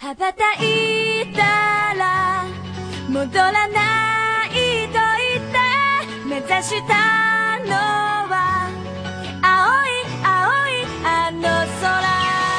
羽ばたいたら戻らないと言って目指したのは青い青いあの空。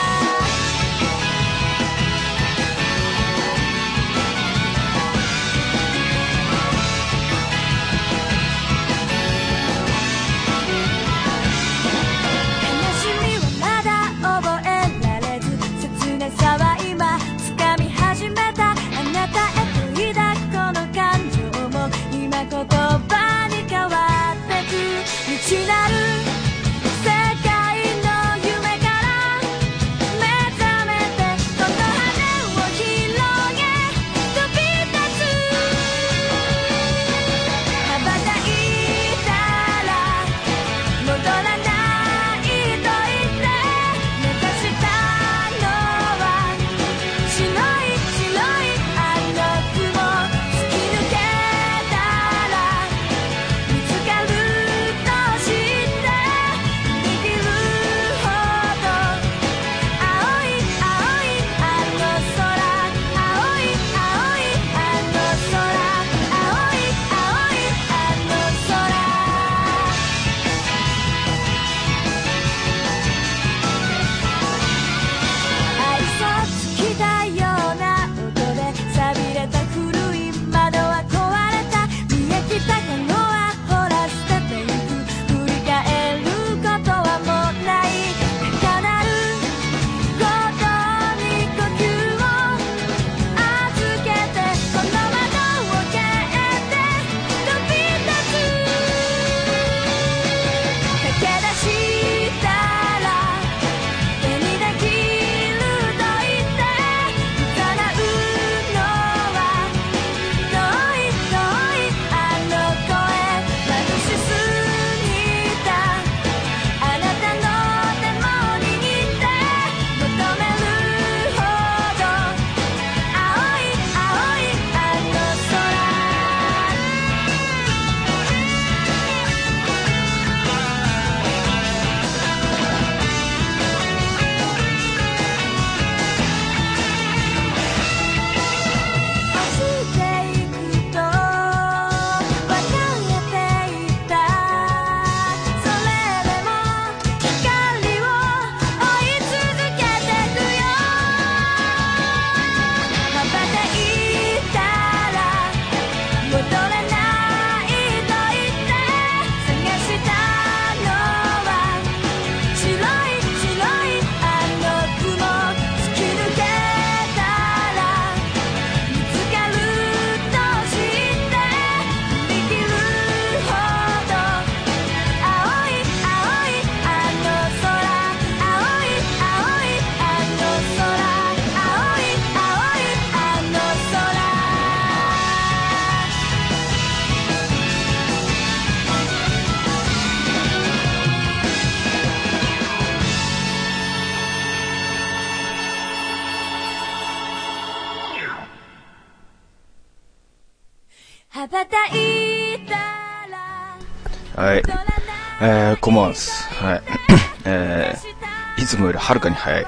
はい、こんばんはです。はい、いつもよりはるかに早い、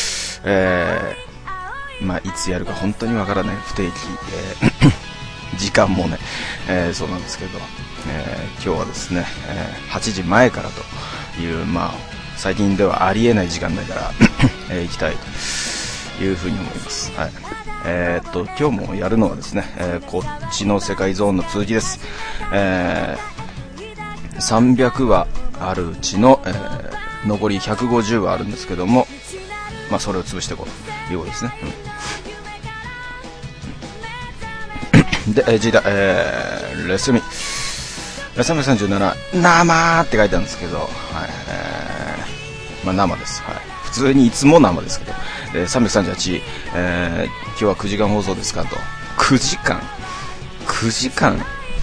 いつやるか本当にわからない不定期、時間もね、そうなんですけど、今日はですね、8時前からという、最近ではありえない時間だから行きたいというふうに思います。はい。今日もやるのはですね、こっちの世界ゾーンの続きです。300話あるうちの、残り150話あるんですけども、それを潰していこうということですね。で、次だ、レスミ337生って書いてあるんですけど、はい、生です。はい。普通にいつも生ですけど、338、今日は9時間放送ですかと。9時間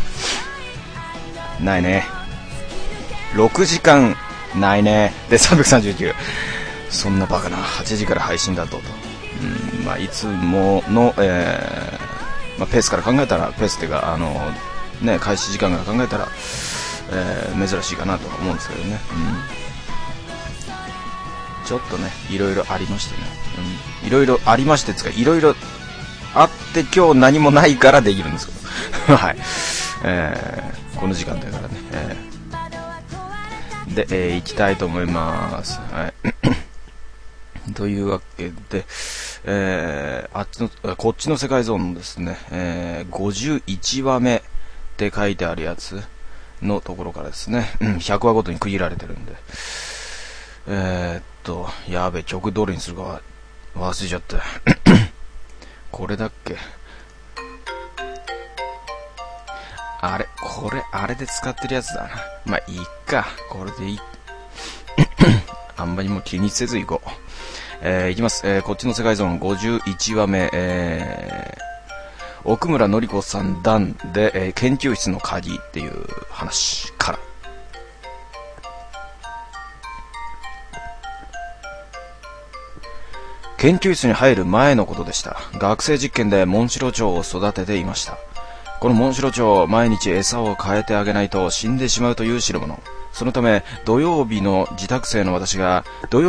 ないね。6時間ないね。で、339、そんなバカな8時から配信だと。いつもの、ペースから考えたら、ペースっていうか開始時間から考えたら、珍しいかなと思うんですけどね。 ちょっとね、いろいろありましてね。いろいろありましてつか、いろいろあって今日何もないからできるんですけど。はい。この時間だからね。で、行きたいと思います。はい。というわけで、こっちの世界ゾーンのですね、51話目って書いてあるやつのところからですね、100話ごとに区切られてるんで、やべ、曲どれにするか忘れちゃった。これだっけ？これ、あれで使ってるやつだな。まあ、いいか。これでいい。あんまりもう気にせず行こう。いきます。こっちの世界ゾーン51話目、奥村のり子さん段で、研究室の鍵っていう話から。研究室に入る前のことでした。学生実験でモンシロチョウを育てていました。このモンシロチョウ、毎日餌を変えてあげないと死んでしまうという代物。そのため、土曜日は自宅生の私が、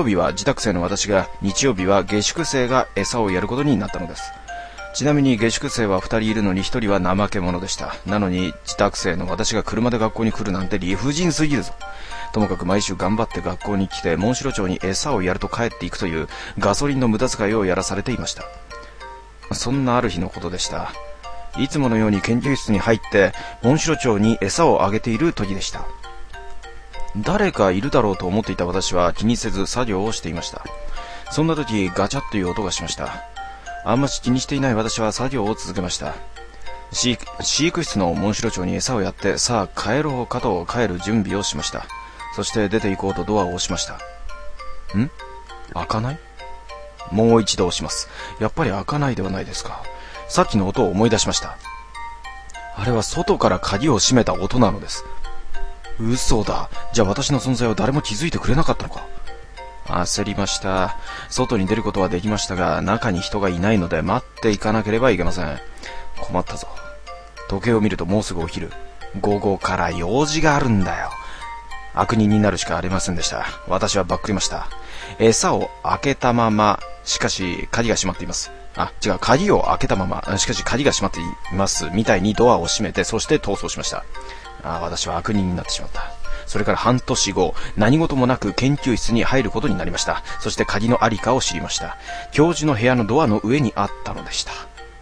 日曜日は下宿生が餌をやることになったのです。ちなみに下宿生は2人いるのに1人は怠け者でした。なのに自宅生の私が車で学校に来るなんて理不尽すぎるぞ。ともかく毎週頑張って学校に来てモンシロチョウに餌をやると帰っていくというガソリンの無駄遣いをやらされていました。そんなある日のことでした。いつものように研究室に入ってモンシロチョウに餌をあげている時でした。誰かいるだろうと思っていた私は気にせず作業をしていました。そんな時ガチャッという音がしました。あんまし気にしていない私は作業を続けました。飼育室のモンシロチョウに餌をやって、さあ帰ろうかと帰る準備をしました。そして出て行こうとドアを押しました。開かない？もう一度押します。やっぱり開かないではないですか。さっきの音を思い出しました。あれは外から鍵を閉めた音なのです。嘘だ。じゃあ私の存在は誰も気づいてくれなかったのか。焦りました。外に出ることはできましたが、中に人がいないので待っていかなければいけません。困ったぞ。時計を見るともうすぐお昼。午後から用事があるんだよ。悪人になるしかありませんでした。私はばっくりました。餌を開けたまま、しかし鍵が閉まっています。鍵を開けたまま、しかし鍵が閉まっています。みたいにドアを閉めて、そして逃走しました。私は悪人になってしまった。それから半年後、何事もなく研究室に入ることになりました。そして鍵のありかを知りました。教授の部屋のドアの上にあったのでした。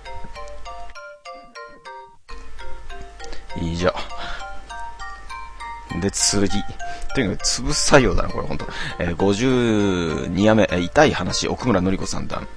以上。で、次。とにかく潰す作業だな、これほんと。52話目、痛い話、奥村のり子さんだ。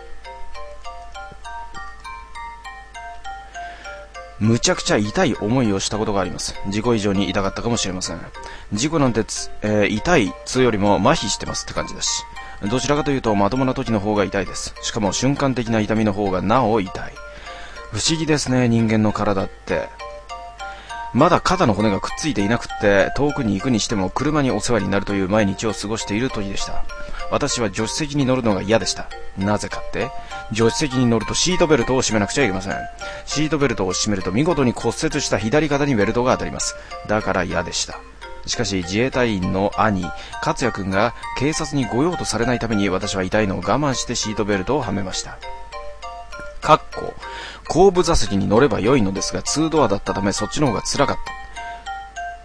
むちゃくちゃ痛い思いをしたことがあります。事故以上に痛かったかもしれません。事故なんて痛い痛よりも麻痺してますって感じだし。どちらかというとまともな時の方が痛いです。しかも瞬間的な痛みの方がなお痛い。不思議ですね、人間の体って。まだ肩の骨がくっついていなくって遠くに行くにしても車にお世話になるという毎日を過ごしている時でした。私は助手席に乗るのが嫌でした。なぜかって助手席に乗るとシートベルトを締めなくちゃいけません。シートベルトを締めると見事に骨折した左肩にベルトが当たります。だから嫌でした。しかし自衛隊員の兄勝也くんが警察に御用とされないために私は痛いのを我慢してシートベルトをはめました。後部座席に乗れば良いのですが2ドアだったためそっちの方が辛かった。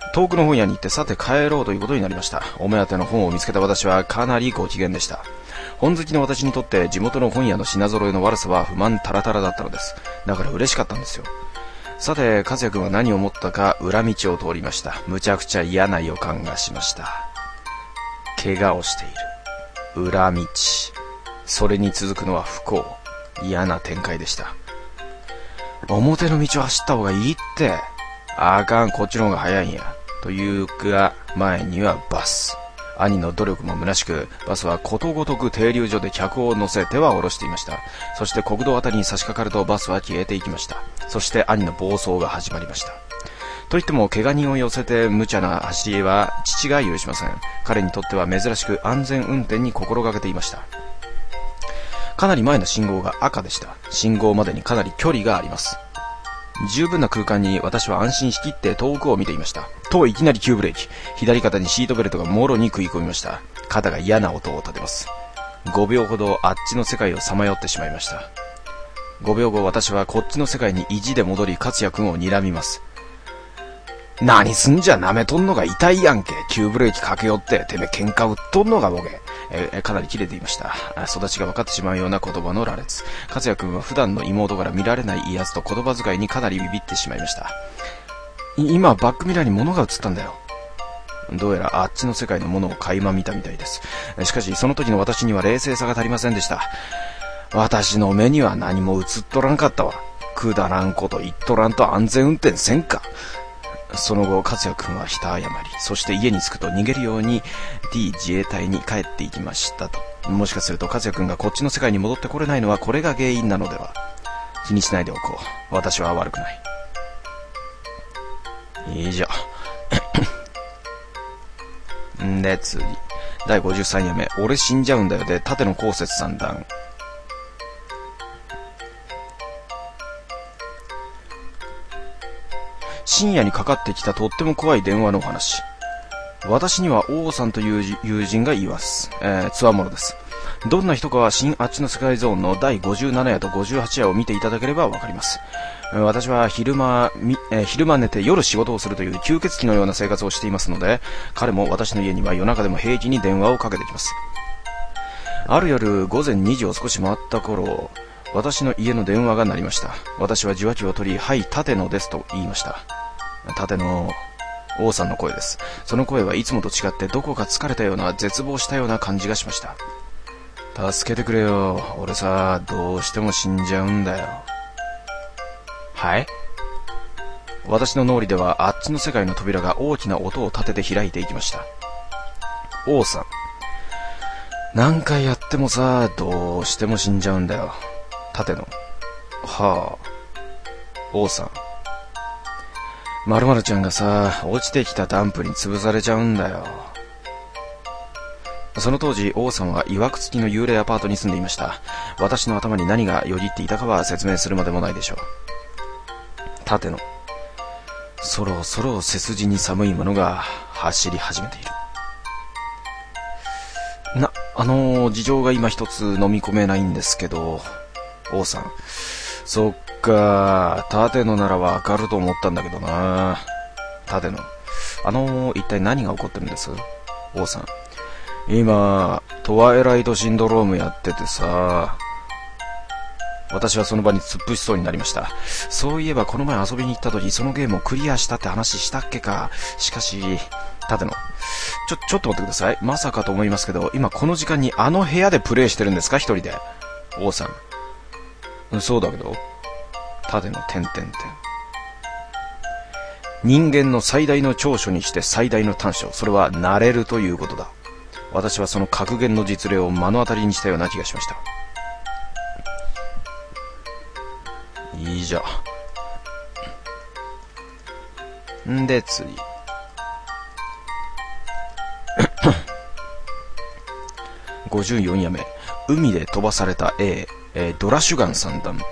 遠くの本屋に行ってさて帰ろうということになりました。お目当ての本を見つけた私はかなりご機嫌でした。本好きの私にとって地元の本屋の品揃えの悪さは不満タラタラだったのです。だから嬉しかったんですよ。さて和也くんは何を思ったか裏道を通りました。むちゃくちゃ嫌な予感がしました。怪我をしている。裏道。それに続くのは不幸。嫌な展開でした。表の道を走った方がいいって。あかん、こっちの方が早いんや。というか、前にはバス。兄の努力も虚しく、バスはことごとく停留所で客を乗せては下ろしていました。そして国道あたりに差し掛かるとバスは消えていきました。そして兄の暴走が始まりました。といっても怪我人を寄せて無茶な走りは父が許しません。彼にとっては珍しく安全運転に心がけていました。かなり前の信号が赤でした。信号までにかなり距離があります。 十分な空間に私は安心しきって遠くを見ていました。といきなり急ブレーキ。左肩にシートベルトがもろに食い込みました。肩が嫌な音を立てます。5秒ほどあっちの世界をさまよってしまいました。5秒後、私はこっちの世界に意地で戻り、勝也くんを睨みます。何すんじゃ、舐めとんのが痛いやんけ。急ブレーキかけよって、てめえ喧嘩売っとんのがボケ。かなり切れていました。育ちが分かってしまうような言葉の羅列。勝也くんは普段の妹から見られない威圧と言葉遣いにかなりビビってしまいました。今、バックミラーに物が映ったんだよ。どうやらあっちの世界のものを垣間見たみたいです。しかし、その時の私には冷静さが足りませんでした。私の目には何も映っとらんかったわ。くだらんこと言っとらんと安全運転せんか。その後、勝也くんはひた謝り、そして家に着くと逃げるように T 自衛隊に帰っていきましたと。もしかすると勝也くんがこっちの世界に戻ってこれないのはこれが原因なのでは。気にしないでおこう。私は悪くない。以上。で、次。第53夜目。俺死んじゃうんだよで、縦の公節三段。深夜にかかってきたとっても怖い電話のお話。私には王さんという友人がいます。つわものです。どんな人かは新あっちの世界ゾーンの第57夜と58夜を見ていただければわかります。私は昼間寝て夜仕事をするという吸血鬼のような生活をしていますので、彼も私の家には夜中でも平気に電話をかけてきます。ある夜午前2時を少し回った頃、私の家の電話が鳴りました。私は受話器を取り、はい、立野ですと言いました。立野、王さんの声です。その声はいつもと違ってどこか疲れたような、絶望したような感じがしました。助けてくれよ。俺さ、どうしても死んじゃうんだよ。はい？私の脳裏ではあっちの世界の扉が大きな音を立てて開いていきました。王さん。何回やってもさ、どうしても死んじゃうんだよ。立野。はあ。王さん。〇〇ちゃんがさ、落ちてきたダンプに潰されちゃうんだよ。その当時、王さんは曰く付きの幽霊アパートに住んでいました。私の頭に何がよぎっていたかは説明するまでもないでしょう。立野。そろそろ背筋に寒いものが走り始めている。事情が今一つ飲み込めないんですけど、王さん。そっか、立野ならわかると思ったんだけどな。立野。一体何が起こってるんです？王さん。今、トワイライトシンドロームやっててさ。私はその場に突っ伏しそうになりました。そういえばこの前遊びに行った時、そのゲームをクリアしたって話したっけか。しかし、立野。ちょっと待ってください。まさかと思いますけど、今この時間にあの部屋でプレイしてるんですか？一人で。王さん。そうだけど。立野。人間の最大の長所にして最大の短所。それは慣れるということだ。私はその格言の実例を目の当たりにしたような気がしました。いいじゃ。で、次。54夜目。海で飛ばされた A、ドラシュガン三段。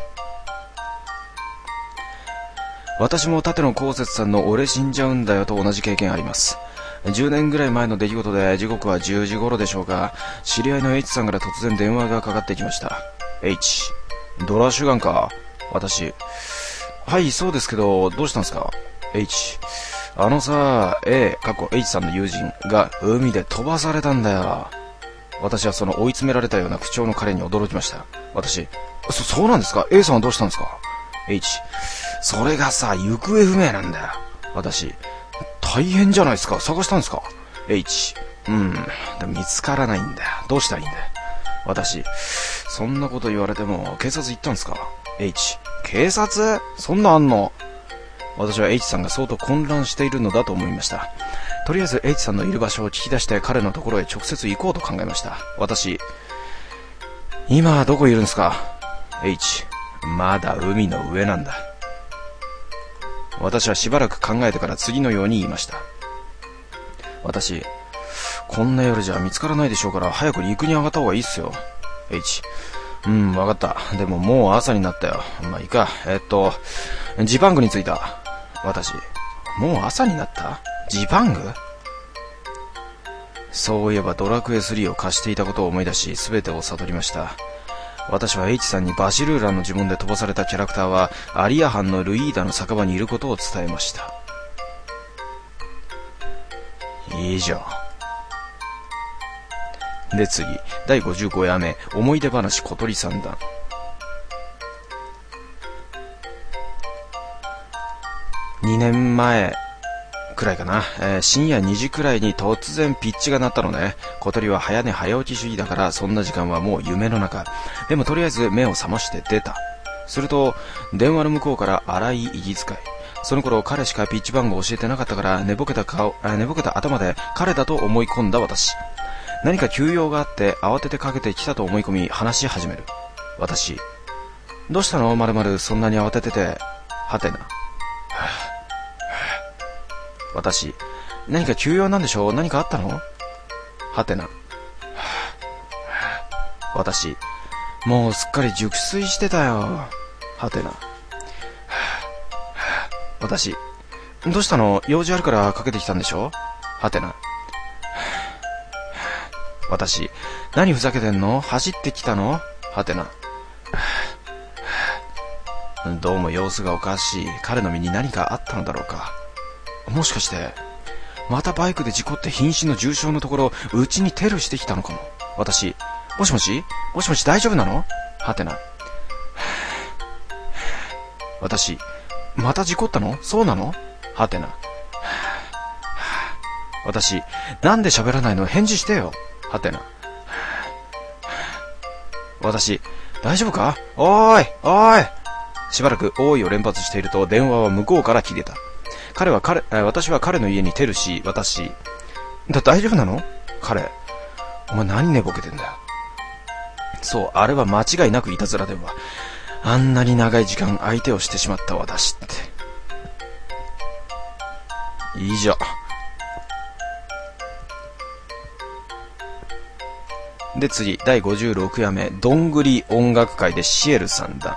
私も立野公節さんの俺死んじゃうんだよと同じ経験あります。10年ぐらい前の出来事で、時刻は10時頃でしょうか。知り合いの H さんから突然電話がかかってきました。H、ドラシュガンか？私。はい、そうですけど、どうしたんですか？ H、さ、H さんの友人が海で飛ばされたんだよ。私はその追い詰められたような口調の彼に驚きました。私、そうなんですか？ A さんはどうしたんですか？ H、それがさ、行方不明なんだよ。私、大変じゃないですか。探したんですか？ H、でも見つからないんだよ。どうしたらいいんだよ。私、そんなこと言われても警察行ったんですか？ H、警察？そんなあんの？私は H さんが相当混乱しているのだと思いました。とりあえず H さんのいる場所を聞き出して彼のところへ直接行こうと考えました。私、今どこいるんですか？ H、まだ海の上なんだ。私はしばらく考えてから次のように言いました。私、こんな夜じゃ見つからないでしょうから早く陸に上がった方がいいっすよ。H、 わかった。でももう朝になったよ。まあいいか。ジパングに着いた。私。もう朝になった？ジパング？そういえばドラクエ3を貸していたことを思い出し、全てを悟りました。私は H さんにバシルーランの呪文で飛ばされたキャラクターはアリア藩のルイーダの酒場にいることを伝えました。以上。で次、第55夜目、思い出話小鳥三段。2年前くらいかな、深夜2時くらいに突然ピッチが鳴ったのね。小鳥は早寝早起き主義だからそんな時間はもう夢の中。でもとりあえず目を覚まして出た。すると電話の向こうから荒い息遣い。その頃彼しかピッチ番号を教えてなかったから寝ぼけた頭で彼だと思い込んだ私。何か急用があって慌ててかけてきたと思い込み話し始める。私。どうしたの〇〇、そんなに慌ててて。はてな。私。何か急用なんでしょう？何かあったの？はてな。私。もうすっかり熟睡してたよ。はてな。私。どうしたの？用事あるからかけてきたんでしょ？はてな。私。何ふざけてんの？走ってきたの？はてな。どうも様子がおかしい。彼の身に何かあったのだろうか。もしかしてまたバイクで事故って瀕死の重傷のところうちにテルしてきたのかも。私。もしもし大丈夫なの？はてな。私。また事故ったの？そうなの？はてな。私。なんで喋らないの？返事してよ。はてな。私。大丈夫か？おーい。しばらくおーいを連発していると電話は向こうから切れた。私は彼の家にテルし、私。大丈夫なの？彼。お前何寝ぼけてんだよ。そう、あれは間違いなくいたずら電話。あんなに長い時間相手をしてしまった私って。以上。で次、第56夜目、どんぐり音楽会でシエル三段。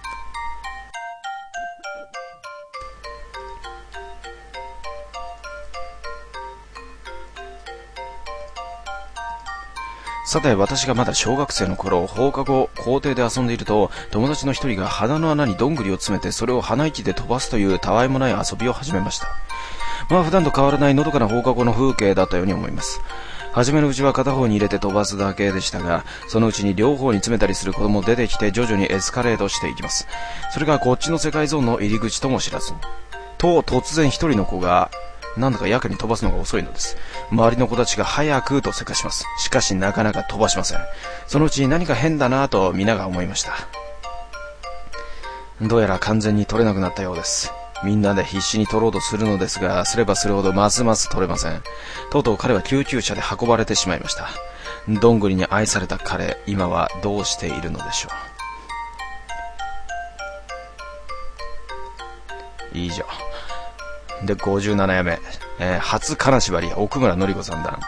さて、私がまだ小学生の頃、放課後、校庭で遊んでいると、友達の一人が鼻の穴にどんぐりを詰めて、それを鼻息で飛ばすというたわいもない遊びを始めました。まあ普段と変わらないのどかな放課後の風景だったように思います。初めのうちは片方に入れて飛ばすだけでしたが、そのうちに両方に詰めたりする子供も出てきて徐々にエスカレートしていきます。それがこっちの世界ゾーンの入り口とも知らず。と、突然一人の子が、なんだかやけに飛ばすのが遅いのです。周りの子たちが早くとせかします。しかしなかなか飛ばしません。そのうちに何か変だなぁと皆が思いました。どうやら完全に取れなくなったようです。みんなで必死に取ろうとするのですが、すればするほどますます取れません。とうとう彼は救急車で運ばれてしまいました。どんぐりに愛された彼、今はどうしているのでしょう。以上。で、57夜目、初金縛り、奥村のり子三段。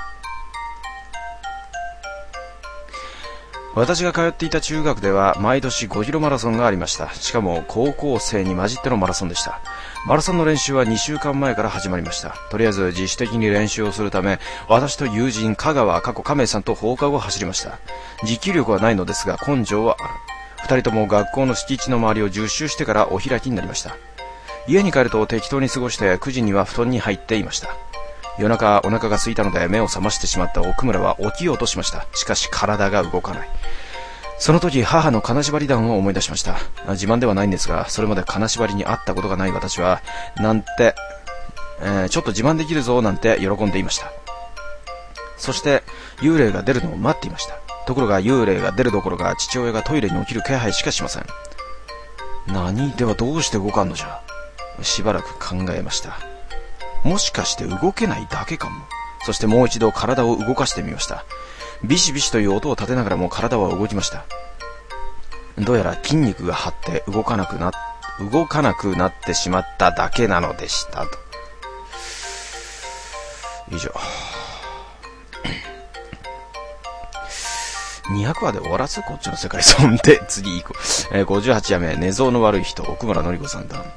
私が通っていた中学では毎年5キロマラソンがありました。しかも高校生に混じってのマラソンでした。マラソンの練習は2週間前から始まりました。とりあえず自主的に練習をするため、私と友人香川亀井さんと放課後走りました。持久力はないのですが根性はある。2人とも学校の敷地の周りを10周してからお開きになりました。家に帰ると適当に過ごして9時には布団に入っていました。夜中お腹が空いたので目を覚ましてしまった奥村は起きようとしました。しかし体が動かない。その時母の金縛り団を思い出しました。自慢ではないんですが、それまで金縛りに会ったことがない私はなんて、ちょっと自慢できるぞなんて喜んでいました。そして幽霊が出るのを待っていました。ところが幽霊が出るどころか父親がトイレに起きる気配しかしません。何ではどうして動かんのじゃ。しばらく考えました。もしかして動けないだけかも。そしてもう一度体を動かしてみました。ビシビシという音を立てながらも体は動きました。どうやら筋肉が張って動かなくなってしまっただけなのでしたと。以上。 200話で終わらずこっちの世界損で次行こう。58夜目、寝相の悪い人、奥村のり子さんだ。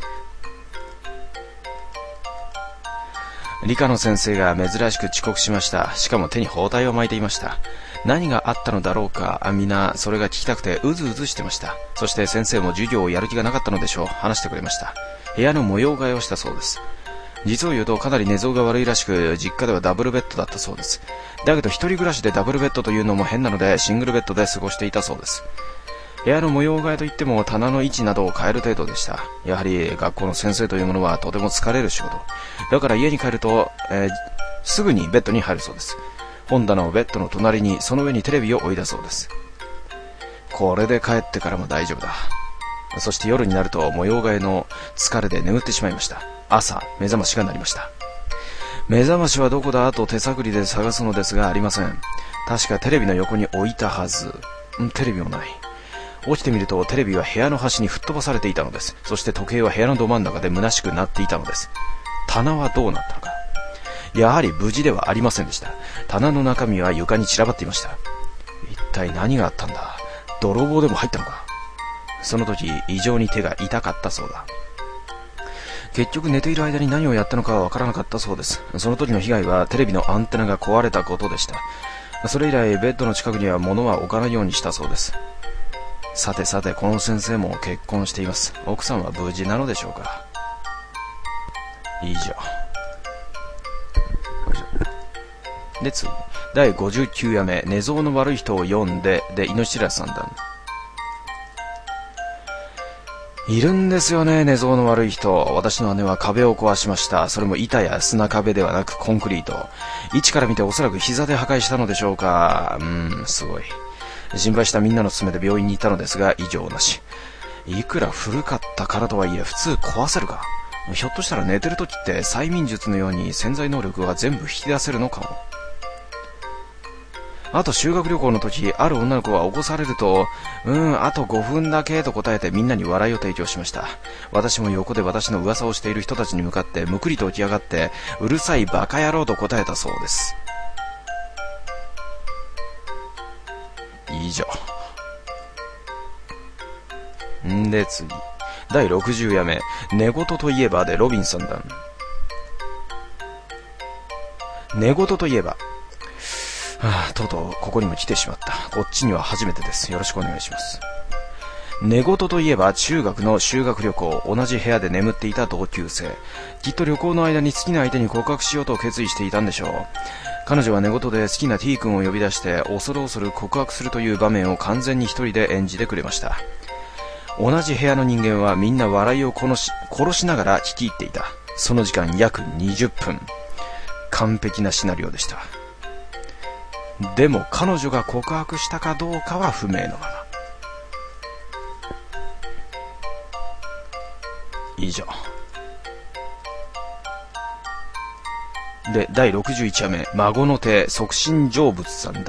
理科の先生が珍しく遅刻しました。しかも手に包帯を巻いていました。何があったのだろうか、みんなそれが聞きたくてうずうずしてました。そして先生も授業をやる気がなかったのでしょう。話してくれました。部屋の模様替えをしたそうです。実を言うとかなり寝相が悪いらしく、実家ではダブルベッドだったそうです。だけど一人暮らしでダブルベッドというのも変なので、シングルベッドで過ごしていたそうです。部屋の模様替えといっても棚の位置などを変える程度でした。やはり学校の先生というものはとても疲れる仕事。だから家に帰ると、すぐにベッドに入るそうです。本棚をベッドの隣に、その上にテレビを置いたそうです。これで帰ってからも大丈夫だ。そして夜になると模様替えの疲れで眠ってしまいました。朝、目覚ましが鳴りました。目覚ましはどこだと手探りで探すのですがありません。確かテレビの横に置いたはず。テレビもない。起きてみるとテレビは部屋の端に吹っ飛ばされていたのです。そして時計は部屋のど真ん中で虚しく鳴っていたのです。棚はどうなったのか。やはり無事ではありませんでした。棚の中身は床に散らばっていました。一体何があったんだ。泥棒でも入ったのか。その時異常に手が痛かったそうだ。結局寝ている間に何をやったのかはわからなかったそうです。その時の被害はテレビのアンテナが壊れたことでした。それ以来ベッドの近くには物は置かないようにしたそうです。さてさて、この先生も結婚しています。奥さんは無事なのでしょうか。以上で、次第59夜目、寝相の悪い人を読んで、で、命知らずさんだ。いるんですよね、寝相の悪い人。私の姉は壁を壊しました。それも板や砂壁ではなくコンクリート。位置から見ておそらく膝で破壊したのでしょうか。すごい。心配したみんなの勧めで病院に行ったのですが、異常なし。いくら古かったからとはいえ、普通壊せるか。ひょっとしたら寝てる時って催眠術のように潜在能力が全部引き出せるのかも。あと修学旅行の時、ある女の子は起こされると、あと5分だけと答えてみんなに笑いを提供しました。私も横で私の噂をしている人たちに向かってむくりと起き上がって、うるさいバカ野郎と答えたそうです。以上。で、次。第60夜目、寝言といえばでロビンさんだ。寝言といえば。とうとうここにも来てしまった。こっちには初めてです。よろしくお願いします。寝言といえば中学の修学旅行、同じ部屋で眠っていた同級生。きっと旅行の間に好きな相手に告白しようと決意していたんでしょう。彼女は寝言で好きな T 君を呼び出して恐る恐る告白するという場面を完全に一人で演じてくれました。同じ部屋の人間はみんな笑いを殺しながら聞き入っていた。その時間約20分。完璧なシナリオでした。でも彼女が告白したかどうかは不明のまま。以上で、第61夜目、孫の手促進成仏さんだ。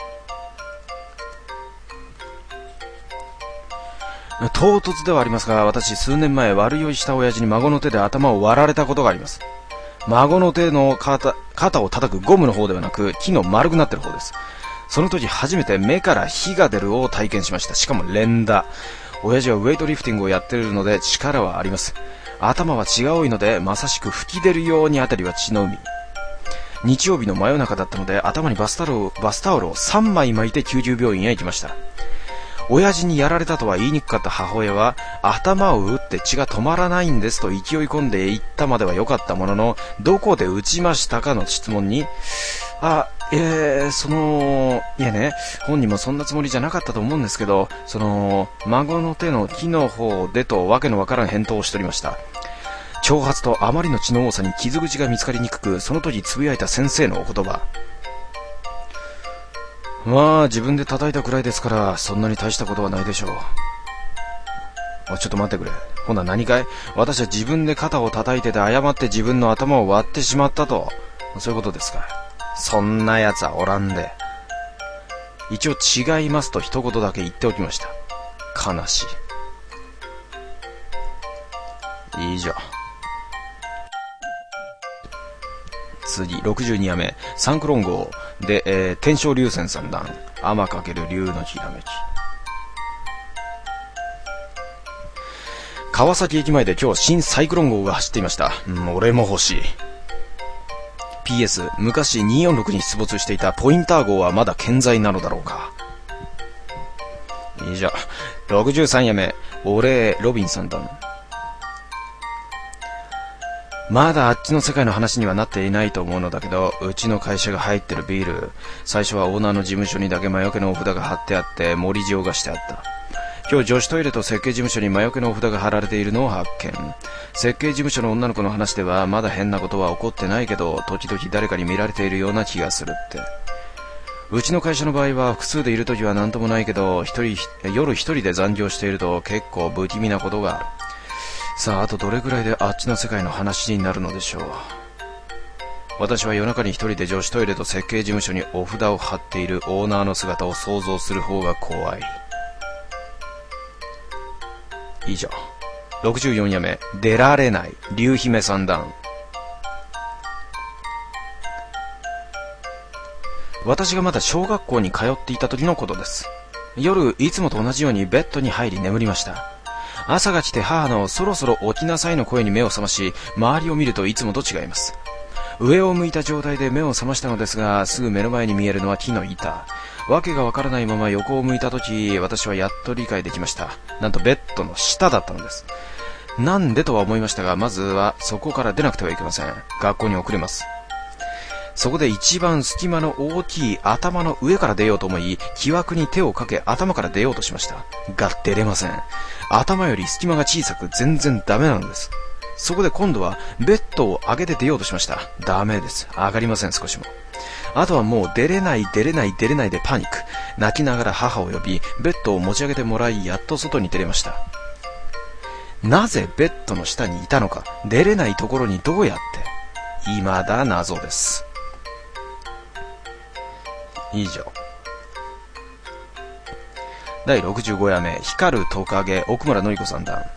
唐突ではありますが、私数年前悪酔いした親父に孫の手で頭を割られたことがあります。孫の手の肩を叩くゴムの方ではなく、木の丸くなってる方です。その時初めて目から火が出るを体験しました。しかも連打。親父はウェイトリフティングをやっているので力はあります。頭は血が多いので、まさしく吹き出るようにあたりは血の海。日曜日の真夜中だったので、頭にバスタオルを3枚巻いて救急病院へ行きました。親父にやられたとは言いにくかった母親は、頭を打って血が止まらないんですと勢い込んで言ったまでは良かったものの、どこで打ちましたかの質問に、いやね、本人もそんなつもりじゃなかったと思うんですけど、孫の手の木の方でとわけのわからん返答をしておりました。挑発とあまりの血の多さに傷口が見つかりにくく、その時つぶやいた先生のお言葉。まあ自分で叩いたくらいですからそんなに大したことはないでしょう。ちょっと待ってくれ。ほな何かい？私は自分で肩を叩いてて誤って自分の頭を割ってしまったと。そういうことですか。そんな奴はおらんで。一応違いますと一言だけ言っておきました。悲しい。以上。次、62夜目、サンクロン号、 で、天正流泉三段、天かける竜のひらめき。川崎駅前で今日新サイクロン号が走っていました。俺も欲しい。PS、昔246に出没していたポインター号はまだ健在なのだろうか。以上、63夜目、お礼ロビン三段。まだあっちの世界の話にはなっていないと思うのだけど、うちの会社が入ってるビル、最初はオーナーの事務所にだけ魔除けのお札が貼ってあって盛り塩がしてあった。今日女子トイレと設計事務所に魔除けのお札が貼られているのを発見。設計事務所の女の子の話ではまだ変なことは起こってないけど、時々誰かに見られているような気がするって。うちの会社の場合は複数でいるときはなんともないけど、夜一人で残業していると結構不気味なことがある。さあ、あとどれくらいであっちの世界の話になるのでしょう。私は夜中に一人で女子トイレと設計事務所にお札を貼っているオーナーの姿を想像する方が怖い。以上、64夜目、出られない竜姫三段。私がまだ小学校に通っていた時のことです。夜、いつもと同じようにベッドに入り眠りました。朝が来て母のそろそろ起きなさいの声に目を覚まし、周りを見るといつもと違います。上を向いた状態で目を覚ましたのですが、すぐ目の前に見えるのは木の板。わけがわからないまま横を向いた時、私はやっと理解できました。なんとベッドの下だったのです。なんでとは思いましたが、まずはそこから出なくてはいけません。学校に遅れます。そこで一番隙間の大きい頭の上から出ようと思い、木枠に手をかけ頭から出ようとしました。が出れません。頭より隙間が小さく全然ダメなのです。そこで今度はベッドを上げて出ようとしました。ダメです。上がりません、少しも。あとはもう出れないでパニック。泣きながら母を呼び、ベッドを持ち上げてもらい、やっと外に出れました。なぜベッドの下にいたのか、出れないところにどうやって、未だ謎です。以上。第65夜目、光るトカゲ、奥村のり子三段。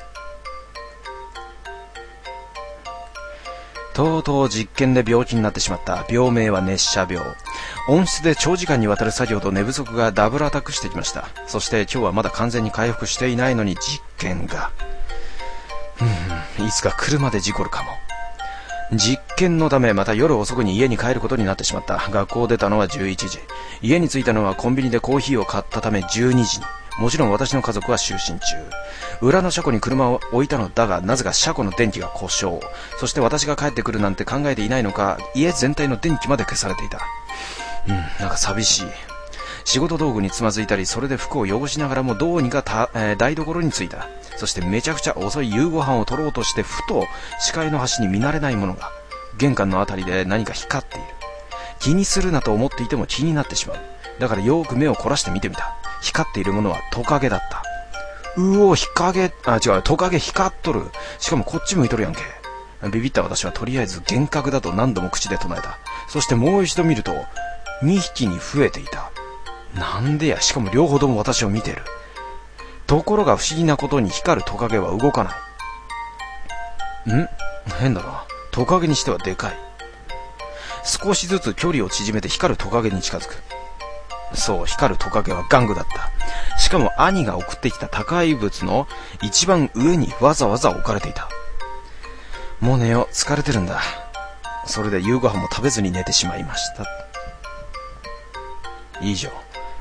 とうとう実験で病気になってしまった。病名は熱射病。温室で長時間にわたる作業と寝不足がダブルアタックしてきました。そして今日はまだ完全に回復していないのに実験が。いつか車で事故るかも。実験のためまた夜遅くに家に帰ることになってしまった。学校を出たのは11時。家に着いたのはコンビニでコーヒーを買ったため12時に。もちろん私の家族は就寝中。裏の車庫に車を置いたのだが、なぜか車庫の電気が故障。そして私が帰ってくるなんて考えていないのか、家全体の電気まで消されていた。なんか寂しい。仕事道具につまずいたり、それで服を汚しながらもどうにか台所に着いた。そしてめちゃくちゃ遅い夕ご飯を取ろうとして、ふと視界の端に見慣れないものが玄関のあたりで何か光っている。気にするなと思っていても気になってしまう。だからよーく目を凝らして見てみた。光っているものはトカゲだった。トカゲ光っとる。しかもこっち向いとるやんけ。ビビった私はとりあえず幻覚だと何度も口で唱えた。そしてもう一度見ると2匹に増えていた。なんでや、しかも両方とも私を見てる。ところが不思議なことに光るトカゲは動かない。変だな。トカゲにしてはでかい。少しずつ距離を縮めて光るトカゲに近づく。そう、光るトカゲは玩具だった。しかも兄が送ってきた宅配物の一番上にわざわざ置かれていた。もう寝よう、疲れてるんだ。それで夕ご飯も食べずに寝てしまいました。以上。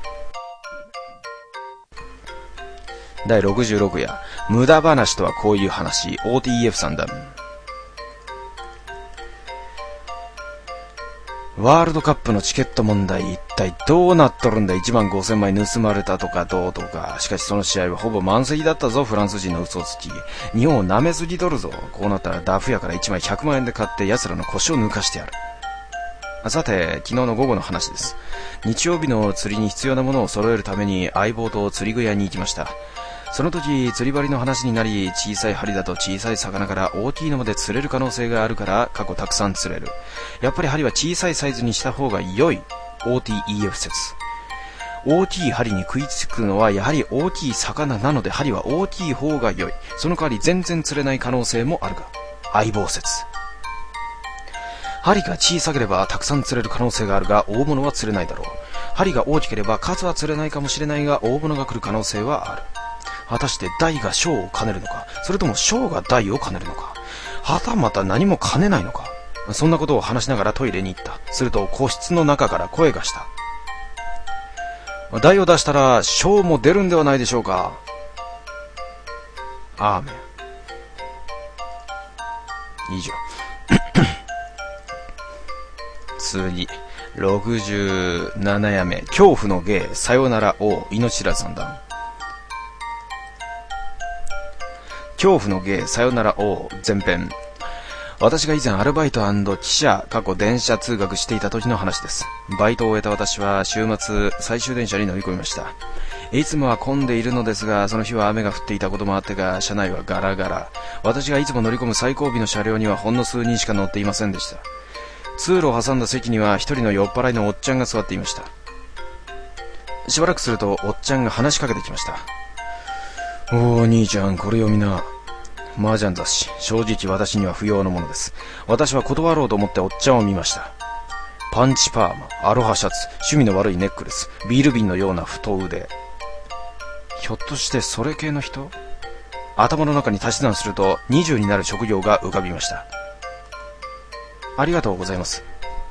第66夜、無駄話とはこういう話、OTF 三段。ワールドカップのチケット問題、一体どうなっとるんだ。15000枚盗まれたとかどうとか。しかしその試合はほぼ満席だったぞ。フランス人の嘘つき。日本を舐めすぎとるぞ。こうなったらダフ屋から1枚100万円で買って奴らの腰を抜かしてやる。さて、昨日の午後の話です。日曜日の釣りに必要なものを揃えるために相棒と釣り具屋に行きました。その時、釣り針の話になり、小さい針だと小さい魚から大きいのまで釣れる可能性があるから、過去たくさん釣れる。やっぱり針は小さいサイズにした方が良い。OTEF 説。大きい針に食いつくのはやはり大きい魚なので、針は大きい方が良い。その代わり全然釣れない可能性もあるが。相棒説。 針が小さければたくさん釣れる可能性があるが、大物は釣れないだろう。針が大きければ数は釣れないかもしれないが、大物が来る可能性はある。果たして大が小を兼ねるのか、それとも小が大を兼ねるのか、はたまた何も兼ねないのか。そんなことを話しながらトイレに行った。すると個室の中から声がした。大を出したら小も出るんではないでしょうか。アーメン。以上。次、67夜目、恐怖の芸、さよなら王、命知らず三段。恐怖の芸、さよなら王、前編。私が以前アルバイト&汽車、電車通学していた時の話です。バイトを終えた私は週末、最終電車に乗り込みました。いつもは混んでいるのですが、その日は雨が降っていたこともあってか、車内はガラガラ。私がいつも乗り込む最後尾の車両にはほんの数人しか乗っていませんでした。通路を挟んだ席には一人の酔っ払いのおっちゃんが座っていました。しばらくするとおっちゃんが話しかけてきました。おー兄ちゃん、これ読みな。麻雀雑誌、正直私には不要のものです。私は断ろうと思っておっちゃんを見ました。パンチパーマ、アロハシャツ、趣味の悪いネックレス、ビール瓶のような太腕。ひょっとしてそれ系の人？頭の中に足し算すると20になる職業が浮かびました。ありがとうございます。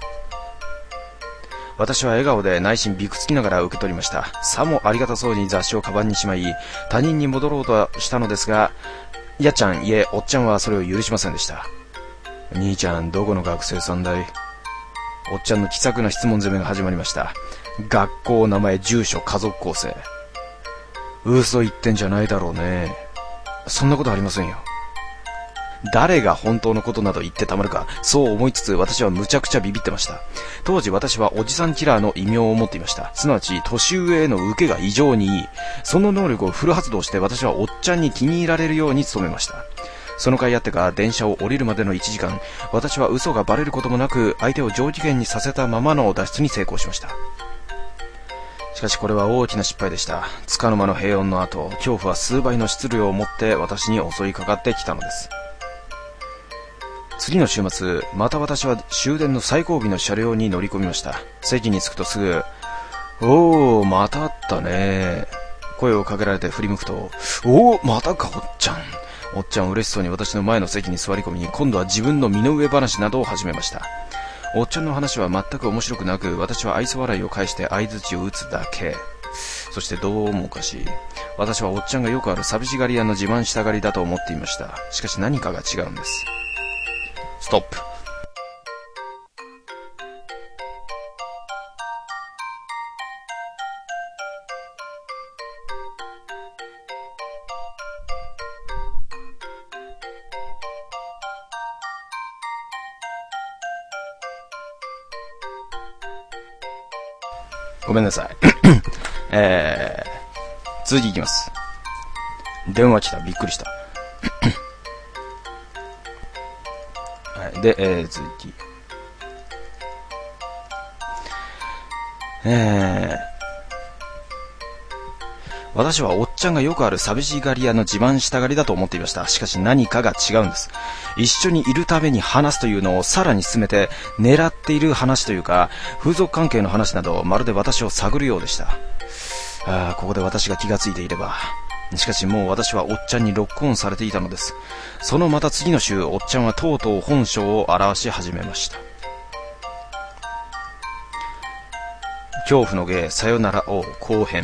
私は笑顔で内心びくつきながら受け取りました。さもありがたそうに雑誌をカバンにしまい、他人に戻ろうとしたのですが、やっちゃん、いえ、おっちゃんはそれを許しませんでした。兄ちゃん、どこの学生さんだい？おっちゃんの気さくな質問攻めが始まりました。学校、名前、住所、家族構成。嘘言ってんじゃないだろうね。そんなことありませんよ。誰が本当のことなど言ってたまるか、そう思いつつ私はむちゃくちゃビビってました。当時私はおじさんキラーの異名を持っていました。すなわち年上への受けが異常にいい。その能力をフル発動して私はおっちゃんに気に入られるように努めました。その甲斐あってか電車を降りるまでの1時間、私は嘘がバレることもなく相手を上機嫌にさせたままの脱出に成功しました。しかしこれは大きな失敗でした。つかの間の平穏の後、恐怖は数倍の質量を持って私に襲いかかってきたのです。次の週末、また私は終電の最後尾の車両に乗り込みました。席に着くとすぐ、おー、またあったね。声をかけられて振り向くと、おー、またかおっちゃん。おっちゃん嬉しそうに私の前の席に座り込み、今度は自分の身の上話などを始めました。おっちゃんの話は全く面白くなく、私は愛想笑いを返して相槌を打つだけ。そしてどうもおかしい。私はおっちゃんがよくある寂しがり屋の自慢したがりだと思っていました。しかし何かが違うんです。ストップ。ごめんなさい。続きいきます。電話来た。びっくりした。はい、で、続き。私はおっちゃんがよくある寂しがり屋の自慢したがりだと思っていました。しかし何かが違うんです。一緒にいるために話すというのをさらに進めて、狙っている話というか、風俗関係の話など、まるで私を探るようでした。ここで私が気がついていれば。しかしもう私はおっちゃんにロックオンされていたのです。そのまた次の週、おっちゃんはとうとう本性を表し始めました。恐怖の芸、さよなら王後編。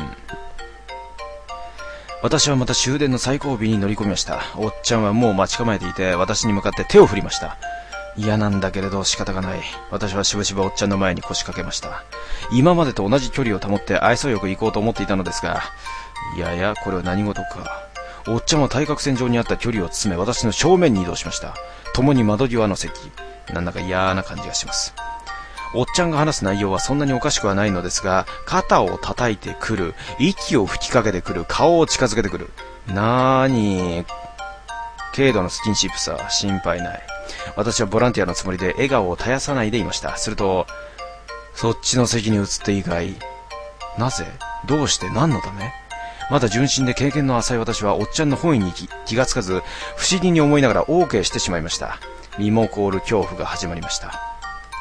私はまた終電の最後尾に乗り込みました。おっちゃんはもう待ち構えていて、私に向かって手を振りました。嫌なんだけれど仕方がない。私はしぶしぶおっちゃんの前に腰掛けました。今までと同じ距離を保って愛想よく行こうと思っていたのですが、いやいや、これは何事か。おっちゃんは対角線上にあった距離を詰め、私の正面に移動しました。共に窓際の席。なんだか嫌な感じがします。おっちゃんが話す内容はそんなにおかしくはないのですが、肩を叩いてくる、息を吹きかけてくる、顔を近づけてくる。なーに、軽度のスキンシップさ、心配ない。私はボランティアのつもりで笑顔を絶やさないでいました。すると、そっちの席に移っていいかい？なぜ？どうして？何のため？まだ純真で経験の浅い私はおっちゃんの本意に気がつかず、不思議に思いながら OK してしまいました。身も凍る恐怖が始まりました。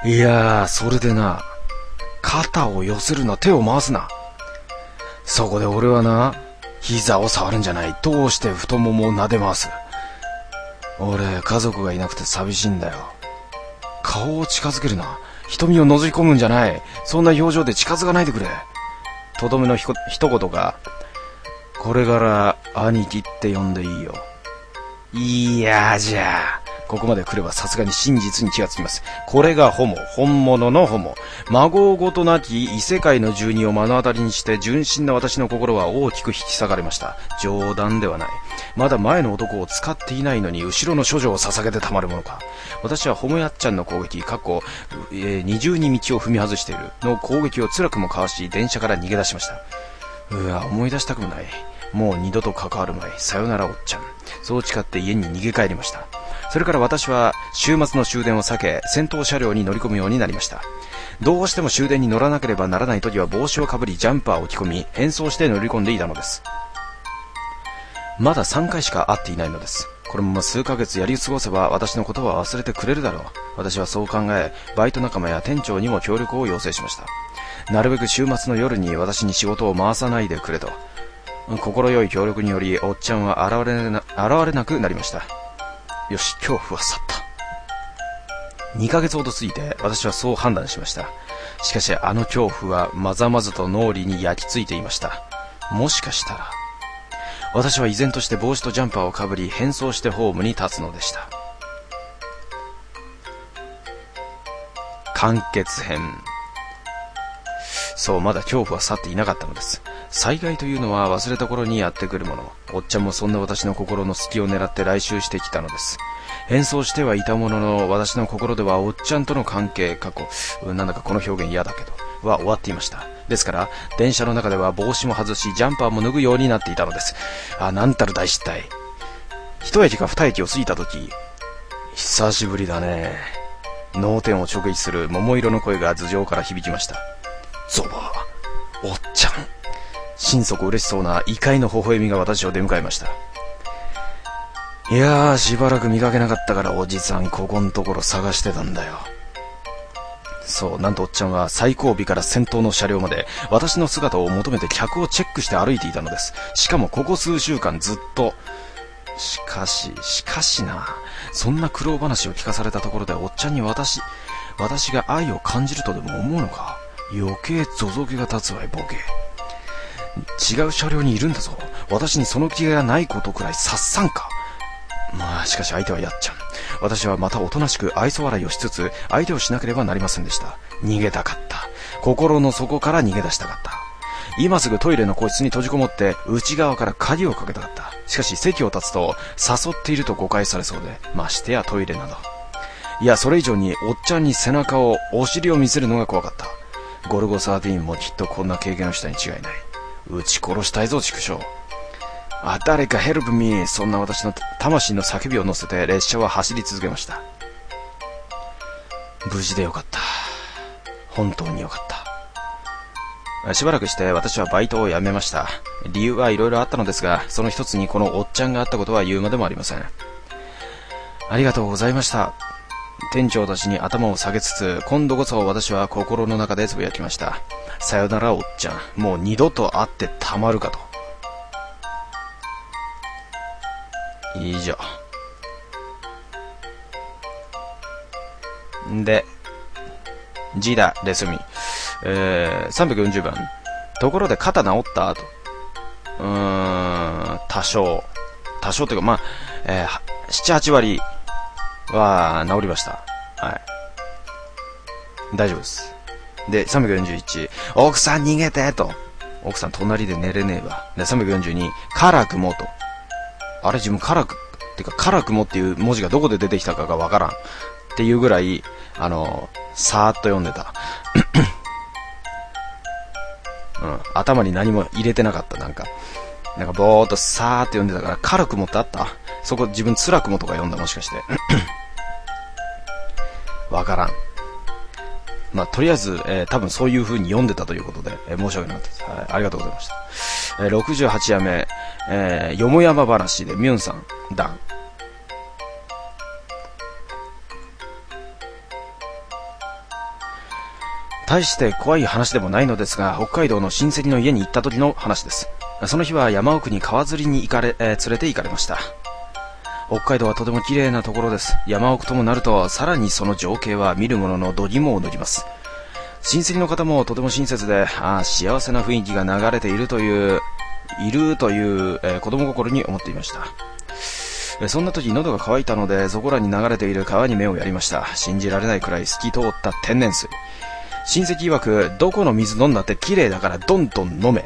いやー、それでな、肩を寄せるな、手を回すな。そこで俺はな、膝を触るんじゃない、どうして太ももを撫で回す。俺、家族がいなくて寂しいんだよ。顔を近づけるな、瞳を覗き込むんじゃない、そんな表情で近づかないでくれ。とどめの一言が、これから兄貴って呼んでいいよ。いやじゃあ、ここまで来ればさすがに真実に気がつきます。これがホモ、本物のホモ。孫ごとなき異世界の住人を目の当たりにして純真な私の心は大きく引き裂かれました。冗談ではない。まだ前の男を使っていないのに後ろの処女を捧げてたまるものか。私はホモやっちゃんの攻撃、二重に道を踏み外しているの攻撃を辛くもかわし、電車から逃げ出しました。うわ、思い出したくもない。もう二度と関わるまい。さよならおっちゃん。そう誓って家に逃げ帰りました。それから私は週末の終電を避け、先頭車両に乗り込むようになりました。どうしても終電に乗らなければならない時は帽子をかぶりジャンパーを着込み、変装して乗り込んでいたのです。まだ3回しか会っていないのです。これも数ヶ月やり過ごせば私のことは忘れてくれるだろう。私はそう考え、バイト仲間や店長にも協力を要請しました。なるべく週末の夜に私に仕事を回さないでくれと。心よい協力によりおっちゃんは現れなくなりました。よし、恐怖は去った。2ヶ月ほど過ぎて私はそう判断しました。しかしあの恐怖はまざまざと脳裏に焼き付いていました。もしかしたら私は依然として帽子とジャンパーをかぶり変装してホームに立つのでした。完結編。そう、まだ恐怖は去っていなかったのです。災害というのは忘れた頃にやってくるもの。おっちゃんもそんな私の心の隙を狙って来襲してきたのです。変装してはいたものの、私の心ではおっちゃんとの関係、なんだかこの表現嫌だけど、は終わっていました。ですから、電車の中では帽子も外し、ジャンパーも脱ぐようになっていたのです。なんたる大失態。一駅か二駅を過ぎた時、久しぶりだね。脳天を直撃する桃色の声が頭上から響きました。ゾバー、おっちゃん。心底嬉しそうな異界の微笑みが私を出迎えました。いやー、しばらく見かけなかったからおじさんここんところ探してたんだよ。そう、なんとおっちゃんは最後尾から先頭の車両まで私の姿を求めて客をチェックして歩いていたのです。しかもここ数週間ずっと。しかしな、そんな苦労話を聞かされたところでおっちゃんに私が愛を感じるとでも思うのか。余計ゾゾ気が立つわい、ボケ。違う車両にいるんだぞ。私にその気がないことくらい察さんか。まあしかし相手はやっちゃん。私はまたおとなしく愛想笑いをしつつ相手をしなければなりませんでした。逃げたかった。心の底から逃げ出したかった。今すぐトイレの個室に閉じこもって内側から鍵をかけたかった。しかし席を立つと誘っていると誤解されそうで、ましてやトイレなど。いや、それ以上におっちゃんに背中を、お尻を見せるのが怖かった。ゴルゴ13もきっとこんな経験をしたに違いない。撃ち殺したいぞ、畜生。誰かヘルプミー。そんな私の魂の叫びを乗せて列車は走り続けました。無事でよかった。本当によかった。しばらくして私はバイトを辞めました。理由はいろいろあったのですが、その一つにこのおっちゃんがあったことは言うまでもありません。ありがとうございました。店長たちに頭を下げつつ、今度こそ私は心の中でつぶやきました。さよならおっちゃん。もう二度と会ってたまるかと。以上。で、G だ、レスミ。340番。ところで肩治った後。多少というか、まあ、7、8割は治りました。はい。大丈夫です。で、341。奥さん逃げてと。奥さん隣で寝れねえわ。で、342。辛くもと。あれ自分辛くもっていう文字がどこで出てきたかがわからん。っていうぐらい、さーっと読んでた。頭に何も入れてなかった。なんかぼーっとさーっと読んでたから、辛くもってあった？そこ自分辛くもとか読んだ、もしかして。わからん。まあ、とりあえず、多分そういう風に読んでたということで、申し訳なかったです。はい、ありがとうございました。68夜目、よもやま話でミュンさん、ダン。 大して怖い話でもないのですが、北海道の親戚の家に行った時の話です。その日は山奥に川釣りに連れて行かれました。北海道はとても綺麗なところです。山奥ともなると、さらにその情景は見る者の度肝を抜きます。親戚の方もとても親切で、幸せな雰囲気が流れているという子供心に思っていました。そんな時喉が渇いたので、そこらに流れている川に目をやりました。信じられないくらい透き通った天然水。親戚曰く、どこの水飲んだって綺麗だからどんどん飲め。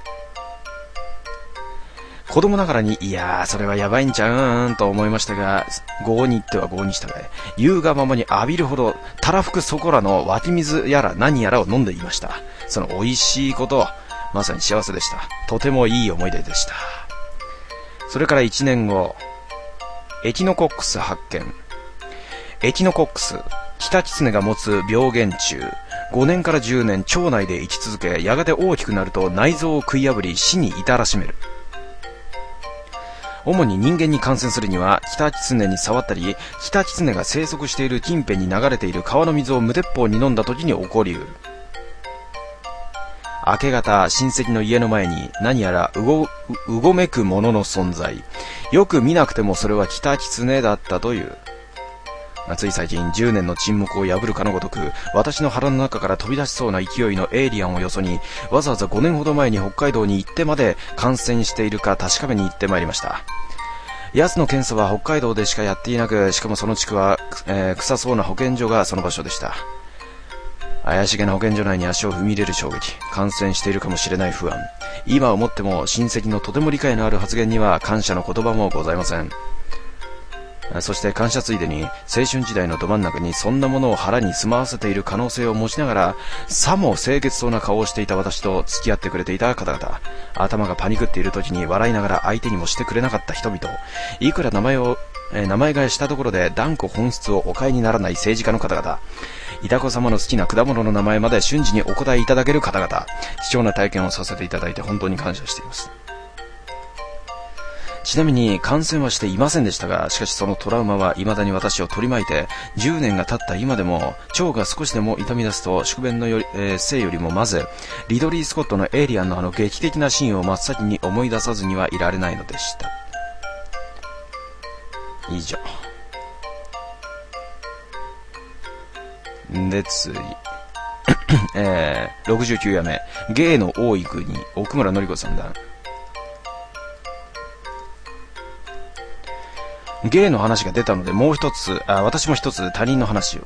子供ながらに、いやーそれはやばいんちゃうんと思いましたが、業に行っては業に従え、言うがままに浴びるほどたらふくそこらの湧き水やら何やらを飲んでいました。その美味しいこと、まさに幸せでした。とてもいい思い出でした。それから1年後、エキノコックス発見。エキノコックス、キタキツネが持つ病原虫、5年から10年腸内で生き続け、やがて大きくなると内臓を食い破り死に至らしめる。主に人間に感染するには、キタキツネに触ったり、キタキツネが生息している近辺に流れている川の水を無鉄砲に飲んだ時に起こりうる。明け方、親戚の家の前に何やらうごめくものの存在。よく見なくてもそれはキタキツネだったという。つい最近10年の沈黙を破るかのごとく、私の腹の中から飛び出しそうな勢いのエイリアンをよそに、わざわざ5年ほど前に北海道に行ってまで感染しているか確かめに行ってまいりました。奴の検査は北海道でしかやっていなく、しかもその地区は、臭そうな保健所がその場所でした。怪しげな保健所内に足を踏み入れる衝撃、感染しているかもしれない不安。今思っても親戚のとても理解のある発言には感謝の言葉もございません。そして感謝ついでに、青春時代のど真ん中にそんなものを腹に住まわせている可能性を持ちながら、さも清潔そうな顔をしていた私と付き合ってくれていた方々、頭がパニクっている時に笑いながら相手にもしてくれなかった人々、いくら名前替えしたところで断固本質をお変えにならない政治家の方々、いたこ様の好きな果物の名前まで瞬時にお答えいただける方々、貴重な体験をさせていただいて本当に感謝しています。ちなみに感染はしていませんでしたが、しかしそのトラウマは未だに私を取り巻いて、10年が経った今でも腸が少しでも痛み出すと宿便のせいよりもまずリドリー・スコットのエイリアンの劇的なシーンを真っ先に思い出さずにはいられないのでした。以上で、次69夜目、芸の多い国、奥村典子さんだ。芸の話が出たので、もう一つ、私も一つ他人の話を。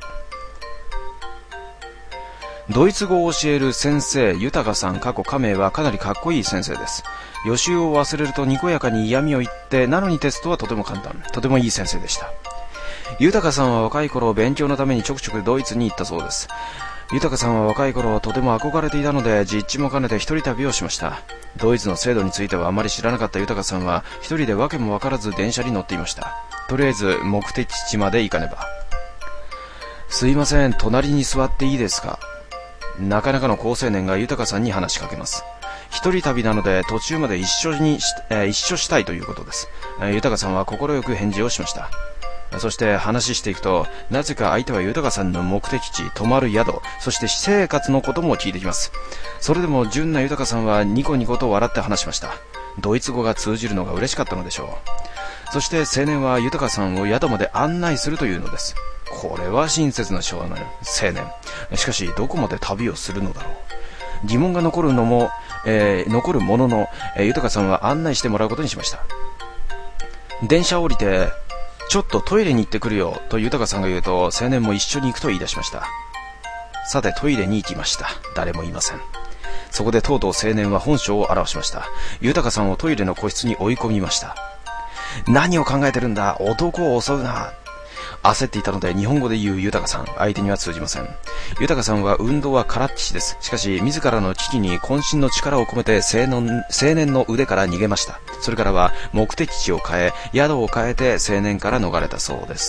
ドイツ語を教える先生、豊さん、家名はかなりかっこいい先生です。予習を忘れるとにこやかに嫌味を言って、なのにテストはとても簡単。とてもいい先生でした。豊さんは若い頃、勉強のためにちょくちょくドイツに行ったそうです。豊さんは若い頃、とても憧れていたので、実地も兼ねて一人旅をしました。ドイツの制度についてはあまり知らなかった豊さんは、一人でわけもわからず電車に乗っていました。とりあえず目的地まで行かねば。すいません、隣に座っていいですか。なかなかの好青年が豊さんに話しかけます。一人旅なので途中まで一緒したいということです。豊さんは快く返事をしました。そして話していくと、なぜか相手は豊さんの目的地、泊まる宿、そして私生活のことも聞いてきます。それでも純な豊さんはニコニコと笑って話しました。ドイツ語が通じるのが嬉しかったのでしょう。そして青年は豊さんを宿まで案内するというのです。これは親切な青年。しかしどこまで旅をするのだろう。疑問が残るものの、豊さんは案内してもらうことにしました。電車を降りて、ちょっとトイレに行ってくるよと豊さんが言うと、青年も一緒に行くと言い出しました。さてトイレに行きました。誰もいません。そこでとうとう青年は本性を現しました。豊さんをトイレの個室に追い込みました。何を考えてるんだ、男を襲うな。焦っていたので日本語で言う豊さん、相手には通じません。豊さんは運動は空っきしです。しかし自らの危機に渾身の力を込めて青年の腕から逃げました。それからは目的地を変え、宿を変えて青年から逃れたそうです。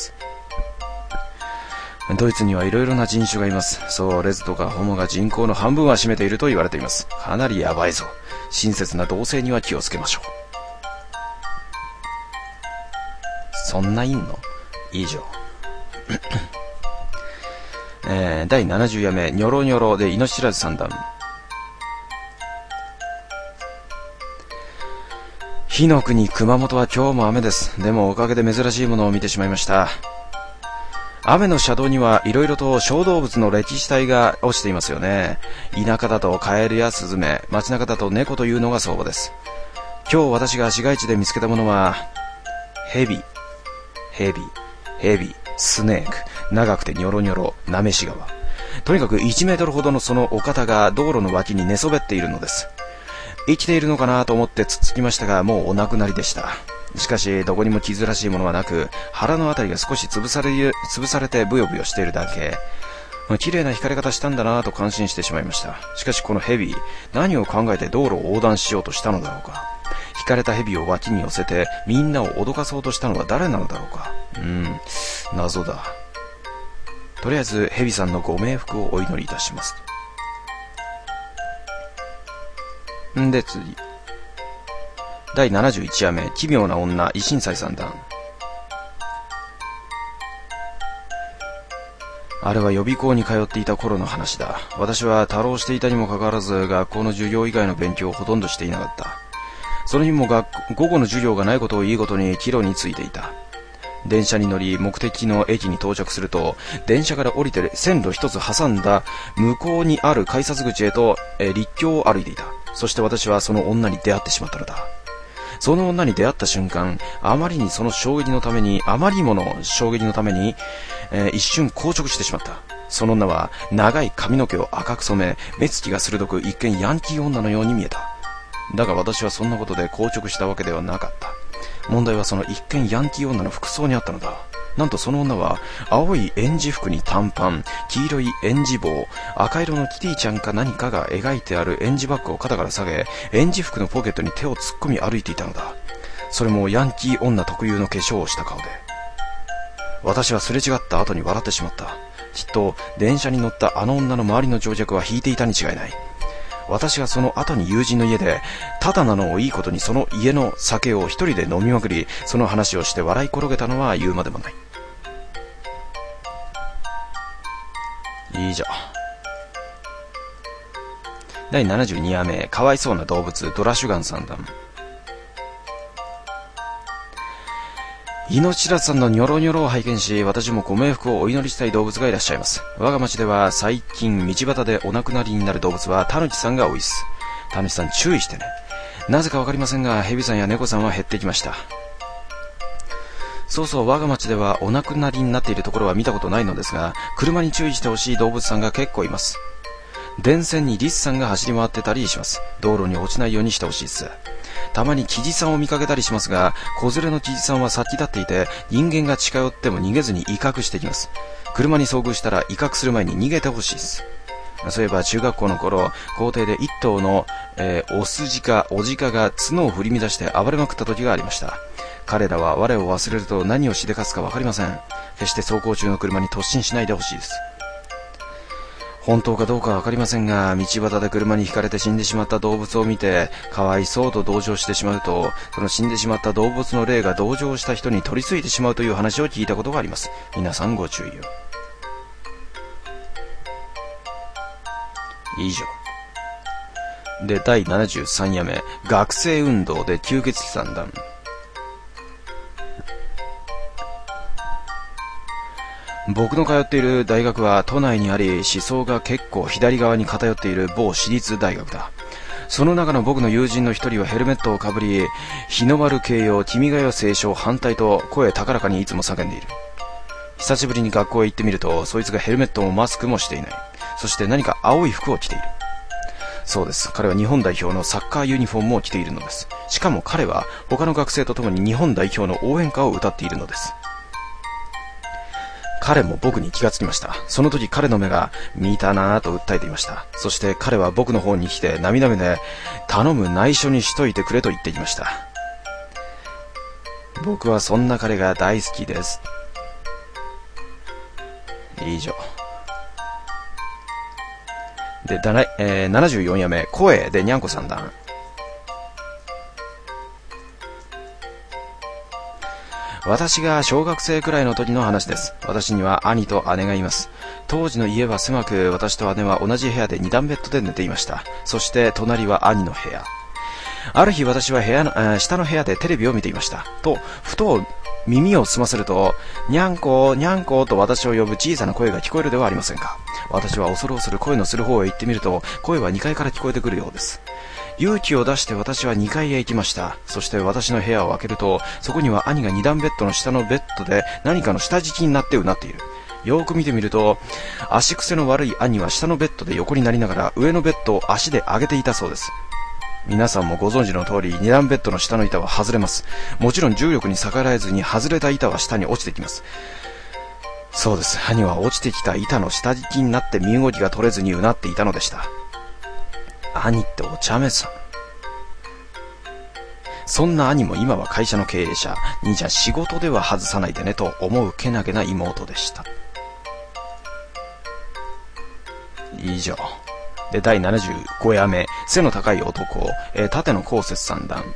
ドイツにはいろいろな人種がいます。そう、レズとかホモが人口の半分は占めていると言われています。かなりヤバいぞ。親切な同性には気をつけましょう。そんないんの？以上第70夜目ニョロニョロで命知らず三段。火の国熊本は今日も雨です。でもおかげで珍しいものを見てしまいました。雨の車道にはいろいろと小動物の歴史体が落ちていますよね。田舎だとカエルやスズメ、街中だと猫というのが相場です。今日私が市街地で見つけたものはヘビ、スネーク、長くてニョロニョロ、なめし川。とにかく1メートルほどのそのお方が道路の脇に寝そべっているのです。生きているのかなと思ってつっつきましたが、もうお亡くなりでした。しかしどこにも傷らしいものはなく、腹のあたりが少し潰されてブヨブヨしているだけ。綺麗な光り方したんだなと感心してしまいました。しかしこのヘビ、何を考えて道路を横断しようとしたのだろうか。引かれたヘビを脇に寄せてみんなを脅かそうとしたのは誰なのだろうか。謎だ。とりあえずヘビさんのご冥福をお祈りいたします。で次、第71夜目奇妙な女維新斎三段。あれは予備校に通っていた頃の話だ。私は多浪していたにもかかわらず学校の授業以外の勉強をほとんどしていなかった。その日も午後の授業がないことをいいことに帰路についていた。電車に乗り目的の駅に到着すると、電車から降りて線路一つ挟んだ向こうにある改札口へと立教を歩いていた。そして私はその女に出会ってしまったのだ。その女に出会った瞬間、あまりにもの衝撃のために、一瞬硬直してしまった。その女は長い髪の毛を赤く染め、目つきが鋭く一見ヤンキー女のように見えた。だが私はそんなことで硬直したわけではなかった。問題はその一見ヤンキー女の服装にあったのだ。なんとその女は青い園児服に短パン、黄色い園児帽、赤色のキティちゃんか何かが描いてある園児バッグを肩から下げ、園児服のポケットに手を突っ込み歩いていたのだ。それもヤンキー女特有の化粧をした顔で。私はすれ違った後に笑ってしまった。きっと電車に乗ったあの女の周りの乗客は引いていたに違いない。私がその後に友人の家で、ただなのをいいことにその家の酒を一人で飲みまくり、その話をして笑い転げたのは言うまでもない。以上。第72夜目かわいそうな動物ドラシュガン三段。命知らずさんのニョロニョロを拝見し、私もご冥福をお祈りしたい動物がいらっしゃいます。我が町では最近道端でお亡くなりになる動物はタヌキさんが多いです。タヌキさん注意してね。なぜかわかりませんがヘビさんや猫さんは減ってきました。そうそう、我が町ではお亡くなりになっているところは見たことないのですが、車に注意してほしい動物さんが結構います。電線にリスさんが走り回ってたりします。道路に落ちないようにしてほしいです。たまにキジさんを見かけたりしますが、子連れのキジさんは殺気立っていて、人間が近寄っても逃げずに威嚇してきます。車に遭遇したら威嚇する前に逃げてほしいです。そういえば中学校の頃、校庭で一頭の、オスジカ、オジカが角を振り乱して暴れまくった時がありました。彼らは我を忘れると何をしでかすかわかりません。決して走行中の車に突進しないでほしいです。本当かどうかわかりませんが、道端で車にひかれて死んでしまった動物を見て、かわいそうと同情してしまうと、その死んでしまった動物の霊が同情した人に取り付いてしまうという話を聞いたことがあります。皆さんご注意を。以上。で、第73夜目、学生運動で吸血鬼三段。僕の通っている大学は都内にあり、思想が結構左側に偏っている某私立大学だ。その中の僕の友人の一人はヘルメットをかぶり、日の丸掲揚、君が代斉唱反対と声高らかにいつも叫んでいる。久しぶりに学校へ行ってみると、そいつがヘルメットもマスクもしていない。そして何か青い服を着ている。そうです。彼は日本代表のサッカーユニフォームを着ているのです。しかも彼は他の学生と共に日本代表の応援歌を歌っているのです。彼も僕に気がつきました。その時彼の目が見たなぁと訴えていました。そして彼は僕の方に来て涙目で、頼む、内緒にしといてくれと言ってきました。僕はそんな彼が大好きです。以上。で、74夜目、声でにゃんこ三段。私が小学生くらいの時の話です。私には兄と姉がいます。 当時の家は狭く、私と姉は同じ部屋で2段ベッドで寝ていました。そして隣は兄の部屋。ある日私は下の部屋でテレビを見ていました。ふと耳を澄ませると、にゃんこ、にゃんこと私を呼ぶ小さな声が聞こえるではありませんか。私は恐る恐る声のする方へ行ってみると、声は2階から聞こえてくるようです。勇気を出して私は2階へ行きました。そして私の部屋を開けると、そこには兄が2段ベッドの下のベッドで何かの下敷きになってうなっている。よーく見てみると、足癖の悪い兄は下のベッドで横になりながら上のベッドを足で上げていたそうです。皆さんもご存知の通り、2段ベッドの下の板は外れます。もちろん重力に逆らえずに外れた板は下に落ちてきます。そうです。兄は落ちてきた板の下敷きになって身動きが取れずにうなっていたのでした。兄ってお茶目さん。そんな兄も今は会社の経営者。兄ちゃん仕事では外さないでねと思うけなげな妹でした。以上。で、第75夜目、背の高い男、縦の後節三段。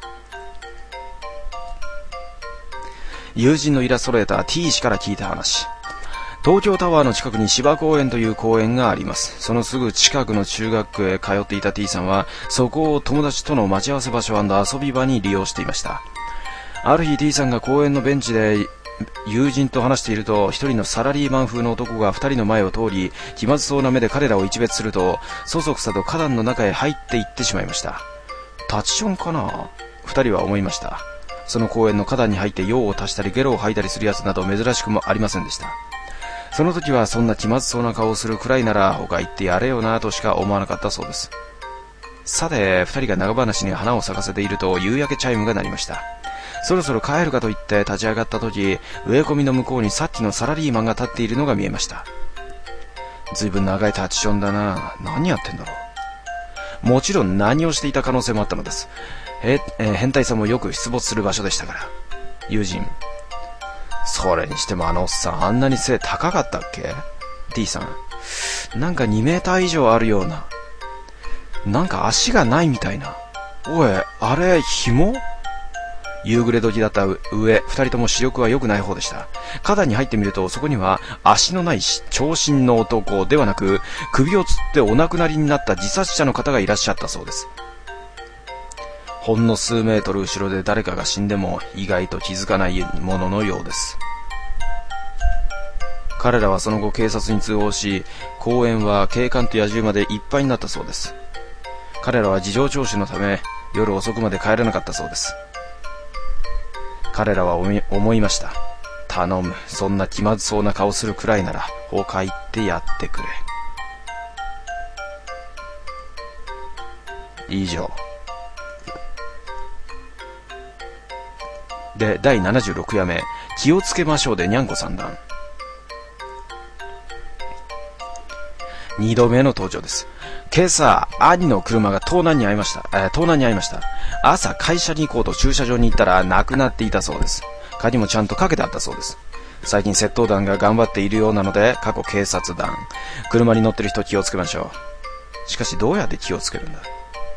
友人のイラストレーター T 氏から聞いた話。東京タワーの近くに芝公園という公園があります。そのすぐ近くの中学校へ通っていた T さんは、そこを友達との待ち合わせ場所&遊び場に利用していました。ある日 T さんが公園のベンチで友人と話していると、一人のサラリーマン風の男が二人の前を通り、気まずそうな目で彼らを一別すると、そそくさと花壇の中へ入っていってしまいました。タチションかな？二人は思いました。その公園の花壇に入って用を足したりゲロを吐いたりするやつなど珍しくもありませんでした。その時はそんな気まずそうな顔をするくらいなら他行ってやれよなとしか思わなかったそうです。さて、二人が長話に花を咲かせていると夕焼けチャイムが鳴りました。そろそろ帰るかと言って立ち上がった時、植え込みの向こうにさっきのサラリーマンが立っているのが見えました。ずいぶん長いタッチションだな。何やってんだろう。もちろん何をしていた可能性もあったのです。変態さんもよく出没する場所でしたから。友人。それにしてもあのおっさんあんなに背高かったっけ？ T さん。なんか2メーター以上あるような。なんか足がないみたいな。おい、あれ、紐？夕暮れ時だった上、二人とも視力は良くない方でした。花壇に入ってみると、そこには足のない長身の男ではなく、首をつってお亡くなりになった自殺者の方がいらっしゃったそうです。ほんの数メートル後ろで誰かが死んでも意外と気づかないもののようです。彼らはその後警察に通報し、公園は警官と野獣までいっぱいになったそうです。彼らは事情聴取のため夜遅くまで帰れなかったそうです。彼らは思いました。頼む、そんな気まずそうな顔するくらいなら他行ってやってくれ。以上。で、第76夜目、気をつけましょうでにゃんこ三段。二度目の登場です。今朝、兄の車が盗難に遭いました。朝会社に行こうと駐車場に行ったらなくなっていたそうです。鍵もちゃんとかけてあったそうです。最近窃盗団が頑張っているようなので、過去警察団。車に乗ってる人気をつけましょう。しかしどうやって気をつけるんだ？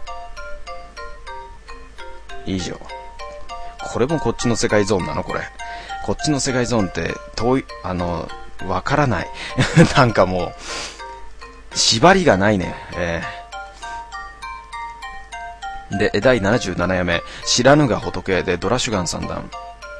以上。これもこっちの世界ゾーンなのこれ。こっちの世界ゾーンってわからない。なんかもう、縛りがないね。で、第77夜目、知らぬが仏でドラシュガン三段。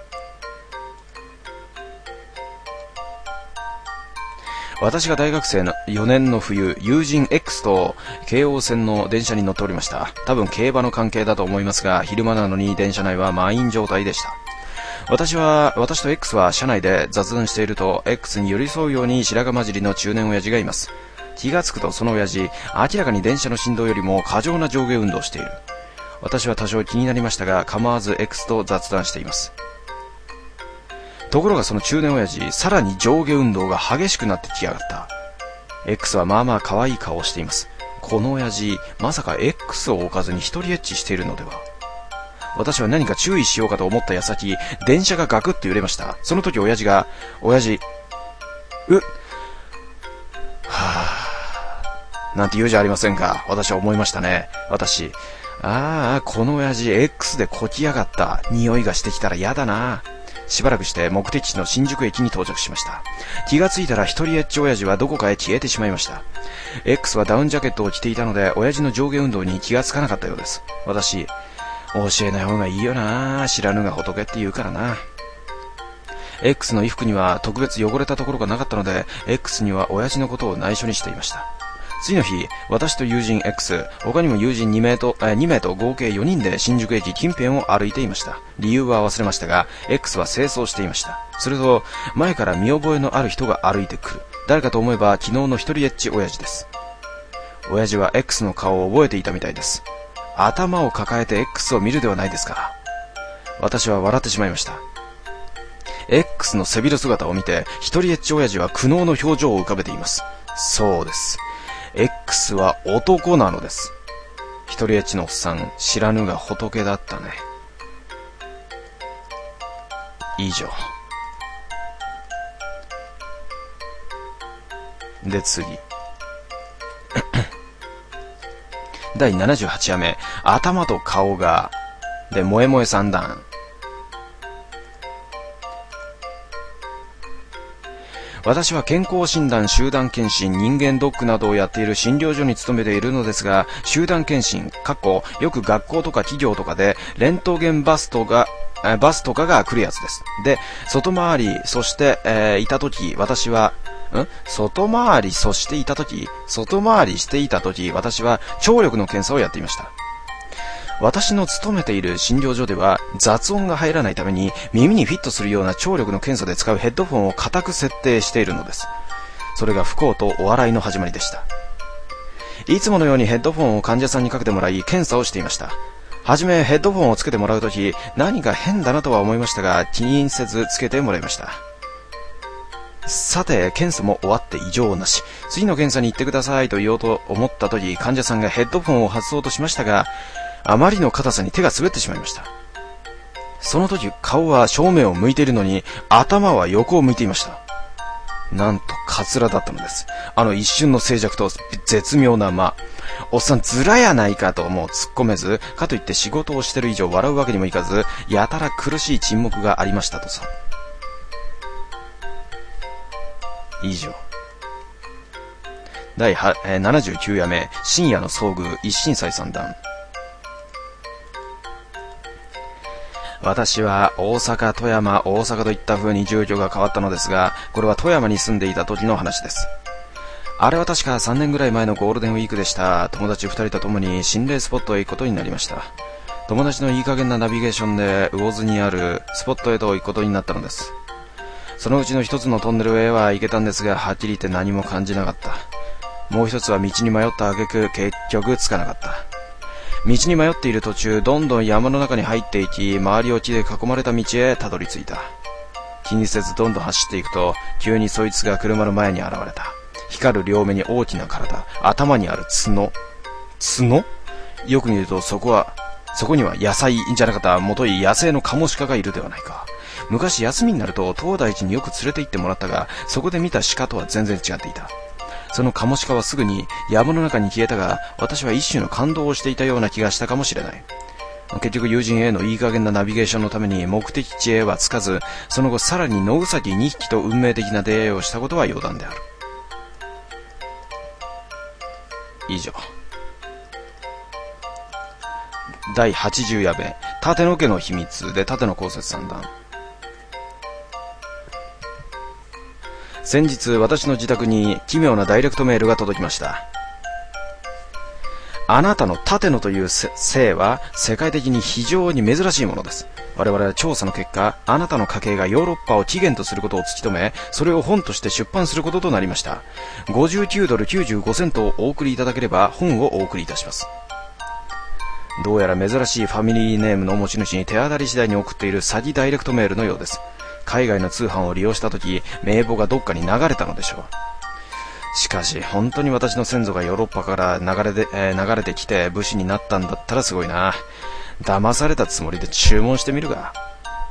私が大学生の4年の冬、友人 X と京王線の電車に乗っておりました。多分競馬の関係だと思いますが、昼間なのに電車内は満員状態でした。私と X は車内で雑談していると、X に寄り添うように白髪混じりの中年親父がいます。気がつくとその親父、明らかに電車の振動よりも過剰な上下運動をしている。私は多少気になりましたが、構わず X と雑談しています。ところがその中年親父、さらに上下運動が激しくなってきやがった。X はまあまあ可愛い顔をしています。この親父、まさか X を置かずに一人エッチしているのでは。私は何か注意しようかと思った矢先、電車がガクッと揺れました。その時親父、はぁ、なんて言うじゃありませんか。私は思いましたね。この親父 X でこきやがった。匂いがしてきたら嫌だな。 しばらくして目的地の新宿駅に到着しました。気がついたら一人エッチ親父はどこかへ消えてしまいました。X はダウンジャケットを着ていたので親父の上下運動に気がつかなかったようです。私、教えない方がいいよな、知らぬが仏って言うからな。X の衣服には特別汚れたところがなかったので X には親父のことを内緒にしていました。次の日、私と友人 X、他にも友人2名と合計4人で新宿駅近辺を歩いていました。理由は忘れましたが X は清掃していました。すると前から見覚えのある人が歩いてくる。誰かと思えば昨日の一人エッチ親父です。親父は X の顔を覚えていたみたいです。頭を抱えて X を見るではないですか。私は笑ってしまいました。X の背広姿を見て一人エッチ親父は苦悩の表情を浮かべています。そうです、X は男なのです。一人エッチのおっさん、知らぬが仏だったね。以上で、次第78話目、頭と顔がで、萌え萌え三段。私は健康診断、集団検診、人間ドックなどをやっている診療所に勤めているのですが、集団検診、よく学校とか企業とかでレントゲンバスとかが来るやつです。で、外回りしていた時、私は聴力の検査をやっていました。私の勤めている診療所では雑音が入らないために耳にフィットするような聴力の検査で使うヘッドフォンを固く設定しているのです。それが不幸とお笑いの始まりでした。いつものようにヘッドフォンを患者さんにかけてもらい検査をしていました。はじめヘッドフォンをつけてもらうとき何か変だなとは思いましたが気にせずつけてもらいました。さて、検査も終わって異常なし。次の検査に行ってくださいと言おうと思ったとき、患者さんがヘッドフォンを外そうとしましたが、あまりの硬さに手が滑ってしまいました。その時、顔は正面を向いているのに、頭は横を向いていました。なんと、カツラだったのです。一瞬の静寂と絶妙な間。おっさんずらやないかともう突っ込めず、かといって仕事をしてる以上笑うわけにもいかず、やたら苦しい沈黙がありましたとさ。以上。第79夜目、深夜の遭遇、一心斎三段。私は大阪、富山、大阪といった風に住居が変わったのですが、これは富山に住んでいた時の話です。あれは確か3年ぐらい前のゴールデンウィークでした。友達2人と共に心霊スポットへ行くことになりました。友達のいい加減なナビゲーションで魚津にあるスポットへと行くことになったのです。そのうちの一つのトンネルへは行けたんですが、はっきり言って何も感じなかった。もう一つは道に迷った挙句、結局つかなかった。道に迷っている途中、どんどん山の中に入っていき、周りを木で囲まれた道へたどり着いた。気にせずどんどん走っていくと、急にそいつが車の前に現れた。光る両目に大きな体、頭にある角。よく見るとそこには野菜じゃなかったもとい野生のカモシカがいるではないか。昔休みになると東大寺によく連れて行ってもらったが、そこで見た鹿とは全然違っていた。そのカモシカはすぐに山の中に消えたが、私は一種の感動をしていたような気がしたかもしれない。結局友人 A のいい加減なナビゲーションのために目的地へは着かず、その後さらに野ウサギ2匹と運命的な出会いをしたことは余談である。以上。第80夜目、立野家の秘密で立野公設三段。先日私の自宅に奇妙なダイレクトメールが届きました。あなたの立野という姓は世界的に非常に珍しいものです。我々は調査の結果、あなたの家系がヨーロッパを起源とすることを突き止め、それを本として出版することとなりました。$59.95をお送りいただければ本をお送りいたします。どうやら珍しいファミリーネームの持ち主に手当たり次第に送っている詐欺ダイレクトメールのようです。海外の通販を利用したとき、名簿がどっかに流れたのでしょう。しかし、本当に私の先祖がヨーロッパから流れてきて武士になったんだったらすごいな。騙されたつもりで注文してみるが。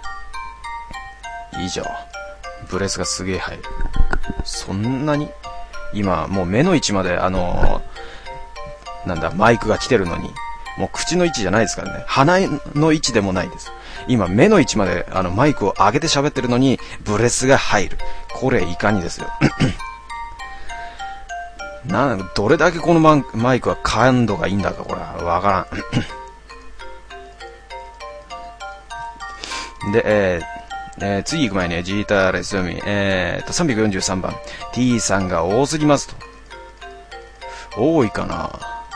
以上。ブレスがすげえ入る。そんなに今、もう目の位置までマイクが来てるのに、 もう口の位置じゃないですからね。鼻の位置でもないです。今目の位置までマイクを上げて喋ってるのにブレスが入る。これいかにですよ。どれだけこのマイクは感度がいいんだか、これはわからん。で、次行く前にジーターレス読み、343番 T さんが多すぎますと。多いかな。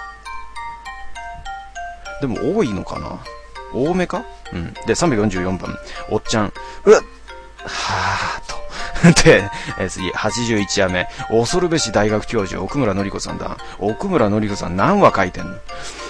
でも多いのかな。多めか。うん。で344番おっちゃん、はーと。で、次81夜目、恐るべし大学教授奥村のり子さんだ。奥村のり子さん何話書いてんの。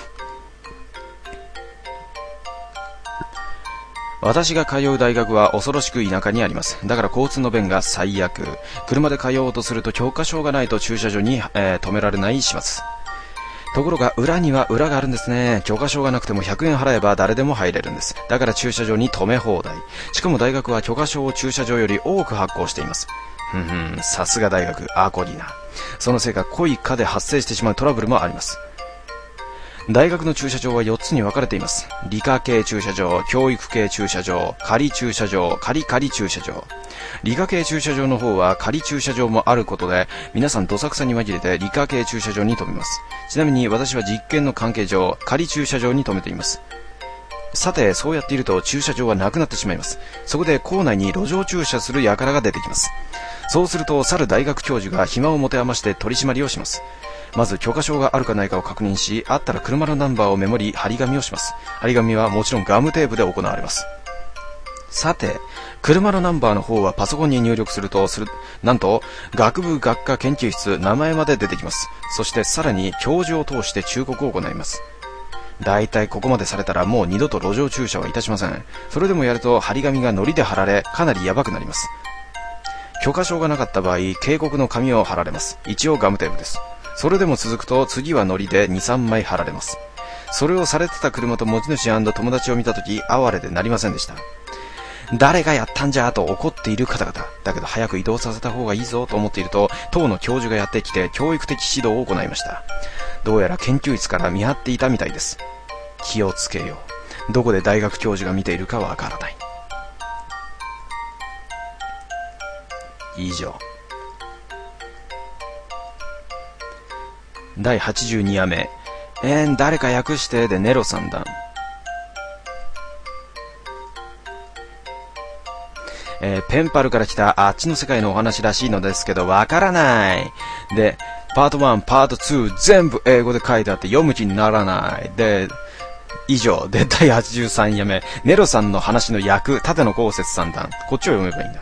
私が通う大学は恐ろしく田舎にあります。だから交通の便が最悪。車で通おうとすると許可証がないと駐車場に、止められない始末。ところが裏には裏があるんですね。許可証がなくても100円払えば誰でも入れるんです。だから駐車場に止め放題。しかも大学は許可証を駐車場より多く発行しています。さすが大学、アコギな。そのせいか濃い蚊で発生してしまうトラブルもあります。大学の駐車場は4つに分かれています。理科系駐車場、教育系駐車場、仮駐車場、仮駐車場。理科系駐車場の方は仮駐車場もあることで、皆さんどさくさに紛れて理科系駐車場に停めます。ちなみに私は実験の関係上、仮駐車場に停めています。さて、そうやっていると駐車場はなくなってしまいます。そこで校内に路上駐車する輩が出てきます。そうすると、去る大学教授が暇を持て余して取り締まりをします。まず許可証があるかないかを確認し、あったら車のナンバーをメモり、張り紙をします。張り紙はもちろんガムテープで行われます。さて、車のナンバーの方はパソコンに入力すると、なんと、学部学科研究室、名前まで出てきます。そしてさらに教授を通して忠告を行います。だいたいここまでされたらもう二度と路上駐車はいたしません。それでもやると張り紙が糊で貼られ、かなりやばくなります。許可証がなかった場合、警告の紙を貼られます。一応ガムテープです。それでも続くと次は糊で 2,3 枚貼られます。それをされてた車と持ち主&友達を見たとき、哀れでなりませんでした。誰がやったんじゃと怒っている方々。だけど早く移動させた方がいいぞと思っていると、当の教授がやってきて教育的指導を行いました。どうやら研究室から見張っていたみたいです。気をつけよう。どこで大学教授が見ているかわからない。以上。第82夜目、誰か訳してでネロさんだ。ペンパルから来たあっちの世界のお話らしいのですけどわからない。で、パート1、パート2全部英語で書いてあって読む気にならない。で、以上。で、第83夜目、ネロさんの話の訳、縦野公節三段。こっちを読めばいいんだ。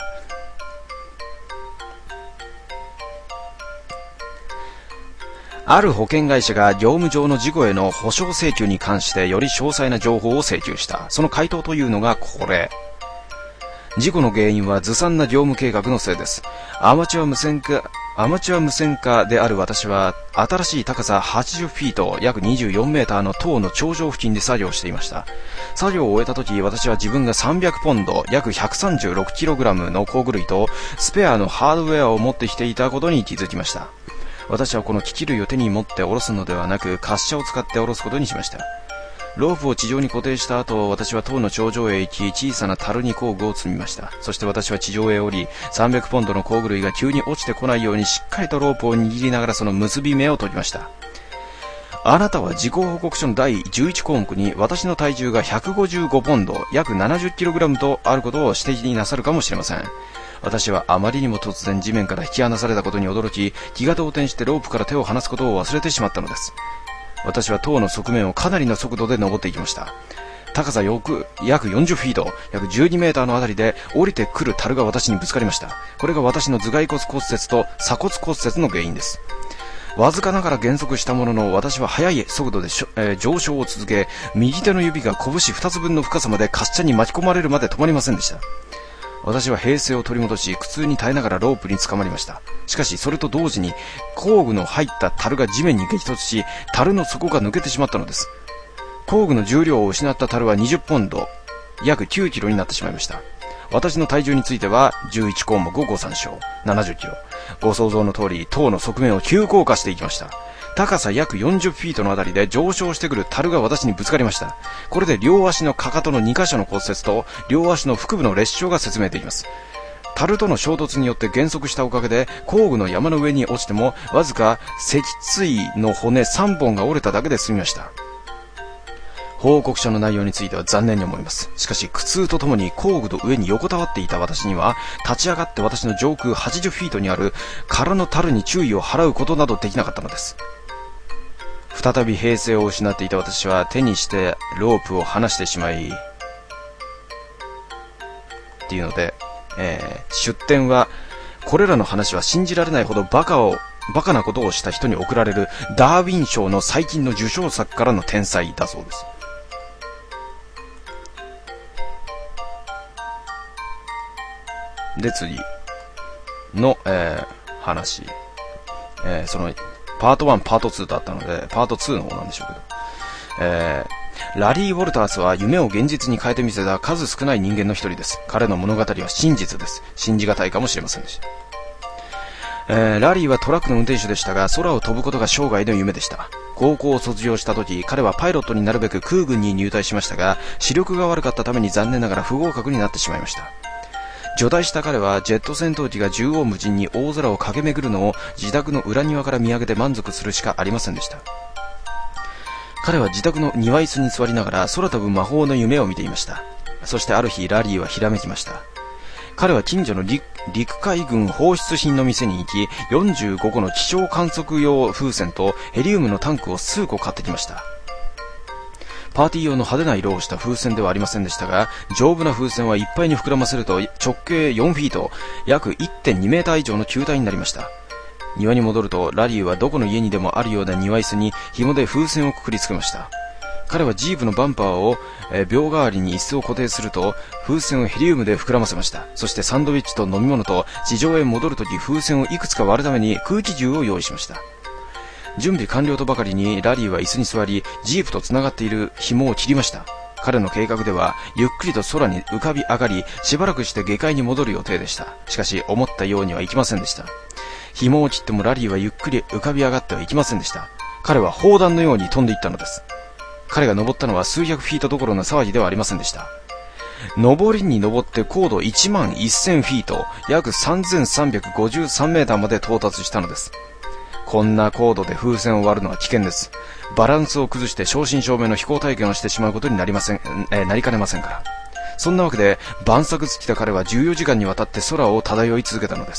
ある保険会社が業務上の事故への補償請求に関してより詳細な情報を請求した。その回答というのがこれ。事故の原因はずさんな業務計画のせいです。アマチュア無線化である私は、新しい高さ80フィート、約24メーターの塔の頂上付近で作業していました。作業を終えた時、私は自分が300ポンド、約136キログラムの工具類と、スペアのハードウェアを持ってきていたことに気づきました。私はこの機器類を手に持って下ろすのではなく、滑車を使って下ろすことにしました。ロープを地上に固定した後、私は塔の頂上へ行き、小さな樽に工具を積みました。そして私は地上へ降り、300ポンドの工具類が急に落ちてこないようにしっかりとロープを握りながらその結び目を取りました。あなたは事故報告書の第11項目に私の体重が155ポンド、約70キログラムとあることを指摘なさるかもしれません。私はあまりにも突然地面から引き離されたことに驚き、気が動転してロープから手を離すことを忘れてしまったのです。私は塔の側面をかなりの速度で登っていきました。高さ約40フィート、約12メーターのあたりで降りてくる樽が私にぶつかりました。これが私の頭蓋骨骨折と鎖骨骨折の原因です。わずかながら減速したものの、私は速い速度で上昇を続け、右手の指が拳2つ分の深さまで滑車に巻き込まれるまで止まりませんでした。私は平静を取り戻し、苦痛に耐えながらロープに捕まりました。しかしそれと同時に工具の入った樽が地面に激突し、樽の底が抜けてしまったのです。工具の重量を失った樽は20ポンド、約9キロになってしまいました。私の体重については11項目をご参照、70キロ。 ご想像の通り、塔の側面を急降下していきました。高さ約40フィートのあたりで上昇してくる樽が私にぶつかりました。これで両足のかかとの2箇所の骨折と両足の腹部の裂傷が説明できます。樽との衝突によって減速したおかげで工具の山の上に落ちてもわずか脊椎の骨3本が折れただけで済みました。報告書の内容については残念に思います。しかし苦痛とともに工具の上に横たわっていた私には立ち上がって私の上空80フィートにある空の樽に注意を払うことなどできなかったのです。再び平静を失っていた私は手にしてロープを離してしまいっていうので、出典はこれらの話は信じられないほどバカなことをした人に贈られるダーウィン賞の最近の受賞作からの天才だそうです。で次の、話、そのパート1パート2とあったのでパート2の方なんでしょうけど、ラリー・ウォルタースは夢を現実に変えてみせた数少ない人間の一人です。彼の物語は真実です。信じがたいかもしれませんでした。ラリーはトラックの運転手でしたが空を飛ぶことが生涯の夢でした。高校を卒業した時彼はパイロットになるべく空軍に入隊しましたが視力が悪かったために残念ながら不合格になってしまいました。除隊した彼はジェット戦闘機が縦横無尽に大空を駆け巡るのを自宅の裏庭から見上げて満足するしかありませんでした。彼は自宅の庭椅子に座りながら空飛ぶ魔法の夢を見ていました。そしてある日ラリーはひらめきました。彼は近所の陸海軍放出品の店に行き45個の気象観測用風船とヘリウムのタンクを数個買ってきました。パーティー用の派手な色をした風船ではありませんでしたが丈夫な風船はいっぱいに膨らませると直径4フィート約 1.2 メーター以上の球体になりました。庭に戻るとラリーはどこの家にでもあるような庭椅子に紐で風船をくくりつけました。彼はジープのバンパーを秒代わりに椅子を固定すると風船をヘリウムで膨らませました。そしてサンドイッチと飲み物と地上へ戻るとき風船をいくつか割るために空気銃を用意しました。準備完了とばかりにラリーは椅子に座りジープとつながっている紐を切りました。彼の計画ではゆっくりと空に浮かび上がりしばらくして下界に戻る予定でした。しかし思ったようにはいきませんでした。紐を切ってもラリーはゆっくり浮かび上がってはいきませんでした。彼は砲弾のように飛んでいったのです。彼が登ったのは数百フィートどころの騒ぎではありませんでした。上りに登って高度1万1000フィート約3353メーターまで到達したのです。こんな高度で風船を割るのは危険です。バランスを崩して正真正銘の飛行体験をしてしまうことになりかねませんから。そんなわけで晩作尽きた彼は14時間にわたって空を漂い続けたのです。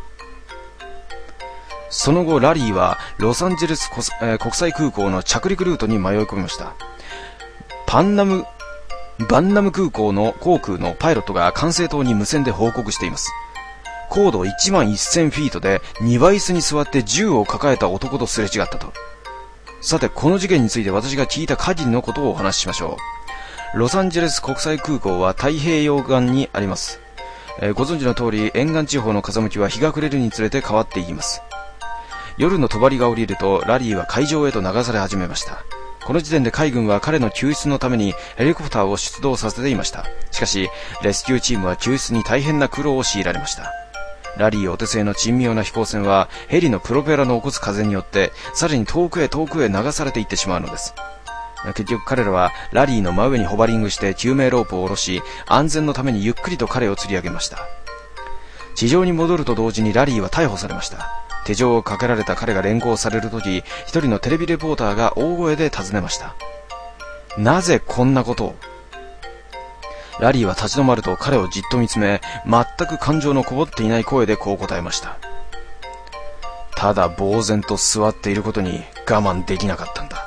その後ラリーはロサンゼルス国際空港の着陸ルートに迷い込みました。バンナム空港の航空のパイロットが管制塔に無線で報告しています。高度1万1000フィートで庭椅子に座って銃を抱えた男とすれ違ったと。さてこの事件について私が聞いた限りのことをお話ししましょう。ロサンゼルス国際空港は太平洋岸にあります。ご存知の通り沿岸地方の風向きは日が暮れるにつれて変わっていきます。夜の帳が降りるとラリーは海上へと流され始めました。この時点で海軍は彼の救出のためにヘリコプターを出動させていました。しかしレスキューチームは救出に大変な苦労を強いられました。ラリーお手製の珍妙な飛行船はヘリのプロペラの起こす風によってさらに遠くへ流されていってしまうのです。結局彼らはラリーの真上にホバリングして救命ロープを下ろし安全のためにゆっくりと彼を吊り上げました。地上に戻ると同時にラリーは逮捕されました。手錠をかけられた彼が連行されるとき一人のテレビレポーターが大声で尋ねました。なぜこんなことを。ラリーは立ち止まると彼をじっと見つめ全く感情のこぼっていない声でこう答えました。ただ呆然と座っていることに我慢できなかったんだ。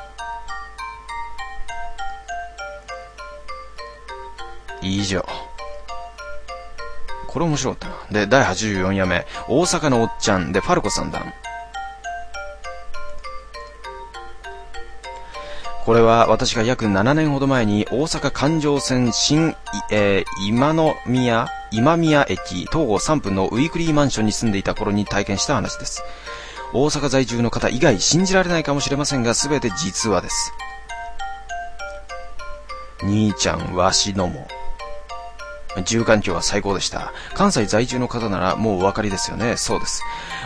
以上。これ面白かったな。で第84夜目大阪のおっちゃんでファルコ三段。これは私が約7年ほど前に大阪環状線新、今宮駅東郷3分のウィークリーマンションに住んでいた頃に体験した話です。大阪在住の方以外信じられないかもしれませんが全て実話です。兄ちゃんわしのも住環境は最高でした。関西在住の方ならもうお分かりですよね。そうです。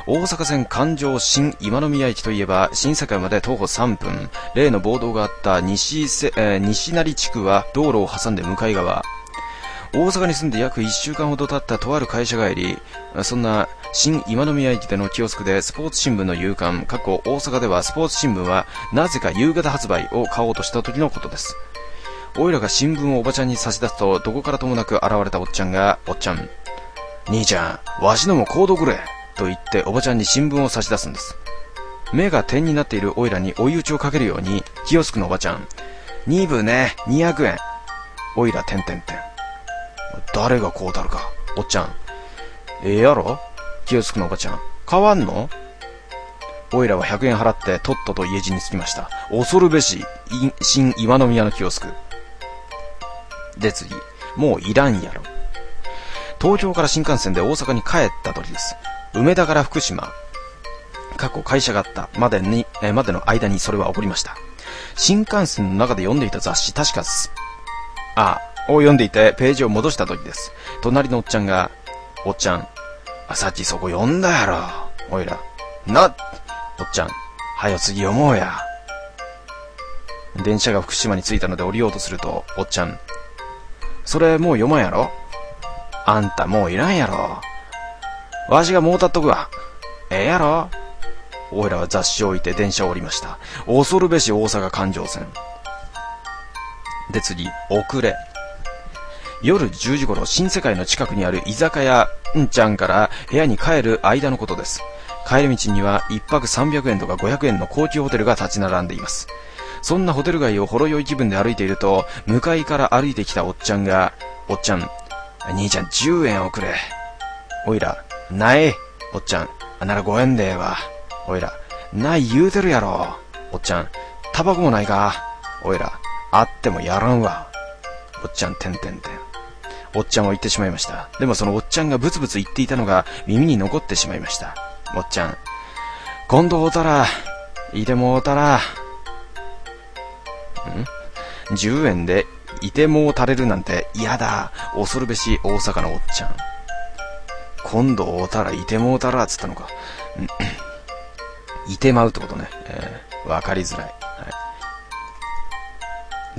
大阪線環状新今宮駅といえば、新堺まで徒歩3分。例の暴動があった西成地区は道路を挟んで向かい側。大阪に住んで約1週間ほど経ったとある会社帰り、そんな新今宮駅でのキオスクでスポーツ新聞の夕刊、大阪ではスポーツ新聞はなぜか夕方発売を買おうとした時のことです。おいらが新聞をおばちゃんに差し出すと、どこからともなく現れたおっちゃんが、おっちゃん、兄ちゃん、わしのも買うとくれと言っておばちゃんに新聞を差し出すんです。目が点になっているおいらに追い打ちをかけるように、キオスクのおばちゃん、2部ね、200円。おいら、誰がこうたるか。おっちゃん、やろキオスクのおばちゃん、買わんの？おいらは100円払ってとっとと家路に着きました。恐るべし、新今宮のキオスク。で次、もういらんやろ。東京から新幹線で大阪に帰った時です。梅田から福島、会社があったまでの間にそれは起こりました。新幹線の中で読んでいた雑誌、確かを読んでいてページを戻した時です。隣のおっちゃんが、おっちゃん、さっきそこ読んだやろ。おいら、おっちゃん、はよ次読もうや。電車が福島に着いたので降りようとすると、おっちゃん、それもう読まんやろ。あんたもういらんやろ。わしがもうたっとくわ。やろ。おいらは雑誌を置いて電車を降りました。恐るべし大阪環状線。で次、遅れ。夜10時頃、新世界の近くにある居酒屋んちゃんから部屋に帰る間のことです。帰り道には1泊300円とか500円の高級ホテルが立ち並んでいます。そんなホテル街をほろ酔い気分で歩いていると、向かいから歩いてきたおっちゃんが、おっちゃん、兄ちゃん10円をくれ。おいら、ない。おっちゃん、なら5円でええわ。おいら、ない言うてるやろ。おっちゃん、タバコもないか。おいら、あってもやらんわ。おっちゃん、おっちゃんは言ってしまいました。でもそのおっちゃんがブツブツ言っていたのが耳に残ってしまいました。おっちゃん、今度会うたら、いてもうたら、10円でいてもうたれるなんて嫌だ。恐るべし大阪のおっちゃん。今度会うたらいてもうたらっつったのか。いてまうってことね。わかりづらい。はい、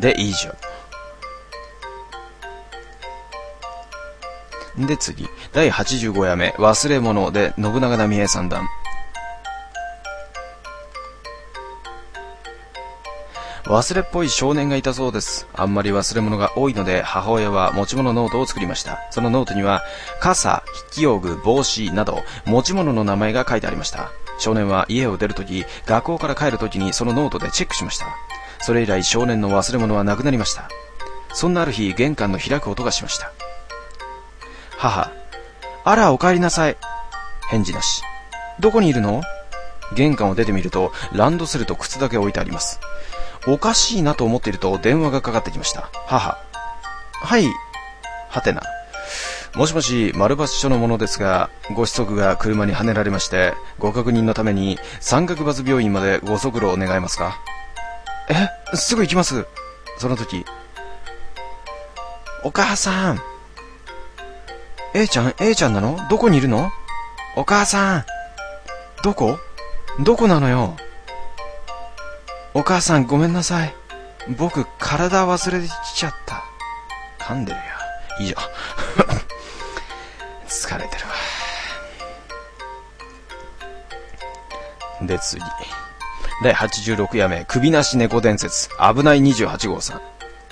で、以上。で次、第85夜目、忘れ物で信長並江三段。忘れっぽい少年がいたそうです。あんまり忘れ物が多いので、母親は持ち物ノートを作りました。そのノートには、傘、筆記用具、帽子など、持ち物の名前が書いてありました。少年は家を出るとき、学校から帰るときにそのノートでチェックしました。それ以来少年の忘れ物はなくなりました。そんなある日、玄関の開く音がしました。母、あらお帰りなさい。返事なし。どこにいるの？玄関を出てみると、ランドセルと靴だけ置いてあります。おかしいなと思っていると電話がかかってきました。母、はい、はてな。もしもし、丸橋署の者ですが、ご子息が車にはねられまして、ご確認のために三角バス病院までご足労願えますか？すぐ行きます。その時、お母さん、A ちゃんなの？どこにいるの？お母さん。どこなのよ。お母さんごめんなさい。僕体忘れてきちゃった。噛んでるよ。以上。疲れてるわ。で次。第86夜目、首なし猫伝説。危ない28号さん。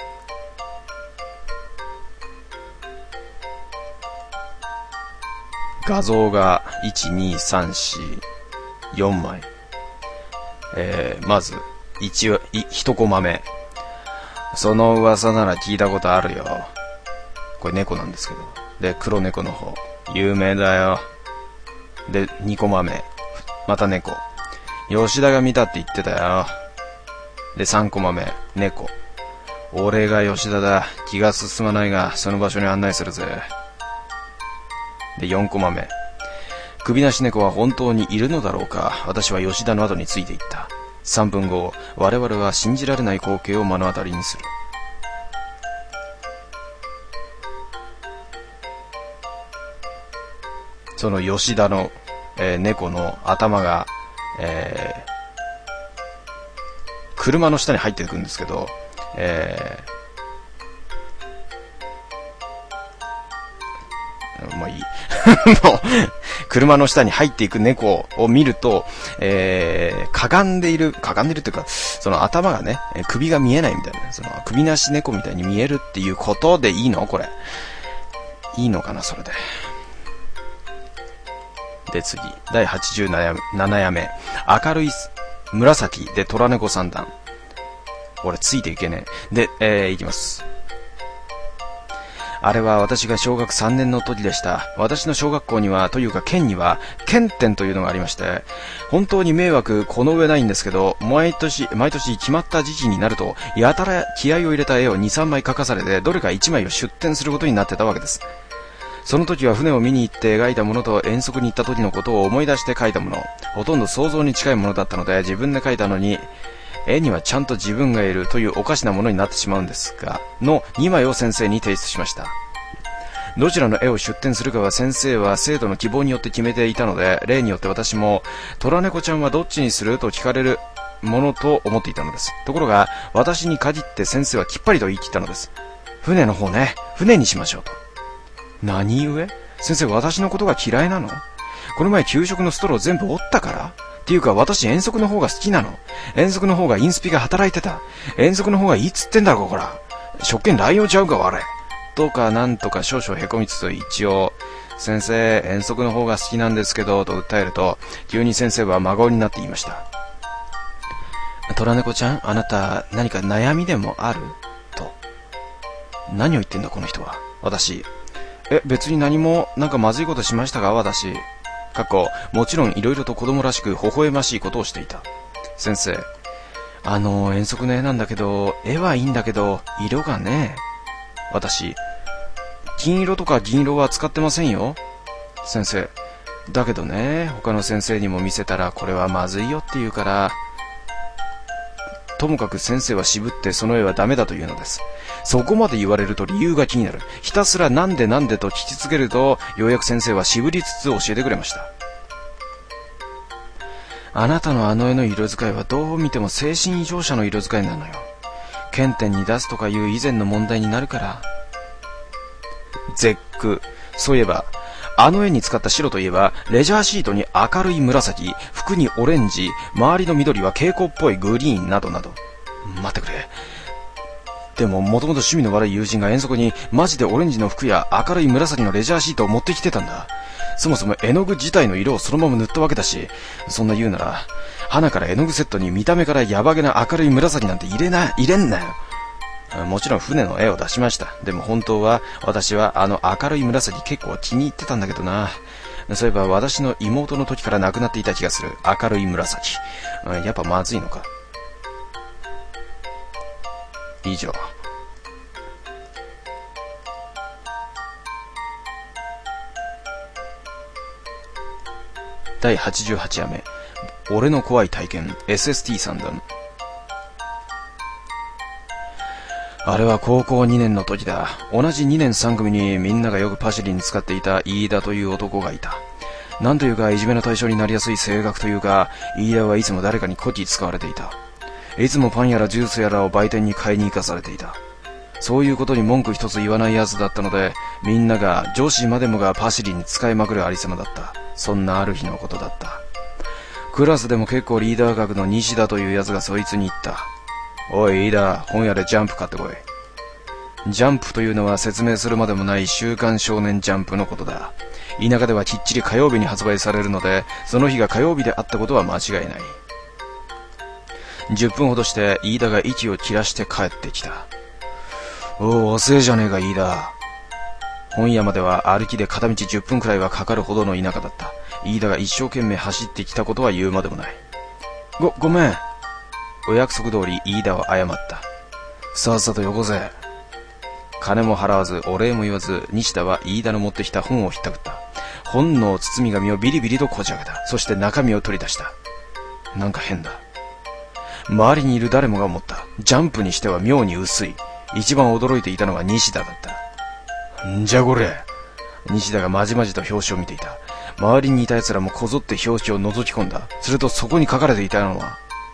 画像が1、2、3、4、4枚。まず、1コマ目。その噂なら聞いたことあるよ。これ猫なんですけど。で、黒猫の方。有名だよ。で、2コマ目。また猫。吉田が見たって言ってたよ。で、3コマ目。猫。俺が吉田だ。気が進まないが、その場所に案内するぜ。で、4コマ目。首なし猫は本当にいるのだろうか。私は吉田の後についていった。3分後、我々は信じられない光景を目の当たりにする。その吉田の、 猫の頭が、車の下に入っていくんですけど、もういいもう車の下に入っていく猫を見ると、かがんでいるっていうか、その頭がね、首が見えないみたいな、その首なし猫みたいに見えるっていうことでいいの？これいいのかな、それで。で次、第87夜目、明るい紫で虎猫三段。俺ついていけねえ。で、いきます。あれは私が小学3年の時でした。私の小学校には、というか県には、県展というのがありまして、本当に迷惑この上ないんですけど、毎年決まった時期になると、やたら気合を入れた絵を2、3枚描かされて、どれか1枚を出展することになってたわけです。その時は船を見に行って描いたものと遠足に行った時のことを思い出して描いたもの、ほとんど想像に近いものだったので、自分で描いたのに、絵にはちゃんと自分がいるというおかしなものになってしまうんですが、の2枚を先生に提出しました。どちらの絵を出展するかは先生は生徒の希望によって決めていたので、例によって私も、虎猫ちゃんはどっちにすると聞かれるものと思っていたのです。ところが、私に限って先生はきっぱりと言い切ったのです。船の方ね、船にしましょうと。何故？先生、私のことが嫌いなの？この前給食のストロー全部折ったから？っていうか、私遠足の方が好きなの。遠足の方がインスピが働いてた。遠足の方がいいっつってんだろ、こら。職権乱用ちゃうか、我。とかなんとか少々へこみつつ、一応、先生、遠足の方が好きなんですけど、と訴えると、急に先生は真顔になって言いました。虎猫ちゃん、あなた、何か悩みでもある？と。何を言ってんだ、この人は。私。別に何も、なんかまずいことしましたか、私。もちろんいろいろと子供らしく微笑ましいことをしていた。先生、遠足の絵なんだけど、絵はいいんだけど、色がね。私、金色とか銀色は使ってませんよ。先生、だけどね、他の先生にも見せたらこれはまずいよって言うから、ともかく先生は渋ってその絵はダメだというのです。そこまで言われると理由が気になる。ひたすらなんでと聞き続けると、ようやく先生は渋りつつ教えてくれました。あなたのあの絵の色使いはどう見ても精神異常者の色使いなのよ。検点に出すとかいう以前の問題になるから。絶句。そういえば、あの絵に使った白といえば、レジャーシートに明るい紫、服にオレンジ、周りの緑は蛍光っぽいグリーンなどなど。待ってくれ。でも、もともと趣味の悪い友人が遠足にマジでオレンジの服や明るい紫のレジャーシートを持ってきてたんだ。そもそも絵の具自体の色をそのまま塗ったわけだし、そんな言うなら、花から絵の具セットに見た目からヤバげな明るい紫なんて入れんなよ。もちろん船の絵を出しました。でも本当は私はあの明るい紫結構気に入ってたんだけどな。そういえば私の妹の時から亡くなっていた気がする。明るい紫。やっぱまずいのか。以上。第88夜目。俺の怖い体験 SST 三段。あれは高校2年の時だ。同じ2年3組にみんながよくパシリに使っていた飯田という男がいた。なんというかいじめの対象になりやすい性格というか、飯田はいつも誰かにこき使われていた。いつもパンやらジュースやらを売店に買いに行かされていた。そういうことに文句一つ言わないやつだったので、みんなが女子までもがパシリに使いまくるありさまだった。そんなある日のことだった。クラスでも結構リーダー格の西田というやつがそいつに言った。おい飯田、本屋でジャンプ買ってこい。ジャンプというのは説明するまでもない週刊少年ジャンプのことだ。田舎ではきっちり火曜日に発売されるので、その日が火曜日であったことは間違いない。10分ほどして飯田が息を切らして帰ってきた。遅えじゃねえか飯田。本屋までは歩きで片道10分くらいはかかるほどの田舎だった。飯田が一生懸命走ってきたことは言うまでもない。ごめん。お約束通り飯田は謝った。さっさとよこせ。金も払わずお礼も言わず、西田は飯田の持ってきた本をひったくった。本の包み紙をビリビリとこじ開けた。そして中身を取り出した。なんか変だ。周りにいる誰もが思った。ジャンプにしては妙に薄い。一番驚いていたのは西田だった。んじゃこれ。西田がまじまじと表紙を見ていた。 周りにいた奴らもこぞって表紙を覗き込んだ。するとそこに書かれていたのは、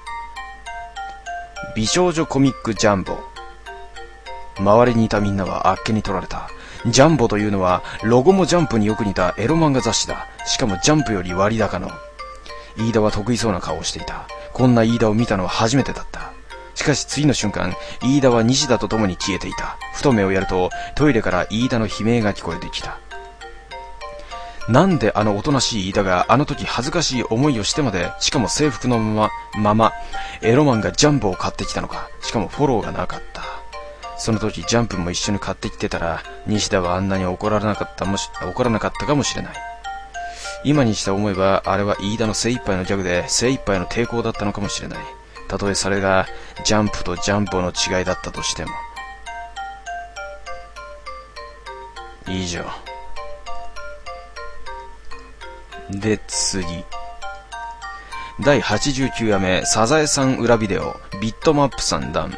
美少女コミックジャンボ。周りにいたみんなはあっけに取られた。ジャンボというのはロゴもジャンプによく似たエロ漫画雑誌だ。しかもジャンプより割高の。飯田は得意そうな顔をしていた。こんな飯田を見たのは初めてだった。しかし次の瞬間、飯田は西田と共に消えていた。ふと目をやるとトイレから飯田の悲鳴が聞こえてきた。なんであのおとなしい飯田があの時恥ずかしい思いをしてまで、しかも制服のままエロ漫画ジャンボを買ってきたのか。しかもフォローがなかった。その時ジャンプも一緒に買ってきてたら、西田はあんなに怒らなかったかもしれない。今にして思えば、あれは飯田の精一杯のギャグで精一杯の抵抗だったのかもしれない。たとえそれがジャンプとジャンボの違いだったとしても。以上。で、次。第89夜目、サザエさん裏ビデオ、ビットマップさん談。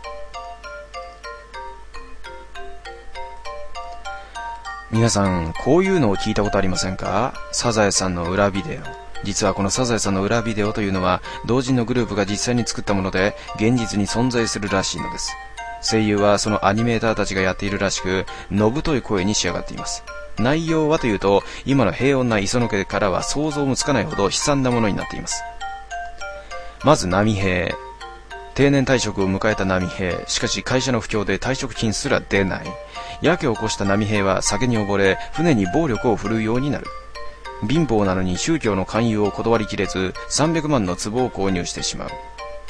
皆さん、こういうのを聞いたことありませんか？サザエさんの裏ビデオ。実はこのサザエさんの裏ビデオというのは、同人のグループが実際に作ったもので、現実に存在するらしいのです。声優はそのアニメーターたちがやっているらしく、のぶとい声に仕上がっています。内容はというと、今の平穏な磯野家からは想像もつかないほど悲惨なものになっています。まず波平。定年退職を迎えた波平。しかし会社の不況で退職金すら出ない。やけを起こした波平は酒に溺れ、船に暴力を振るうようになる。貧乏なのに宗教の勧誘を断りきれず、300万の壺を購入してしまう。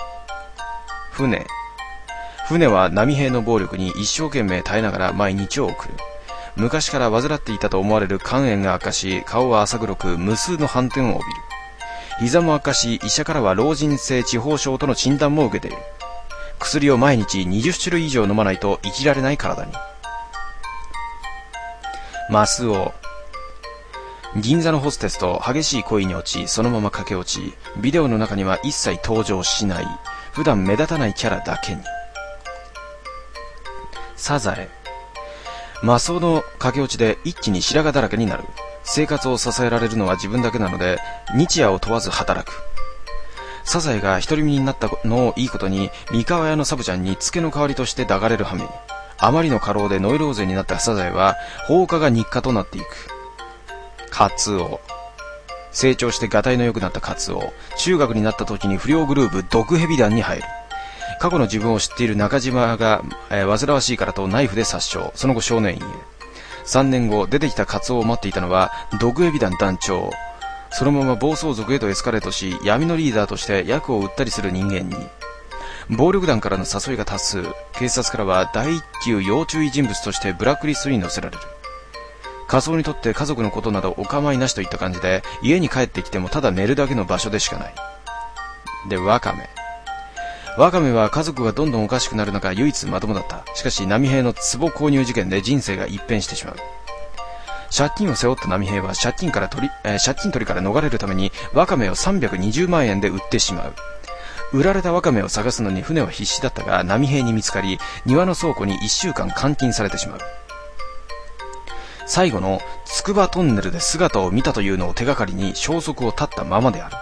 船は波平の暴力に一生懸命耐えながら毎日を送る。昔から患っていたと思われる肝炎が悪化し、顔は浅黒く無数の斑点を帯びる。膝も悪化し、医者からは老人性痴呆症との診断も受けている。薬を毎日20種類以上飲まないと生きられない体に。マスオ。銀座のホステスと激しい恋に落ち、そのまま駆け落ち、ビデオの中には一切登場しない、普段目立たないキャラだけに。サザエ。マスオの駆け落ちで一気に白髪だらけになる。生活を支えられるのは自分だけなので、日夜を問わず働く。サザエが独り身になったのをいいことに、三河屋のサブちゃんにツケの代わりとして抱かれる羽目に。あまりの過労でノイローゼになったサザエは、放課が日課となっていく。カツオ。成長してガタイの良くなったカツオ。中学になった時に不良グループ毒蛇団に入る。過去の自分を知っている中島が、煩わしいからとナイフで殺傷。その後少年院へ。3年後出てきたカツオを待っていたのは毒蛇団団長。そのまま暴走族へとエスカレートし、闇のリーダーとして役を売ったりする人間に。暴力団からの誘いが多数。警察からは第一級要注意人物としてブラックリストに載せられる。カツオにとって家族のことなどお構いなしといった感じで、家に帰ってきてもただ寝るだけの場所でしかない。で、ワカメは家族がどんどんおかしくなる中唯一まともだった。しかし波平の壺購入事件で人生が一変してしまう。借金を背負った波平は借金取りから逃れるためにワカメを320万円で売ってしまう。売られたワカメを探すのに船は必死だったが、波平に見つかり、庭の倉庫に1週間監禁されてしまう。最後の筑波トンネルで姿を見たというのを手がかりに消息を絶ったままである。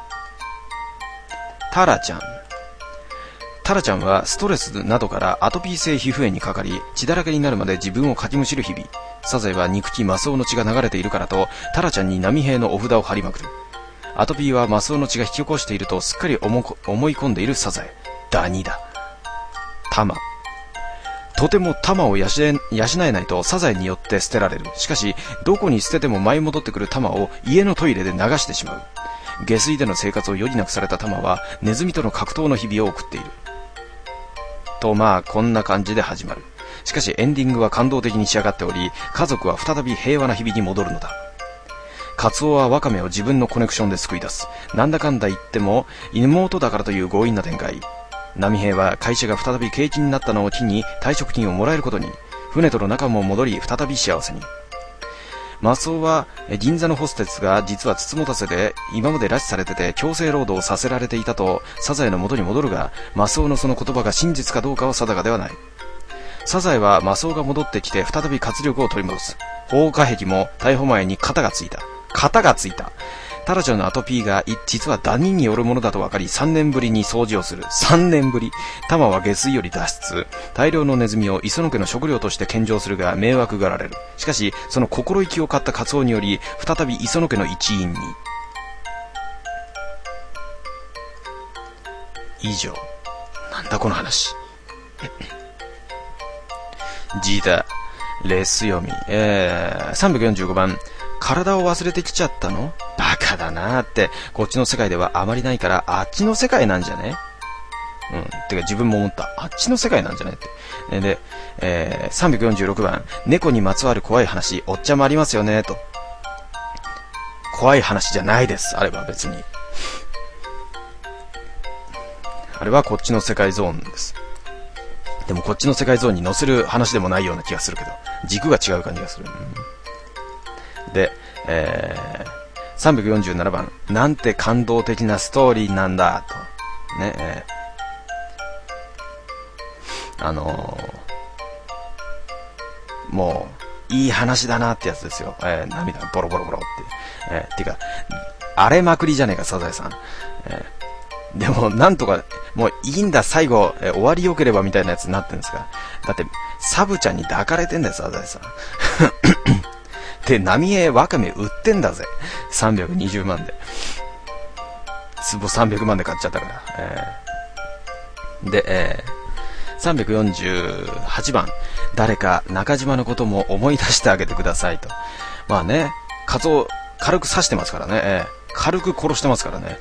タラちゃんはストレスなどからアトピー性皮膚炎にかかり、血だらけになるまで自分をかきむしる日々。サザエは憎きマスオの血が流れているからと、タラちゃんに波平のお札を貼りまくる。アトピーはマスオの血が引き起こしているとすっかり思い込んでいるサザエ。ダニだ。タマ。とてもタマを養えないとサザエによって捨てられる。しかし、どこに捨てても舞い戻ってくるタマを家のトイレで流してしまう。下水での生活を余儀なくされたタマは、ネズミとの格闘の日々を送っている。と、こんな感じで始まる。しかしエンディングは感動的に仕上がっており、家族は再び平和な日々に戻るのだ。カツオはワカメを自分のコネクションで救い出す。なんだかんだ言っても妹だからという強引な展開。波平は会社が再び景気になったのを機に退職金をもらえることに、船との仲も戻り再び幸せに。マスオは銀座のホステスが実はつつもたせで今まで拉致されてて強制労働させられていたとサザエの元に戻るが、マスオのその言葉が真実かどうかは定かではない。サザエはマスオが戻ってきて再び活力を取り戻す。放火壁も逮捕前に肩がついた。 型がついた。タラちゃんのアトピーが実はダニによるものだと分かり、3年ぶりに掃除をする。3年ぶり。タマは下水より脱出。大量のネズミを磯野家の食料として献上するが迷惑がられる。しかしその心意気を買ったカツオにより再び磯野家の一員に。以上。なんだこの話。ジータレス読み。345番。体を忘れてきちゃったの？バカだなーって。こっちの世界ではあまりないから、あっちの世界なんじゃね？てか自分も思った。あっちの世界なんじゃねって。で、346番。猫にまつわる怖い話、おっちゃんもありますよねと。怖い話じゃないです。あれは別に。あれはこっちの世界ゾーンです。でもこっちの世界ゾーンに載せる話でもないような気がするけど、軸が違う感じがする。で、347番。なんて感動的なストーリーなんだと。ね、もういい話だなってやつですよ。涙ボロボロボロって。てか荒れまくりじゃねえかサザエさん。でもなんとかもういいんだ最後、終わりよければみたいなやつになってんですか。だってサブちゃんに抱かれてんだよサザエさん。で浪江ワカメ売ってんだぜ。320万で。壺300万で買っちゃったから。で、348番。誰か中島のことも思い出してあげてくださいと。まあね、カツオ軽く刺してますからね。軽く殺してますからね。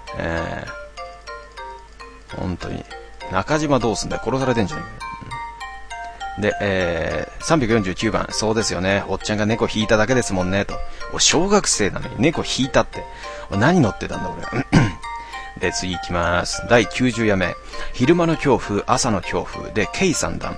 本当に中島どうすんだよ、殺されてんじゃねえか。で、349番。そうですよね、おっちゃんが猫引いただけですもんねと。小学生なのに猫引いたって。何乗ってたんだ俺。で次行きます。第90夜目。昼間の恐怖、朝の恐怖でケイ三段。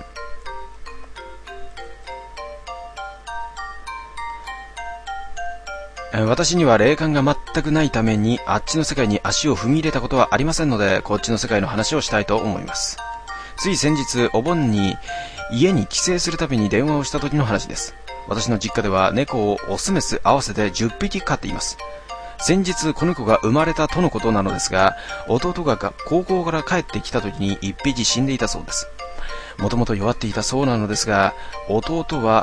私には霊感が全くないためにあっちの世界に足を踏み入れたことはありませんので、こっちの世界の話をしたいと思います。つい先日お盆に家に帰省するたびに電話をした時の話です。私の実家では猫をオスメス合わせて10匹飼っています。先日子猫が生まれたとのことなのですが、弟が高校から帰ってきた時に1匹死んでいたそうです。もともと弱っていたそうなのですが、弟は、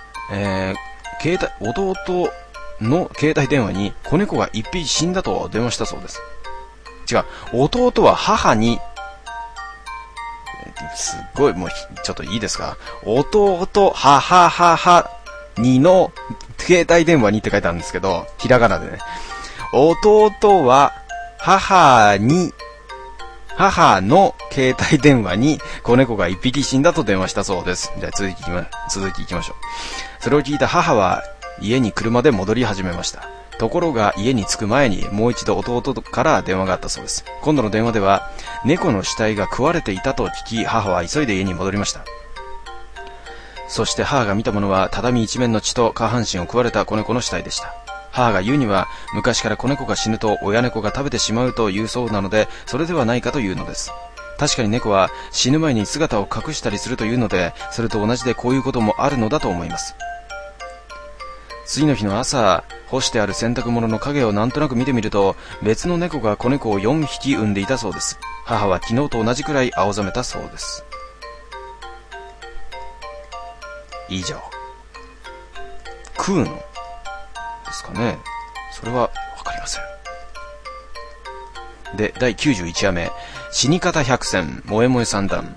弟の携帯電話に子猫が1匹死んだと電話したそうです。違う、弟は母に、すっごい、もうちょっといいですか。弟母にの携帯電話にって書いてあるんですけど、ひらがなでね。弟は母の携帯電話に子猫が1匹死んだと電話したそうです。じゃあ続きいきましょう。それを聞いた母は家に車で戻り始めました。ところが家に着く前にもう一度弟から電話があったそうです。今度の電話では猫の死体が食われていたと聞き、母は急いで家に戻りました。そして母が見たものは畳一面の血と下半身を食われた子猫の死体でした。母が言うには、昔から子猫が死ぬと親猫が食べてしまうというそうなので、それではないかというのです。確かに猫は死ぬ前に姿を隠したりするというので、それと同じでこういうこともあるのだと思います。次の日の朝、干してある洗濯物の影をなんとなく見てみると、別の猫が子猫を4匹産んでいたそうです。母は昨日と同じくらい青ざめたそうです。以上。食うのですかね。それはわかりません。で、第91夜目。死に方百選、萌え萌え三段。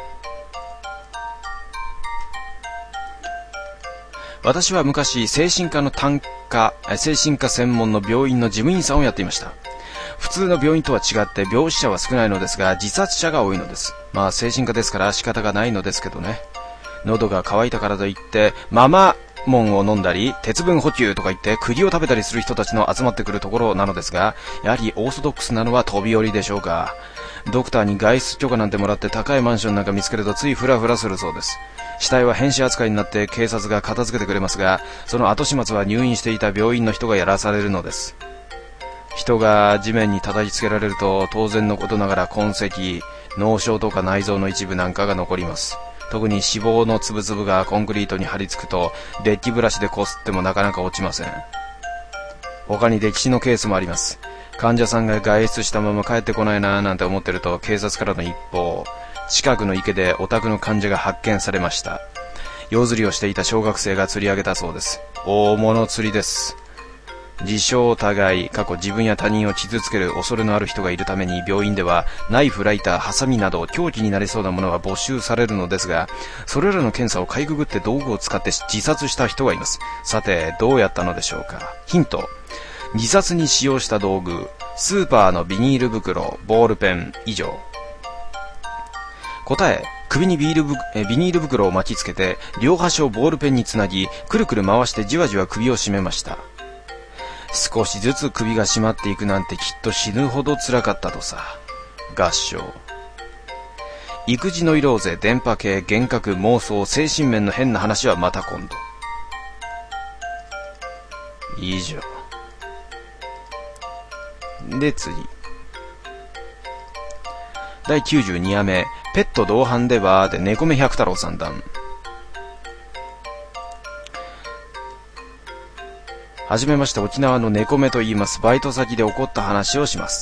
私は昔、精神科専門の病院の事務員さんをやっていました。普通の病院とは違って病死者は少ないのですが、自殺者が多いのです。まあ精神科ですから仕方がないのですけどね。喉が渇いたからといってママモンを飲んだり、鉄分補給とか言って栗を食べたりする人たちの集まってくるところなのですが、やはりオーソドックスなのは飛び降りでしょうか。ドクターに外出許可なんてもらって高いマンションなんか見つけるとついフラフラするそうです。死体は変死扱いになって警察が片付けてくれますが、その後始末は入院していた病院の人がやらされるのです。人が地面に叩きつけられると当然のことながら痕跡、脳症とか内臓の一部なんかが残ります。特に脂肪の粒々がコンクリートに張り付くとデッキブラシでこすってもなかなか落ちません。 他に溺死のケースもあります。患者さんが外出したまま帰ってこないなぁなんて思ってると、警察からの一報、近くの池でお宅の患者が発見されました。夜釣りをしていた小学生が釣り上げたそうです。大物釣りです。自傷互い、自分や他人を傷つける恐れのある人がいるために、病院ではナイフ、ライター、ハサミなど凶器になりそうなものは没収されるのですが、それらの検査をかいくぐって道具を使って自殺した人がいます。さて、どうやったのでしょうか。ヒント。自殺に使用した道具、スーパーのビニール袋、ボールペン、以上。答え、首にビニール袋を巻きつけて、両端をボールペンにつなぎ、くるくる回してじわじわ首を絞めました。少しずつ首が締まっていくなんてきっと死ぬほど辛かったとさ。合唱。育児の色ぜ、電波系、幻覚、妄想、精神面の変な話はまた今度。以上。で次。第92夜目、ペット同伴ではで猫目百太郎さん団。はじめまして、沖縄の猫目と言います。バイト先で起こった話をします。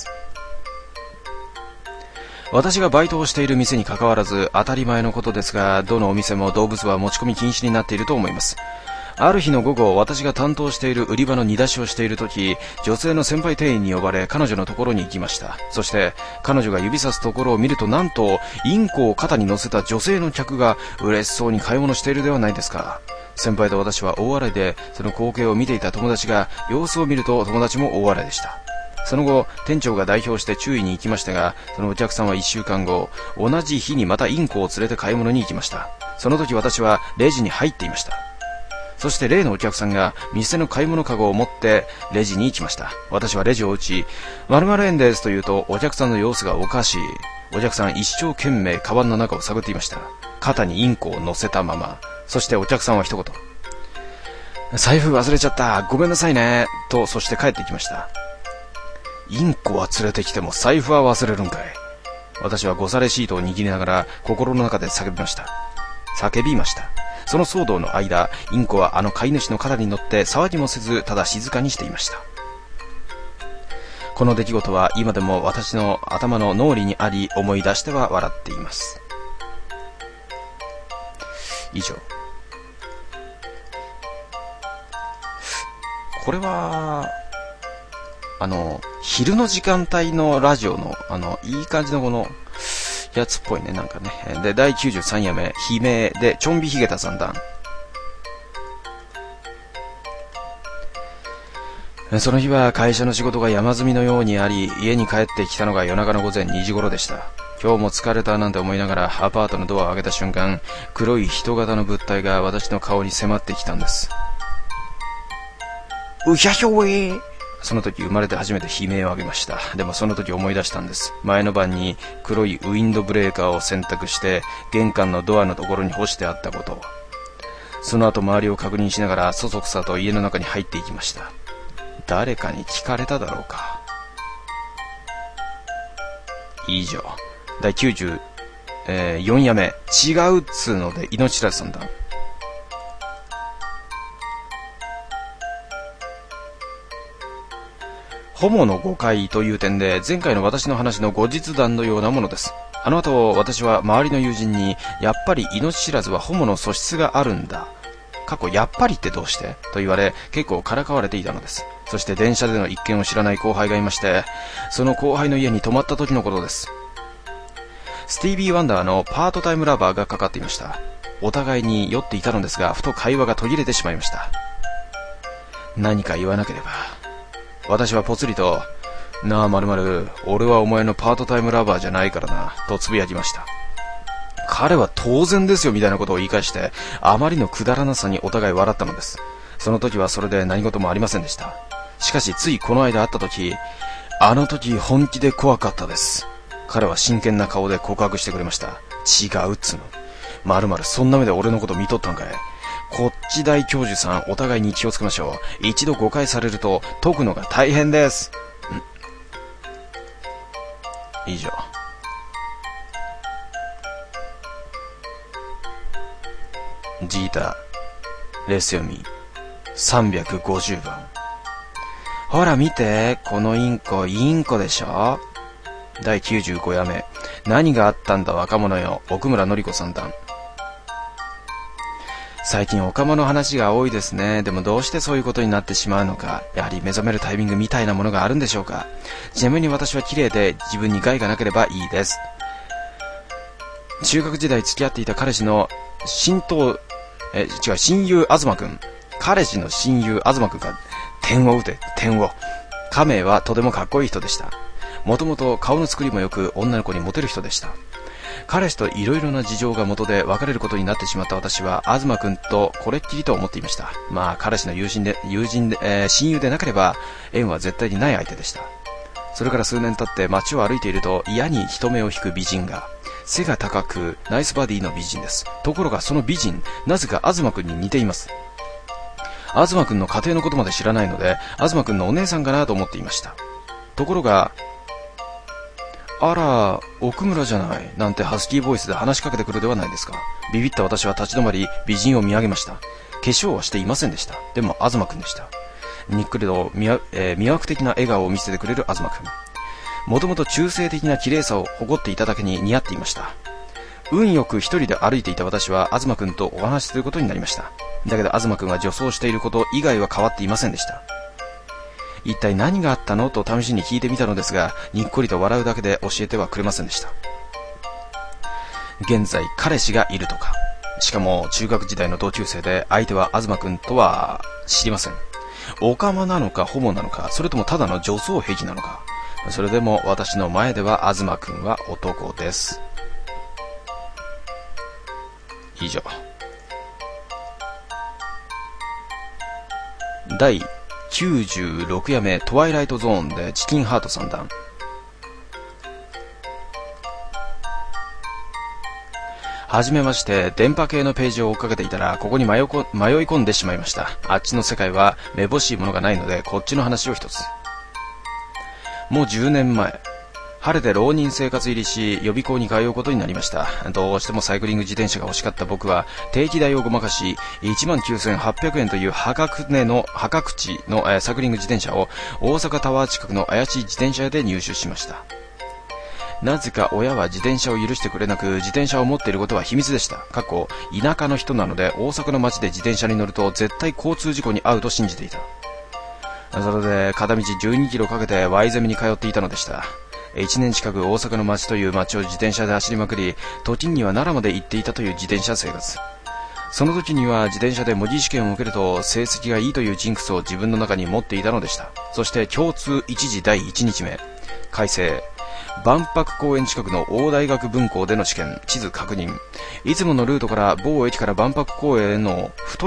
私がバイトをしている店に関わらず当たり前のことですが、どのお店も動物は持ち込み禁止になっていると思います。ある日の午後、私が担当している売り場の煮出しをしているとき、女性の先輩店員に呼ばれ、彼女のところに行きました。そして彼女が指さすところを見ると、なんとインコを肩に乗せた女性の客が嬉しそうに買い物しているではないですか。先輩と私は大笑いで、その光景を見ていた友達が様子を見ると友達も大笑いでした。その後、店長が代表して注意に行きましたが、そのお客さんは1週間後、同じ日にまたインコを連れて買い物に行きました。その時私はレジに入っていました。そして例のお客さんが店の買い物かごを持ってレジに行きました。私はレジを打ち、〇〇円ですと言うと、お客さんの様子がおかしい。お客さん一生懸命カバンの中を探っていました。肩にインコを乗せたまま。そしてお客さんは一言、財布忘れちゃった、ごめんなさいねと、そして帰ってきました。インコは連れてきても財布は忘れるんかい。私はゴサレシートを握りながら心の中で叫びました。その騒動の間、インコはあの飼い主の肩に乗って騒ぎもせず、ただ静かにしていました。この出来事は今でも私の頭の脳裏にあり、思い出しては笑っています。以上。これは昼の時間帯のラジオのいい感じのこのやつっぽいね、なんかね。で、第93夜目、悲鳴で、ちょんびひげたさん団。その日は会社の仕事が山積みのようにあり、家に帰ってきたのが夜中の午前2時頃でした。今日も疲れたなんて思いながらアパートのドアを開けた瞬間、黒い人型の物体が私の顔に迫ってきたんです。うひゃひょー。その時生まれて初めて悲鳴を上げました。でもその時思い出したんです。前の晩に黒いウィンドブレーカーを選択して玄関のドアのところに干してあったこと。その後周りを確認しながらそそくさと家の中に入っていきました。誰かに聞かれただろうか。以上。第94夜目、違うっつーので命知らずさんだ。ホモの誤解という点で、前回の私の話の後日談のようなものです。あの後、私は周りの友人に、やっぱり命知らずはホモの素質があるんだ。やっぱりってどうしてと言われ、結構からかわれていたのです。そして電車での一件を知らない後輩がいまして、その後輩の家に泊まった時のことです。スティービー・ワンダーのパートタイムラバーがかかっていました。お互いに酔っていたのですが、ふと会話が途切れてしまいました。何か言わなければ。私はぽつりと、なあ〇〇、俺はお前のパートタイムラバーじゃないからな、とつぶやきました。彼は当然ですよみたいなことを言い返して、あまりのくだらなさにお互い笑ったのです。その時はそれで何事もありませんでした。しかしついこの間会った時、あの時本気で怖かったです。彼は真剣な顔で告白してくれました。違うっつの。〇〇そんな目で俺のこと見とったんかい。こっち大教授さん、お互いに気をつけましょう。一度誤解されると解くのが大変です。以上。ジータレッス読み350番。 ほら見て、このインコ、インコでしょ。第95夜目。何があったんだ若者よ。奥村のり子三段。最近オカマの話が多いですね。でもどうしてそういうことになってしまうのか。やはり目覚めるタイミングみたいなものがあるんでしょうか。ちなみに私は綺麗で自分に害がなければいいです。中学時代付き合っていた彼氏の親友東くん。彼氏の親友東くんが点を打て、点を。家名はとてもかっこいい人でした。もともと顔の作りも良く女の子にモテる人でした。彼氏といろいろな事情が元で別れることになってしまった私は東くんとこれっきりと思っていました。まあ彼氏の親友でなければ縁は絶対にない相手でした。それから数年経って街を歩いていると嫌に人目を引く美人が、背が高くナイスバディの美人です。ところがその美人、なぜか東くんに似ています。東くんの家庭のことまで知らないので東くんのお姉さんかなと思っていました。ところが、あら、奥村じゃない、なんてハスキーボイスで話しかけてくるではないですか。ビビった私は立ち止まり、美人を見上げました。化粧はしていませんでした。でも、東くんでした。にっくりと魅惑的な笑顔を見せてくれる東くん。もともと中性的な綺麗さを誇っていただけに似合っていました。運よく一人で歩いていた私は、東くんとお話しすることになりました。だけど、東くんは女装していること以外は変わっていませんでした。一体何があったのと試しに聞いてみたのですが、にっこりと笑うだけで教えてはくれませんでした。現在彼氏がいるとか、しかも中学時代の同級生で、相手は東くんとは知りません。オカマなのかホモなのか、それともただの女装癖なのか。それでも私の前では東くんは男です。以上。第96夜目トワイライトゾーンでチキンハート三段。はじめまして。電波系のページを追っかけていたらここに迷い込んでしまいました。あっちの世界はめぼしいものがないので、こっちの話を一つ。もう10年前、晴れて浪人生活入りし予備校に通うことになりました。どうしてもサイクリング自転車が欲しかった僕は定期代をごまかし 19,800 円という破格値のサイクリング自転車を大阪タワー近くの怪しい自転車屋で入手しました。なぜか親は自転車を許してくれなく、自転車を持っていることは秘密でした。田舎の人なので大阪の街で自転車に乗ると絶対交通事故に遭うと信じていた。それで片道12キロかけて Y ゼミに通っていたのでした。1年近く大阪の街という街を自転車で走りまくり、時には奈良まで行っていたという自転車生活。その時には自転車で模擬試験を受けると成績がいいというジンクスを自分の中に持っていたのでした。そして共通一次第1日目、改正万博公園近くの大大学分校での試験、地図確認。いつものルートから某駅から万博公園の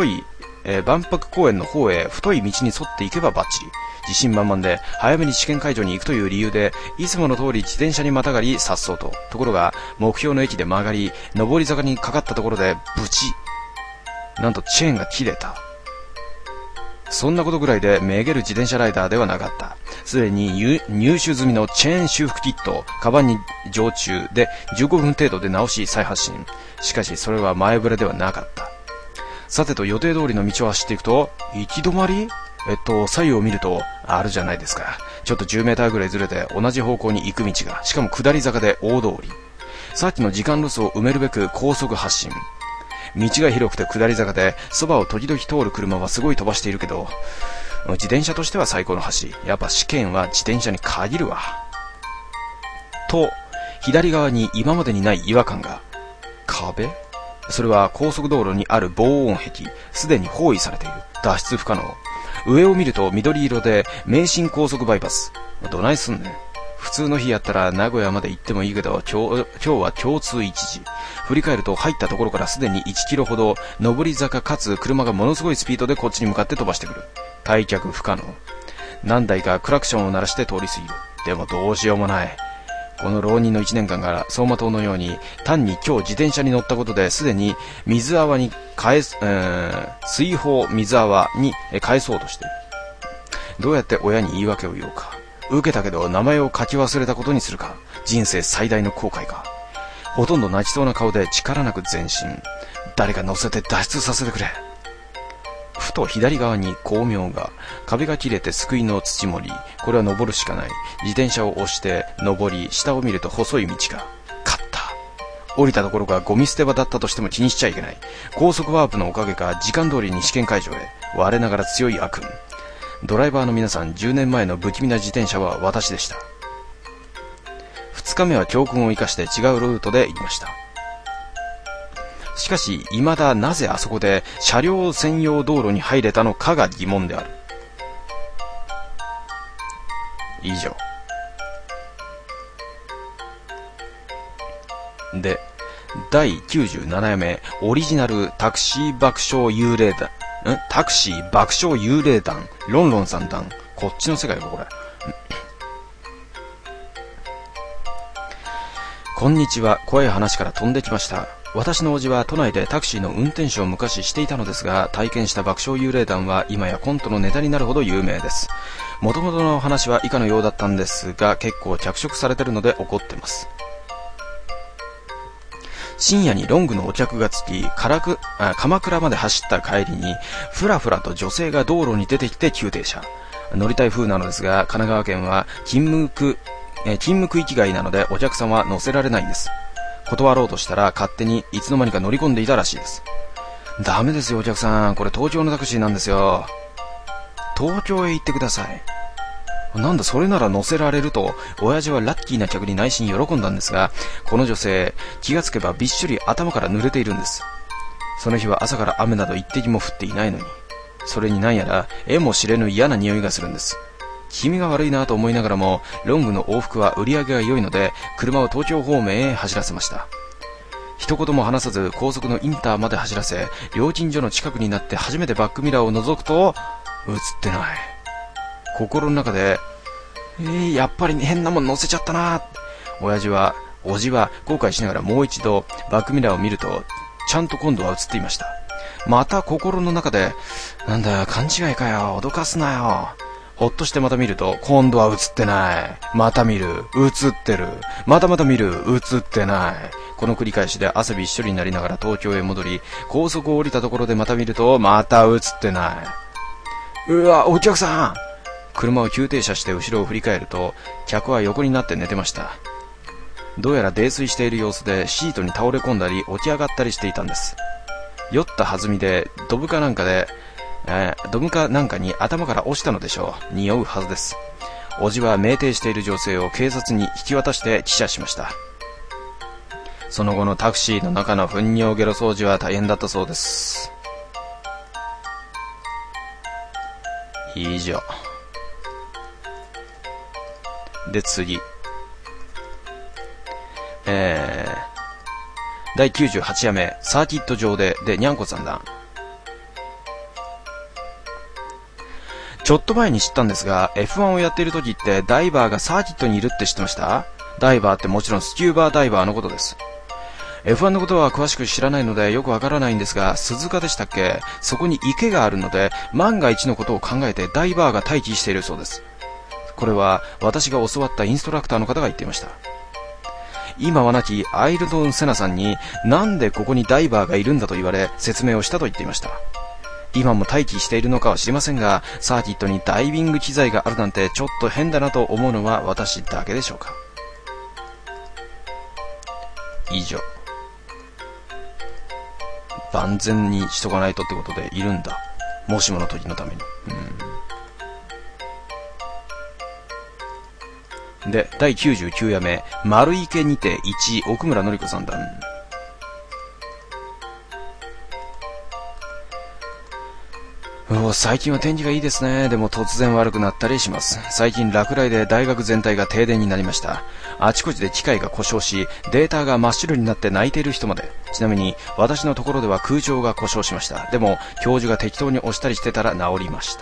方へ太い道に沿っていけばバッチリ。自信満々で早めに試験会場に行くという理由で、いつもの通り自転車にまたがり颯爽と。ところが目標の駅で曲がり、上り坂にかかったところでブチ、なんとチェーンが切れた。そんなことぐらいでめげる自転車ライダーではなかった。すでに入手済みのチェーン修復キット、カバンに常駐で15分程度で直し再発進。しかしそれは前触れではなかった。さてと予定通りの道を走っていくと、行き止まり？左右を見ると、あるじゃないですか。ちょっと10メーターぐらいずれて同じ方向に行く道が、しかも下り坂で大通り。さっきの時間ロスを埋めるべく高速発進。道が広くて下り坂で、そばを時々通る車はすごい飛ばしているけど、自転車としては最高の走り。やっぱ試験は自転車に限るわ。と、左側に今までにない違和感が。壁？それは高速道路にある防音壁。すでに包囲されている。脱出不可能。上を見ると緑色で名神高速バイパス。どないすんねん。普通の日やったら名古屋まで行ってもいいけど、今日は共通一時。振り返ると入ったところからすでに1キロほど上り坂かつ車がものすごいスピードでこっちに向かって飛ばしてくる。退却不可能。何台かクラクションを鳴らして通り過ぎる。でもどうしようもない。この浪人の1年間が走馬灯のように、単に今日自転車に乗ったことですでに水泡に水泡水泡に返そうとしている。どうやって親に言い訳を言おうか。受けたけど名前を書き忘れたことにするか。人生最大の後悔か。ほとんど泣きそうな顔で力なく前進。誰か乗せて脱出させてくれ。 と左側に光明が、壁が切れて救いの土森、これは登るしかない。自転車を押して登り、下を見ると細い道が。勝った。降りたところがゴミ捨て場だったとしても気にしちゃいけない。高速ワープのおかげか時間通りに試験会場へ。我ながら強い悪夢。ドライバーの皆さん、10年前の不気味な自転車は私でした。2日目は教訓を生かして違うルートで行きました。しかし、未だなぜあそこで車両専用道路に入れたのかが疑問である。以上。で、第97夜目、オリジナルタクシー爆笑幽霊団。タクシー爆笑幽霊団。ロンロンさん団。こっちの世界か、これ。こんにちは。怖い話から飛んできました。私の叔父は都内でタクシーの運転手を昔していたのですが、体験した爆笑幽霊団は今やコントのネタになるほど有名です。元々の話は以下のようだったんですが、結構脚色されてるので怒ってます。深夜にロングのお客がつき、鎌倉まで走った帰りに、ふらふらと女性が道路に出てきて急停車。乗りたい風なのですが、神奈川県は勤務区域外なのでお客さんは乗せられないんです。断ろうとしたら勝手にいつの間にか乗り込んでいたらしいです。ダメですよお客さん、これ東京のタクシーなんですよ。東京へ行ってください。なんだそれなら乗せられると、親父はラッキーな客に内心喜んだんですが、この女性、気がつけばびっしり頭から濡れているんです。その日は朝から雨など一滴も降っていないのに、それになんやら絵も知れぬ嫌な匂いがするんです。気味が悪いなと思いながらも、ロングの往復は売り上げが良いので、車を東京方面へ走らせました。一言も話さず高速のインターまで走らせ、料金所の近くになって初めてバックミラーを覗くと、映ってない。心の中で、やっぱり変なもん乗せちゃったな。おじは後悔しながらもう一度バックミラーを見ると、ちゃんと今度は映っていました。また心の中で、なんだよ勘違いかよ、脅かすなよ。ほっとしてまた見ると、今度は映ってない。また見る。映ってる。また見る。映ってない。この繰り返しで汗びっしょりになりながら東京へ戻り、高速を降りたところでまた見ると、また映ってない。うわ、お客さん。車を急停車して後ろを振り返ると、客は横になって寝てました。どうやら泥酔している様子でシートに倒れ込んだり起き上がったりしていたんです。酔った弾みでドブかなんかに頭から落ちたのでしょう。匂うはずです。おじは酩酊している女性を警察に引き渡して記者しました。その後のタクシーの中の糞尿ゲロ掃除は大変だったそうです。以上で次、第98夜目、サーキット場でにゃんこさんだ。ちょっと前に知ったんですが、F1 をやっている時ってダイバーがサーキットにいるって知ってました？ダイバーってもちろんスキューバーダイバーのことです。F1 のことは詳しく知らないのでよくわからないんですが、鈴鹿でしたっけ？そこに池があるので、万が一のことを考えてダイバーが待機しているそうです。これは私が教わったインストラクターの方が言っていました。今は亡きアイルトン・セナさんに、なんでここにダイバーがいるんだと言われ説明をしたと言っていました。今も待機しているのかは知りませんが、サーキットにダイビング機材があるなんてちょっと変だなと思うのは私だけでしょうか。以上。万全にしとかないとってことでいるんだ。もしもの時のために。で、第99夜目、丸池にて1、奥村のり子さんだ。最近は天気がいいですね。でも突然悪くなったりします。最近落雷で大学全体が停電になりました。あちこちで機械が故障し、データが真っ白になって泣いている人まで。ちなみに私のところでは空調が故障しました。でも教授が適当に押したりしてたら治りました。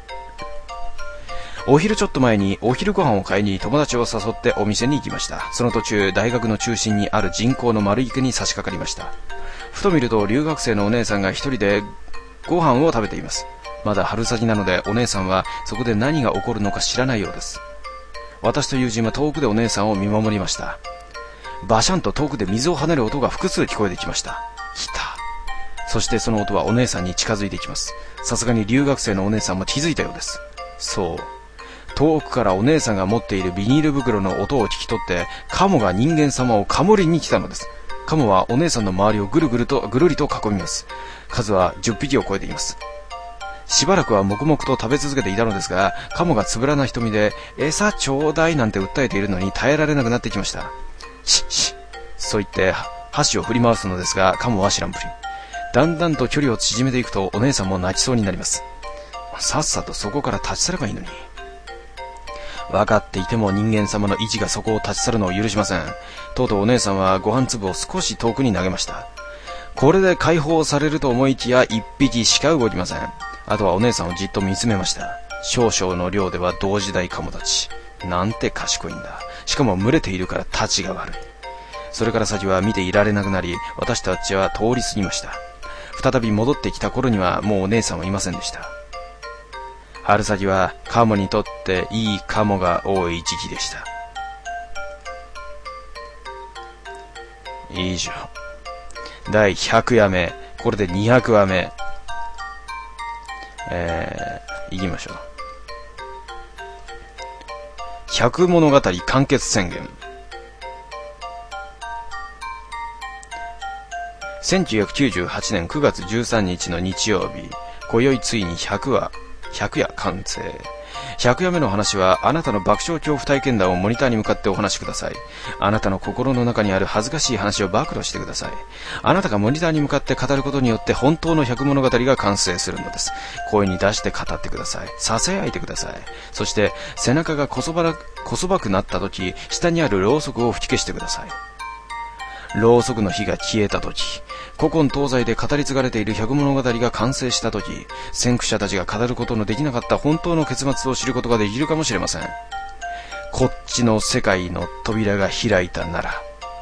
お昼ちょっと前にお昼ご飯を買いに友達を誘ってお店に行きました。その途中、大学の中心にある人工の丸池に差し掛かりました。ふと見ると留学生のお姉さんが一人でご飯を食べています。まだ春先なのでお姉さんはそこで何が起こるのか知らないようです。私と友人は遠くでお姉さんを見守りました。バシャンと遠くで水を跳ねる音が複数聞こえてきました。来た。 そしてその音はお姉さんに近づいていきます。さすがに留学生のお姉さんも気づいたようです。そう。遠くからお姉さんが持っているビニール袋の音を聞き取って、カモが人間様をカモりに来たのです。カモはお姉さんの周りをぐるりと囲みます。数は10匹を超えています。しばらくは黙々と食べ続けていたのですが、カモがつぶらな瞳で、餌ちょうだいなんて訴えているのに耐えられなくなってきました。しっしっ。そう言って箸を振り回すのですが、カモは知らんぷり。だんだんと距離を縮めていくと、お姉さんも泣きそうになります。さっさとそこから立ち去ればいいのに。分かっていても人間様の意地がそこを立ち去るのを許しません。とうとうお姉さんはご飯粒を少し遠くに投げました。これで解放されると思いきや一匹しか動きません。あとはお姉さんをじっと見つめました。少々の量では同時代カモたち。なんて賢いんだ。しかも群れているからたちが悪い。それから先は見ていられなくなり、私たちは通り過ぎました。再び戻ってきた頃にはもうお姉さんはいませんでした。春先はカモにとっていいカモが多い時期でした。以上。第100夜目。これで200話目。行きましょう。100物語完結宣言。1998年9月13日の日曜日、今宵ついに100夜完成。100夜目の話は、あなたの爆笑恐怖体験談をモニターに向かってお話しください。あなたの心の中にある恥ずかしい話を暴露してください。あなたがモニターに向かって語ることによって本当の100物語が完成するのです。声に出して語ってください。囁いてください。そして、背中がこそばくなった時、下にあるろうそくを吹き消してください。ろうそくの火が消えた時、古今東西で語り継がれている100物語が完成した時、先駆者たちが語ることのできなかった本当の結末を知ることができるかもしれません。こっちの世界の扉が開いたなら。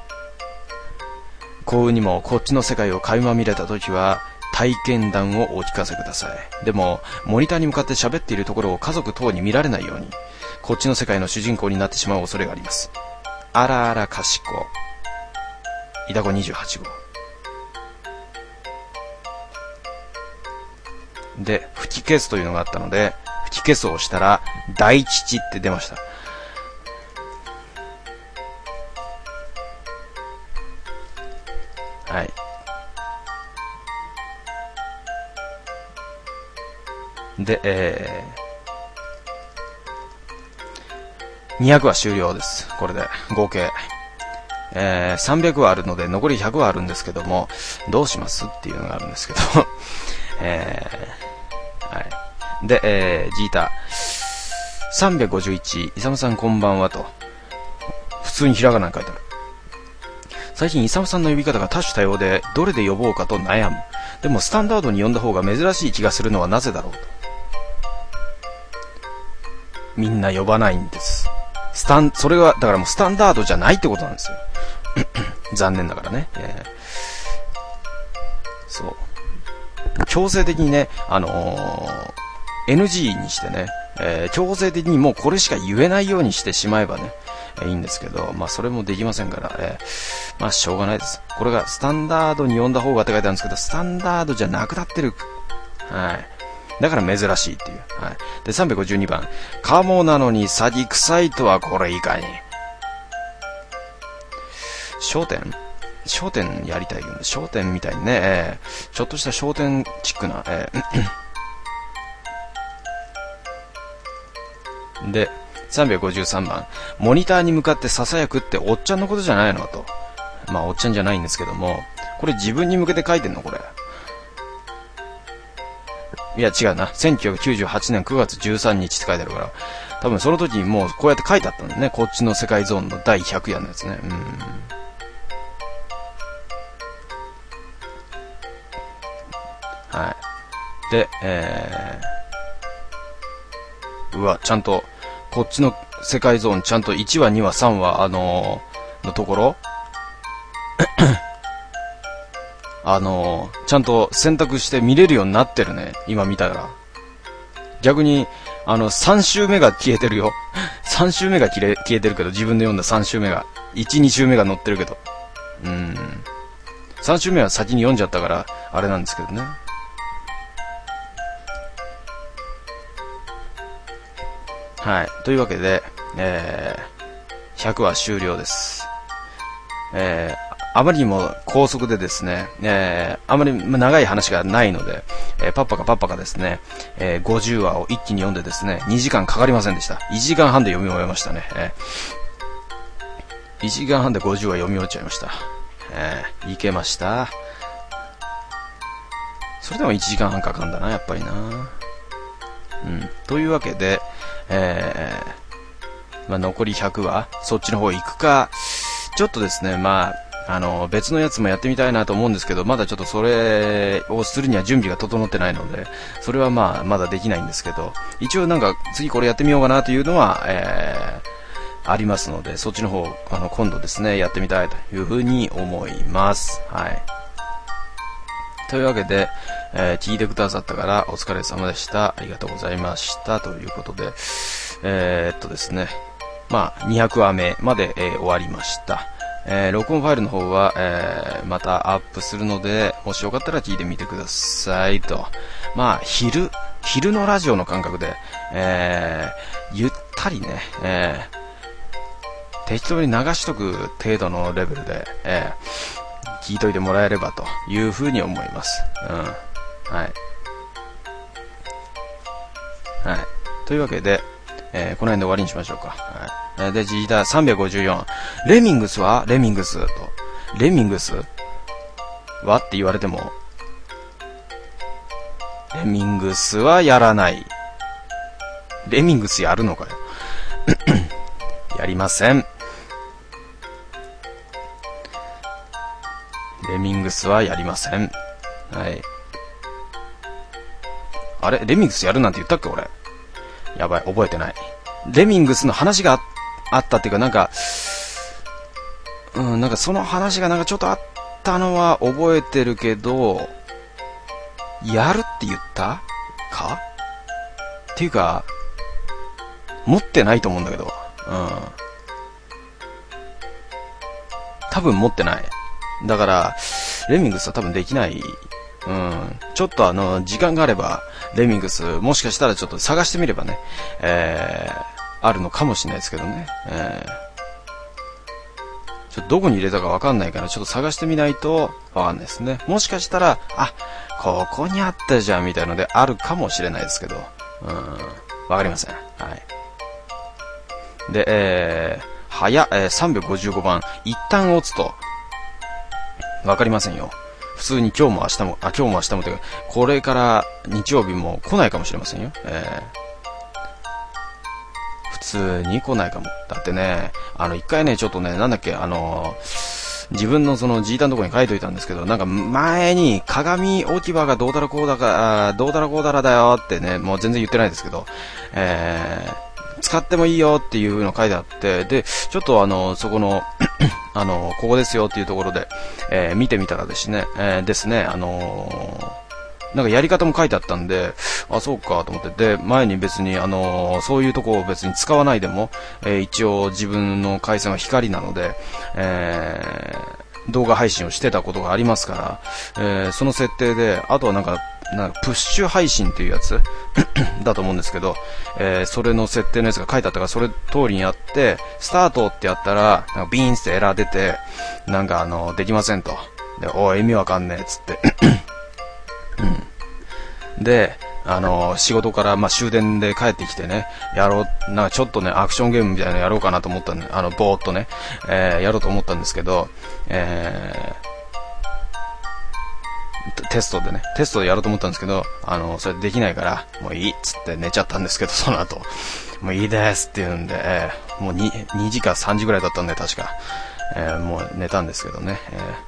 幸運にもこっちの世界を垣間見れた時は、体験談をお聞かせください。でも、モニターに向かって喋っているところを家族等に見られないように、こっちの世界の主人公になってしまう恐れがあります。あらあらかしこ。イダコ28号。で、吹き消すというのがあったので、吹き消すをしたら、大吉って出ました。はい。で、200話終了です。これで、合計。300話あるので、残り100話あるんですけども、どうしますっていうのがあるんですけど、はい。で、ジータ351、イサムさんこんばんはと。普通にひらがなに書いてある。最近イサムさんの呼び方が多種多様で、どれで呼ぼうかと悩む。でもスタンダードに呼んだ方が珍しい気がするのはなぜだろうと。みんな呼ばないんです。それは、だからもうスタンダードじゃないってことなんですよ。残念ながらね。そう。強制的にね、NG にしてね、強制的にもうこれしか言えないようにしてしまえばね、いいんですけど、まあそれもできませんから、まあしょうがないです。これがスタンダードに呼んだ方がって書いてあるんですけど、スタンダードじゃなくなってる。はい。だから珍しいっていう。はい。で、352番。カモなのに詐欺臭いとはこれいかに。焦点やりたいよね。焦点みたいにね、ちょっとした焦点チックな、で、353番。モニターに向かって囁くっておっちゃんのことじゃないのと。まあ、おっちゃんじゃないんですけども、これ自分に向けて書いてんのこれ。いや、違うな。1998年9月13日って書いてあるから、多分その時にもうこうやって書いてあったんだね。こっちの世界ゾーンの第100夜のやつね。はい。で、うわ、ちゃんと、こっちの世界ゾーン、ちゃんと1話、2話、3話、のところちゃんと選択して見れるようになってるね。今見たら。逆に、3週目が消えてるよ。3週目が消えてるけど、自分で読んだ3週目が。1、2週目が載ってるけど。3週目は先に読んじゃったから、 あれなんですけどね。はい。というわけで、100話終了です。あまりにも高速でですね、あまり長い話がないので、パッパかですね、50話を一気に読んでですね、2時間かかりませんでした。1時間半で読み終えましたね。1時間半で50話読み終えちゃいました。いけました。それでも1時間半かかんだな、やっぱりな。というわけで、残り100話、そっちの方行くか、ちょっとですね、別のやつもやってみたいなと思うんですけど、まだちょっとそれをするには準備が整ってないので、それはまだできないんですけど、一応なんか次これやってみようかなというのは、ありますので、そっちの方、今度ですね、やってみたいというふうに思います。はい。というわけで、聞いてくださったからお疲れ様でした。ありがとうございました。ということで、ですね、200話目まで、終わりました。録音ファイルの方は、またアップするので、もしよかったら聞いてみてくださいと。昼のラジオの感覚で、ゆったりね、適当に流しとく程度のレベルで、聞いといてもらえればというふうに思います。はい。はい。というわけで、この辺で終わりにしましょうか。はい。で、ジーター354。レミングスと。レミングスはって言われても、レミングスはやらない。レミングスやるのかよ。やりません。レミングスはやりません。はい。あれレミングスやるなんて言ったっけ俺。やばい、覚えてない。レミングスの話があったっていうか、なんかその話がなんかちょっとあったのは覚えてるけど、やるって言ったかっていうか、持ってないと思うんだけど、多分持ってない。だから、レミングスは多分できない。ちょっと時間があれば、レミングス、もしかしたらちょっと探してみればね、あるのかもしれないですけどね。ちょっとどこに入れたかわかんないから、ちょっと探してみないとわかんないですね。もしかしたら、ここにあったじゃんみたいのであるかもしれないですけど、わかりません。はい。で、355番、一旦落つと、わかりませんよ。普通に今日も明日もというか、これから日曜日も来ないかもしれませんよ。普通に来ないかも。だってね、一回ね、ちょっとね、自分のそのジータのところに書いといたんですけど、なんか前に鏡置き場がどうだらこうだらだよってね、もう全然言ってないですけど、使ってもいいよっていうの書いてあって、で、ちょっとそこの、ここですよっていうところで、見てみたらですね、なんかやり方も書いてあったんで、そうかと思って、で、前に別にそういうとこを別に使わないでも、一応自分の回線は光なので、動画配信をしてたことがありますから、その設定で、あとはなんかプッシュ配信っていうやつだと思うんですけど、それの設定のやつが書いてあったから、それ通りにやって、スタートってやったら、なんかビーンってエラー出て、なんかできませんと。で、意味わかんねえっつって。で、仕事から、終電で帰ってきてね、なんかちょっとね、アクションゲームみたいなのやろうかなと思ったんで、ぼーっとね、やろうと思ったんですけど、テストでやろうと思ったんですけど、それできないから、もういいっつって寝ちゃったんですけど、その後、もういいですって言うんで、もう2時か3時ぐらいだったんで、確か、もう寝たんですけどね、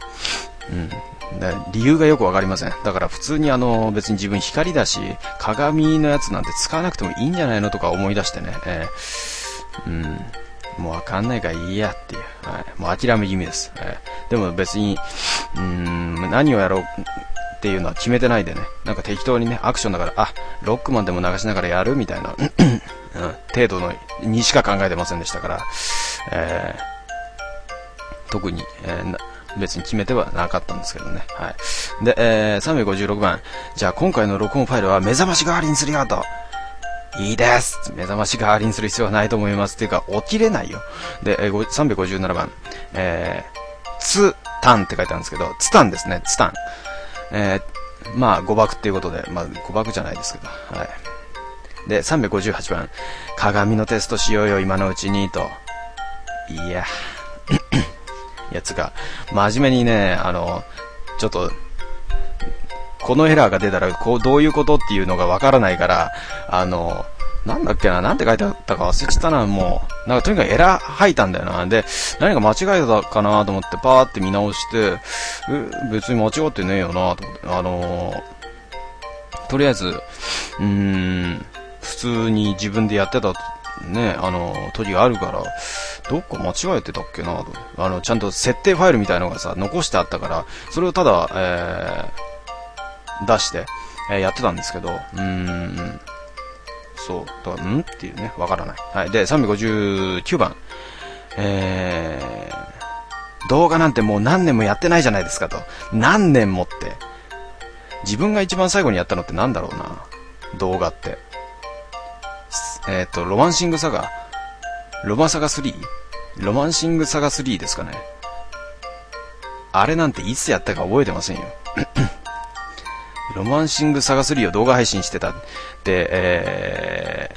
理由がよくわかりません。だから普通に別に自分光だし、鏡のやつなんて使わなくてもいいんじゃないのとか思い出してね、もうわかんないからいいやっていう、もう諦め気味です。でも別に、何をやろうっていうのは決めてないでね、なんか適当にね、アクションだから、ロックマンでも流しながらやるみたいな、程度のにしか考えてませんでしたから、特に、 別に決めてはなかったんですけどね。はい。で、356番。じゃあ今回の録音ファイルは目覚まし代わりにするよと。いいです。目覚まし代わりにする必要はないと思います。っていうか、起きれないよ。で、357番。ツタンって書いてあるんですけど、ツタンですね、ツタン。まあ、誤爆っていうことで、まあ、誤爆じゃないですけど、はい。で、358番。鏡のテストしようよ、今のうちに、と。いや、やつが、真面目にね、ちょっと、このエラーが出たら、どういうことっていうのがわからないから、なんだっけな、なんて書いてあったか忘れちゃったな、もう。なんかとにかくエラー吐いたんだよな。で、何か間違えたかなと思ってパーって見直して、別に間違ってねえよなと思って。とりあえず、普通に自分でやってた、ね、時があるから、どっか間違えてたっけなと。ちゃんと設定ファイルみたいのがさ、残してあったから、それをただ、出して、やってたんですけど、そう。だから、っていうね、わからない。はい。で、359番。動画なんてもう何年もやってないじゃないですかと。何年もって。自分が一番最後にやったのってなんだろうな。動画って。ロマンシングサガロマサガ 3？ ロマンシングサガ3ですかね。あれなんていつやったか覚えてませんよ。ロマンシングサガ3を動画配信してた。で、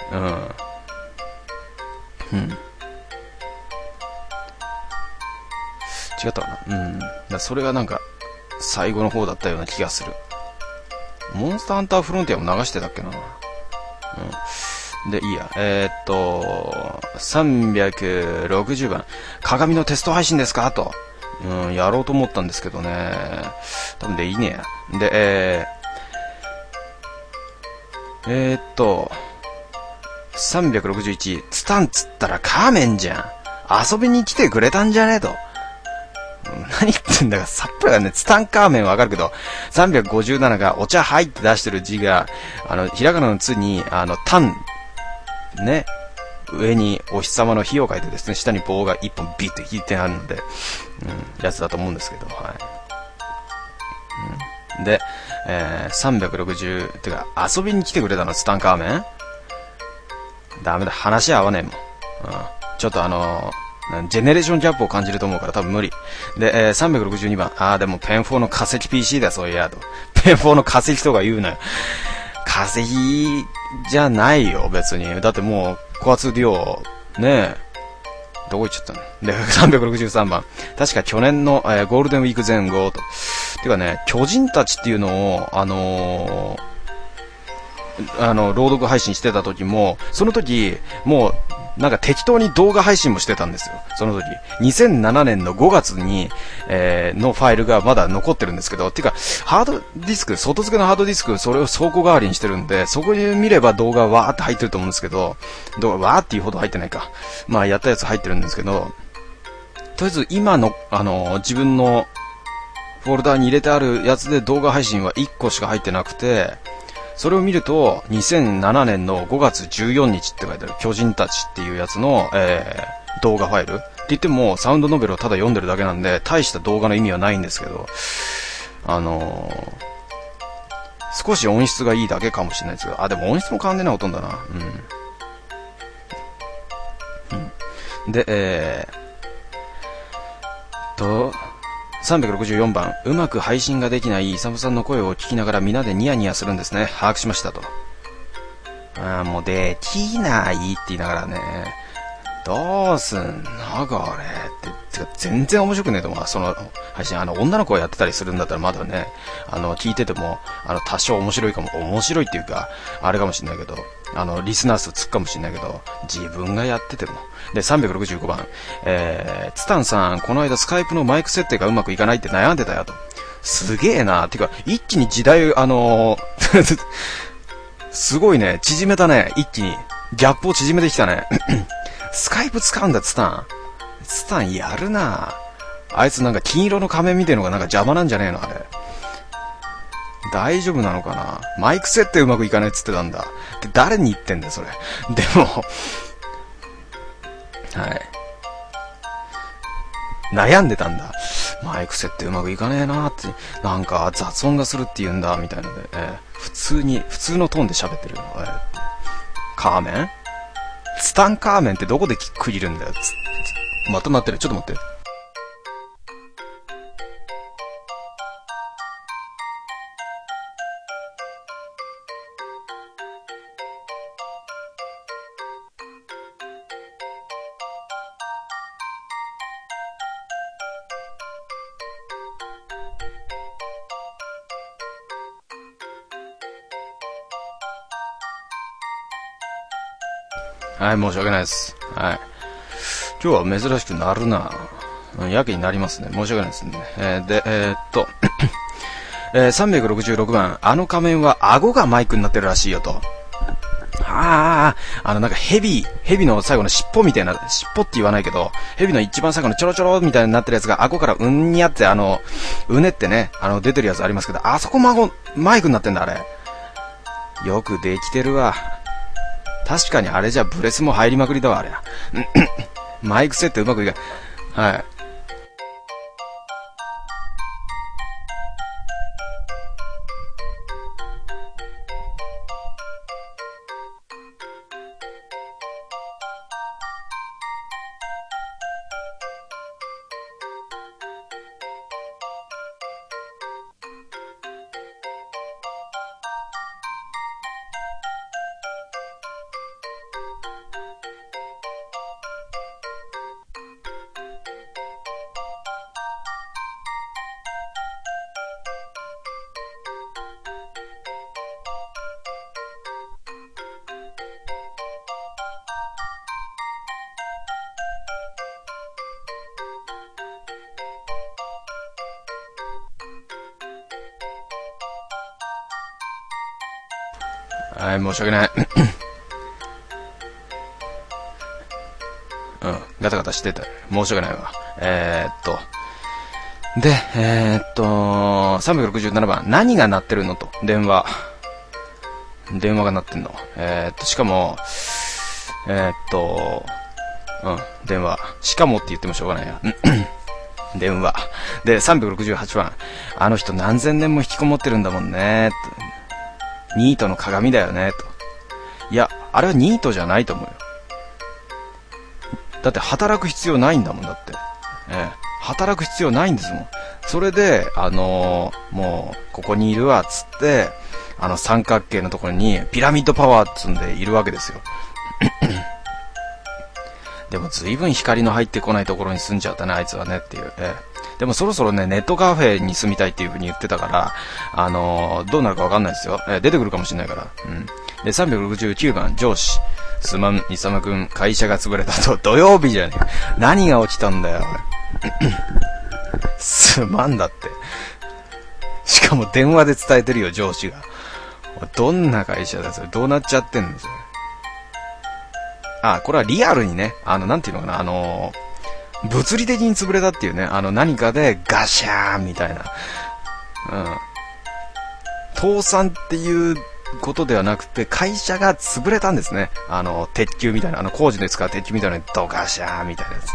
違ったかな。それがなんか、最後の方だったような気がする。モンスターハンターフロンティアも流してたっけな。で、いいや。360番。鏡のテスト配信ですかと。やろうと思ったんですけどね。多分でいいねや。で、361。ツタンつったらカーメンじゃん。遊びに来てくれたんじゃねえと。何言ってんだかさっぱりがね、ツタンカーメンわかるけど、357がお茶入って出してる字が、ひらがなのつに、タン、ね、上にお日様の火を書いてですね、下に棒が一本ビッと引いてあるので、やつだと思うんですけど、はい。で、360、てか、遊びに来てくれたの、ツタンカーメン？ダメだ、話合わねえもん。ちょっとジェネレーションギャップを感じると思うから多分無理。で、362番。でもペン4の化石 PC だ、そういやと。ペン4の化石とか言うなよ。化石じゃないよ、別に。だってもう、コア 2DO、ねえ。どこ行っちゃったの？で、363番。確か去年の、ゴールデンウィーク前後と。てかね、巨人たちっていうのを、朗読配信してた時も、その時、もう、なんか適当に動画配信もしてたんですよ。その時。2007年の5月に、のファイルがまだ残ってるんですけど、てか、ハードディスク、外付けのハードディスク、それを倉庫代わりにしてるんで、そこに見れば動画わーって入ってると思うんですけど、動画わーっていうほど入ってないか。まあ、やったやつ入ってるんですけど、とりあえず今の、自分のフォルダーに入れてあるやつで動画配信は1個しか入ってなくて、それを見ると、2007年の5月14日って書いてある、巨人たちっていうやつの、動画ファイルって言っても、サウンドノベルをただ読んでるだけなんで、大した動画の意味はないんですけど、少し音質がいいだけかもしれないですけど、でも音質も変わんねえな、ほとんどな。で、364番。うまく配信ができないイサムさんの声を聞きながら皆でニヤニヤするんですね。把握しましたと。もうできないって言いながらね、どうすんのこれって、全然面白くねえと思う。その配信、女の子がやってたりするんだったらまだね、聞いてても、多少面白いかも、面白いっていうか、あれかもしれないけど、リスナー数つくかもしれないけど、自分がやってても。で、365番。ツタンさん、この間スカイプのマイク設定がうまくいかないって悩んでたよと。すげえな。てか、一気に時代、すごいね、縮めたね。一気に。ギャップを縮めてきたね。スカイプ使うんだ、ツタン。ツタンやるな。あいつなんか金色の仮面みたいのがなんか邪魔なんじゃねえのあれ。大丈夫なのかな。マイク設定うまくいかないっつってたんだ。で、誰に言ってんだよ、それ。でも、はい。悩んでたんだ。 マイク設定うまくいかねえなーって、なんか雑音がするって言うんだみたいなので、普通のトーンで喋ってるよ。カーメン？ツタンカーメンってどこで区切るんだよ。またなってる。ちょっと待って。はい、申し訳ないです。はい。今日は珍しくなるな。やけになりますね。申し訳ないですね。366番、あの仮面は顎がマイクになってるらしいよと。なんか蛇の最後の尻尾みたいな、尻尾って言わないけど、蛇の一番最後のちょろちょろみたいになってるやつが顎からうんにゃって、うねってね、出てるやつありますけど、あそこマイクになってんだ、あれ。よくできてるわ。確かにあれじゃブレスも入りまくりだわ、あれ。マイク設定うまくいかない。はい。はい、申し訳ない。ガタガタしてた。申し訳ないわ。で、367番、何が鳴ってるのと、電話が鳴ってんの。しかも、電話。しかもって言ってもしょうがないや。電話。で、368番、あの人何千年も引きこもってるんだもんね。ニートの鏡だよね、と。いや、あれはニートじゃないと思うよ。だって働く必要ないんだもん、だって。働く必要ないんですもん。それで、もう、ここにいるわ、つって、三角形のところに、ピラミッドパワーっつんでいるわけですよ。でも随分光の入ってこないところに住んじゃったね、あいつはね、っていう。でもそろそろね、ネットカフェに住みたいっていう風に言ってたから、どうなるかわかんないですよ。出てくるかもしれないから。で、369番、上司。すまん、イサムくん、会社が潰れたと。土曜日じゃねえ。何が起きたんだよ。すまんだって。しかも電話で伝えてるよ、上司が。どんな会社だそれ。どうなっちゃってんのそれ。これはリアルにね、なんていうのかな、物理的に潰れたっていうね、何かでガシャーンみたいな。倒産っていうことではなくて、会社が潰れたんですね。鉄球みたいな、工事で使う鉄球みたいなドガシャーンみたいなや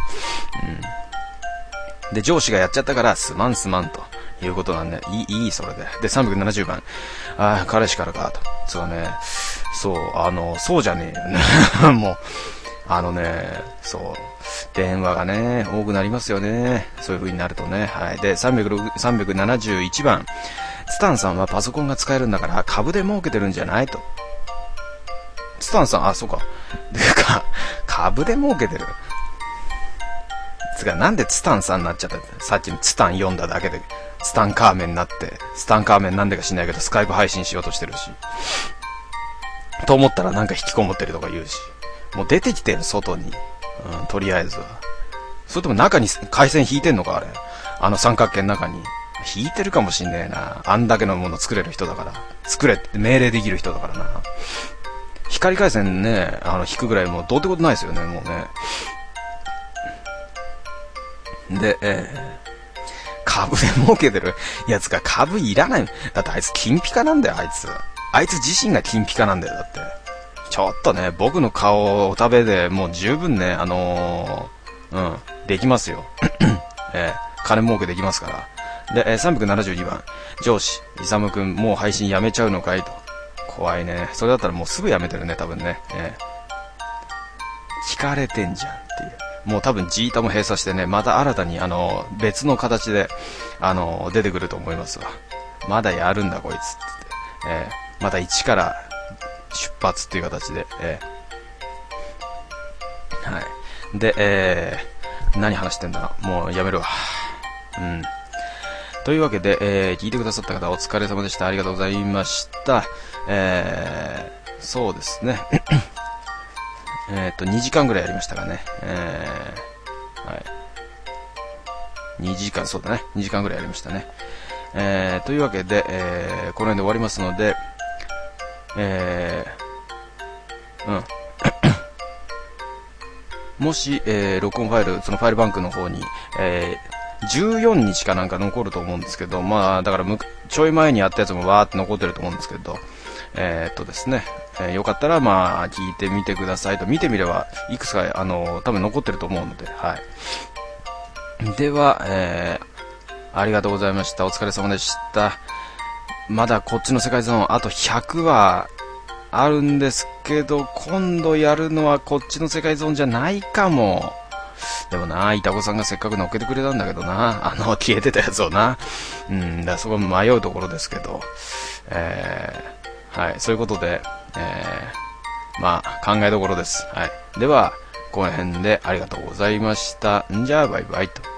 つ。で、上司がやっちゃったから、すまんということなんで、いい、それで。で、370番。彼氏からか、と。そうね。そう、そうじゃねえよね。もう、そう、電話がね、多くなりますよね。そういう風になるとね。はい。で、371番。ツタンさんはパソコンが使えるんだから株で儲けてるんじゃないと。ツタンさん、そうか。でか、株で儲けてる。なんでツタンさんになっちゃったさっきのツタン読んだだけで、ツタンカーメンになって、ツタンカーメンなんでか知んないけど、スカイプ配信しようとしてるし。と思ったらなんか引きこもってるとか言うし。もう出てきてる、外に。とりあえずは。それとも中に回線引いてんのか、あれ。三角形の中に。引いてるかもしんねえな。あんだけのもの作れる人だから。作れって命令できる人だからな。光回線ね、引くぐらいもうどうってことないですよね、もうね。で、株で儲けてるやつが株いらない。だってあいつ金ピカなんだよ、あいつ。あいつ自身が金ピカなんだよ、だって。ちょっとね、僕の顔をお食べでもう十分ね、できますよ。 金儲けできますから。で、372番、上司、イサムくん、もう配信やめちゃうのかいと。怖いね。それだったらもうすぐやめてるね、多分ね。聞かれてんじゃんっていう。もう多分ジータも閉鎖してね、また新たに別の形で、出てくると思いますわ。まだやるんだこいつって言って。また一から出発っていう形で。はい。で、何話してんだな。もうやめるわ。というわけで、聞いてくださった方お疲れ様でした。ありがとうございました。そうですね。2時間ぐらいやりましたかね。はい。2時間、そうだね。2時間ぐらいやりましたね。というわけで、この辺で終わりますので、もし、録音ファイル、そのファイルバンクの方に、14日かなんか残ると思うんですけど、まあ、だからちょい前にやったやつもわーって残ってると思うんですけど、ですね、よかったらまあ、聞いてみてくださいと。見てみれば、いくつか、多分残ってると思うので、はい。では、ありがとうございました。お疲れ様でした。まだこっちの世界ゾーン、あと100はあるんですけど、今度やるのはこっちの世界ゾーンじゃないかも。でもな、イタコさんがせっかく乗っけてくれたんだけどな、消えてたやつをな。だからそこ迷うところですけど、はい、そういうことで、まあ、考えどころです。はい。では、この辺でありがとうございました。んじゃあ、バイバイと。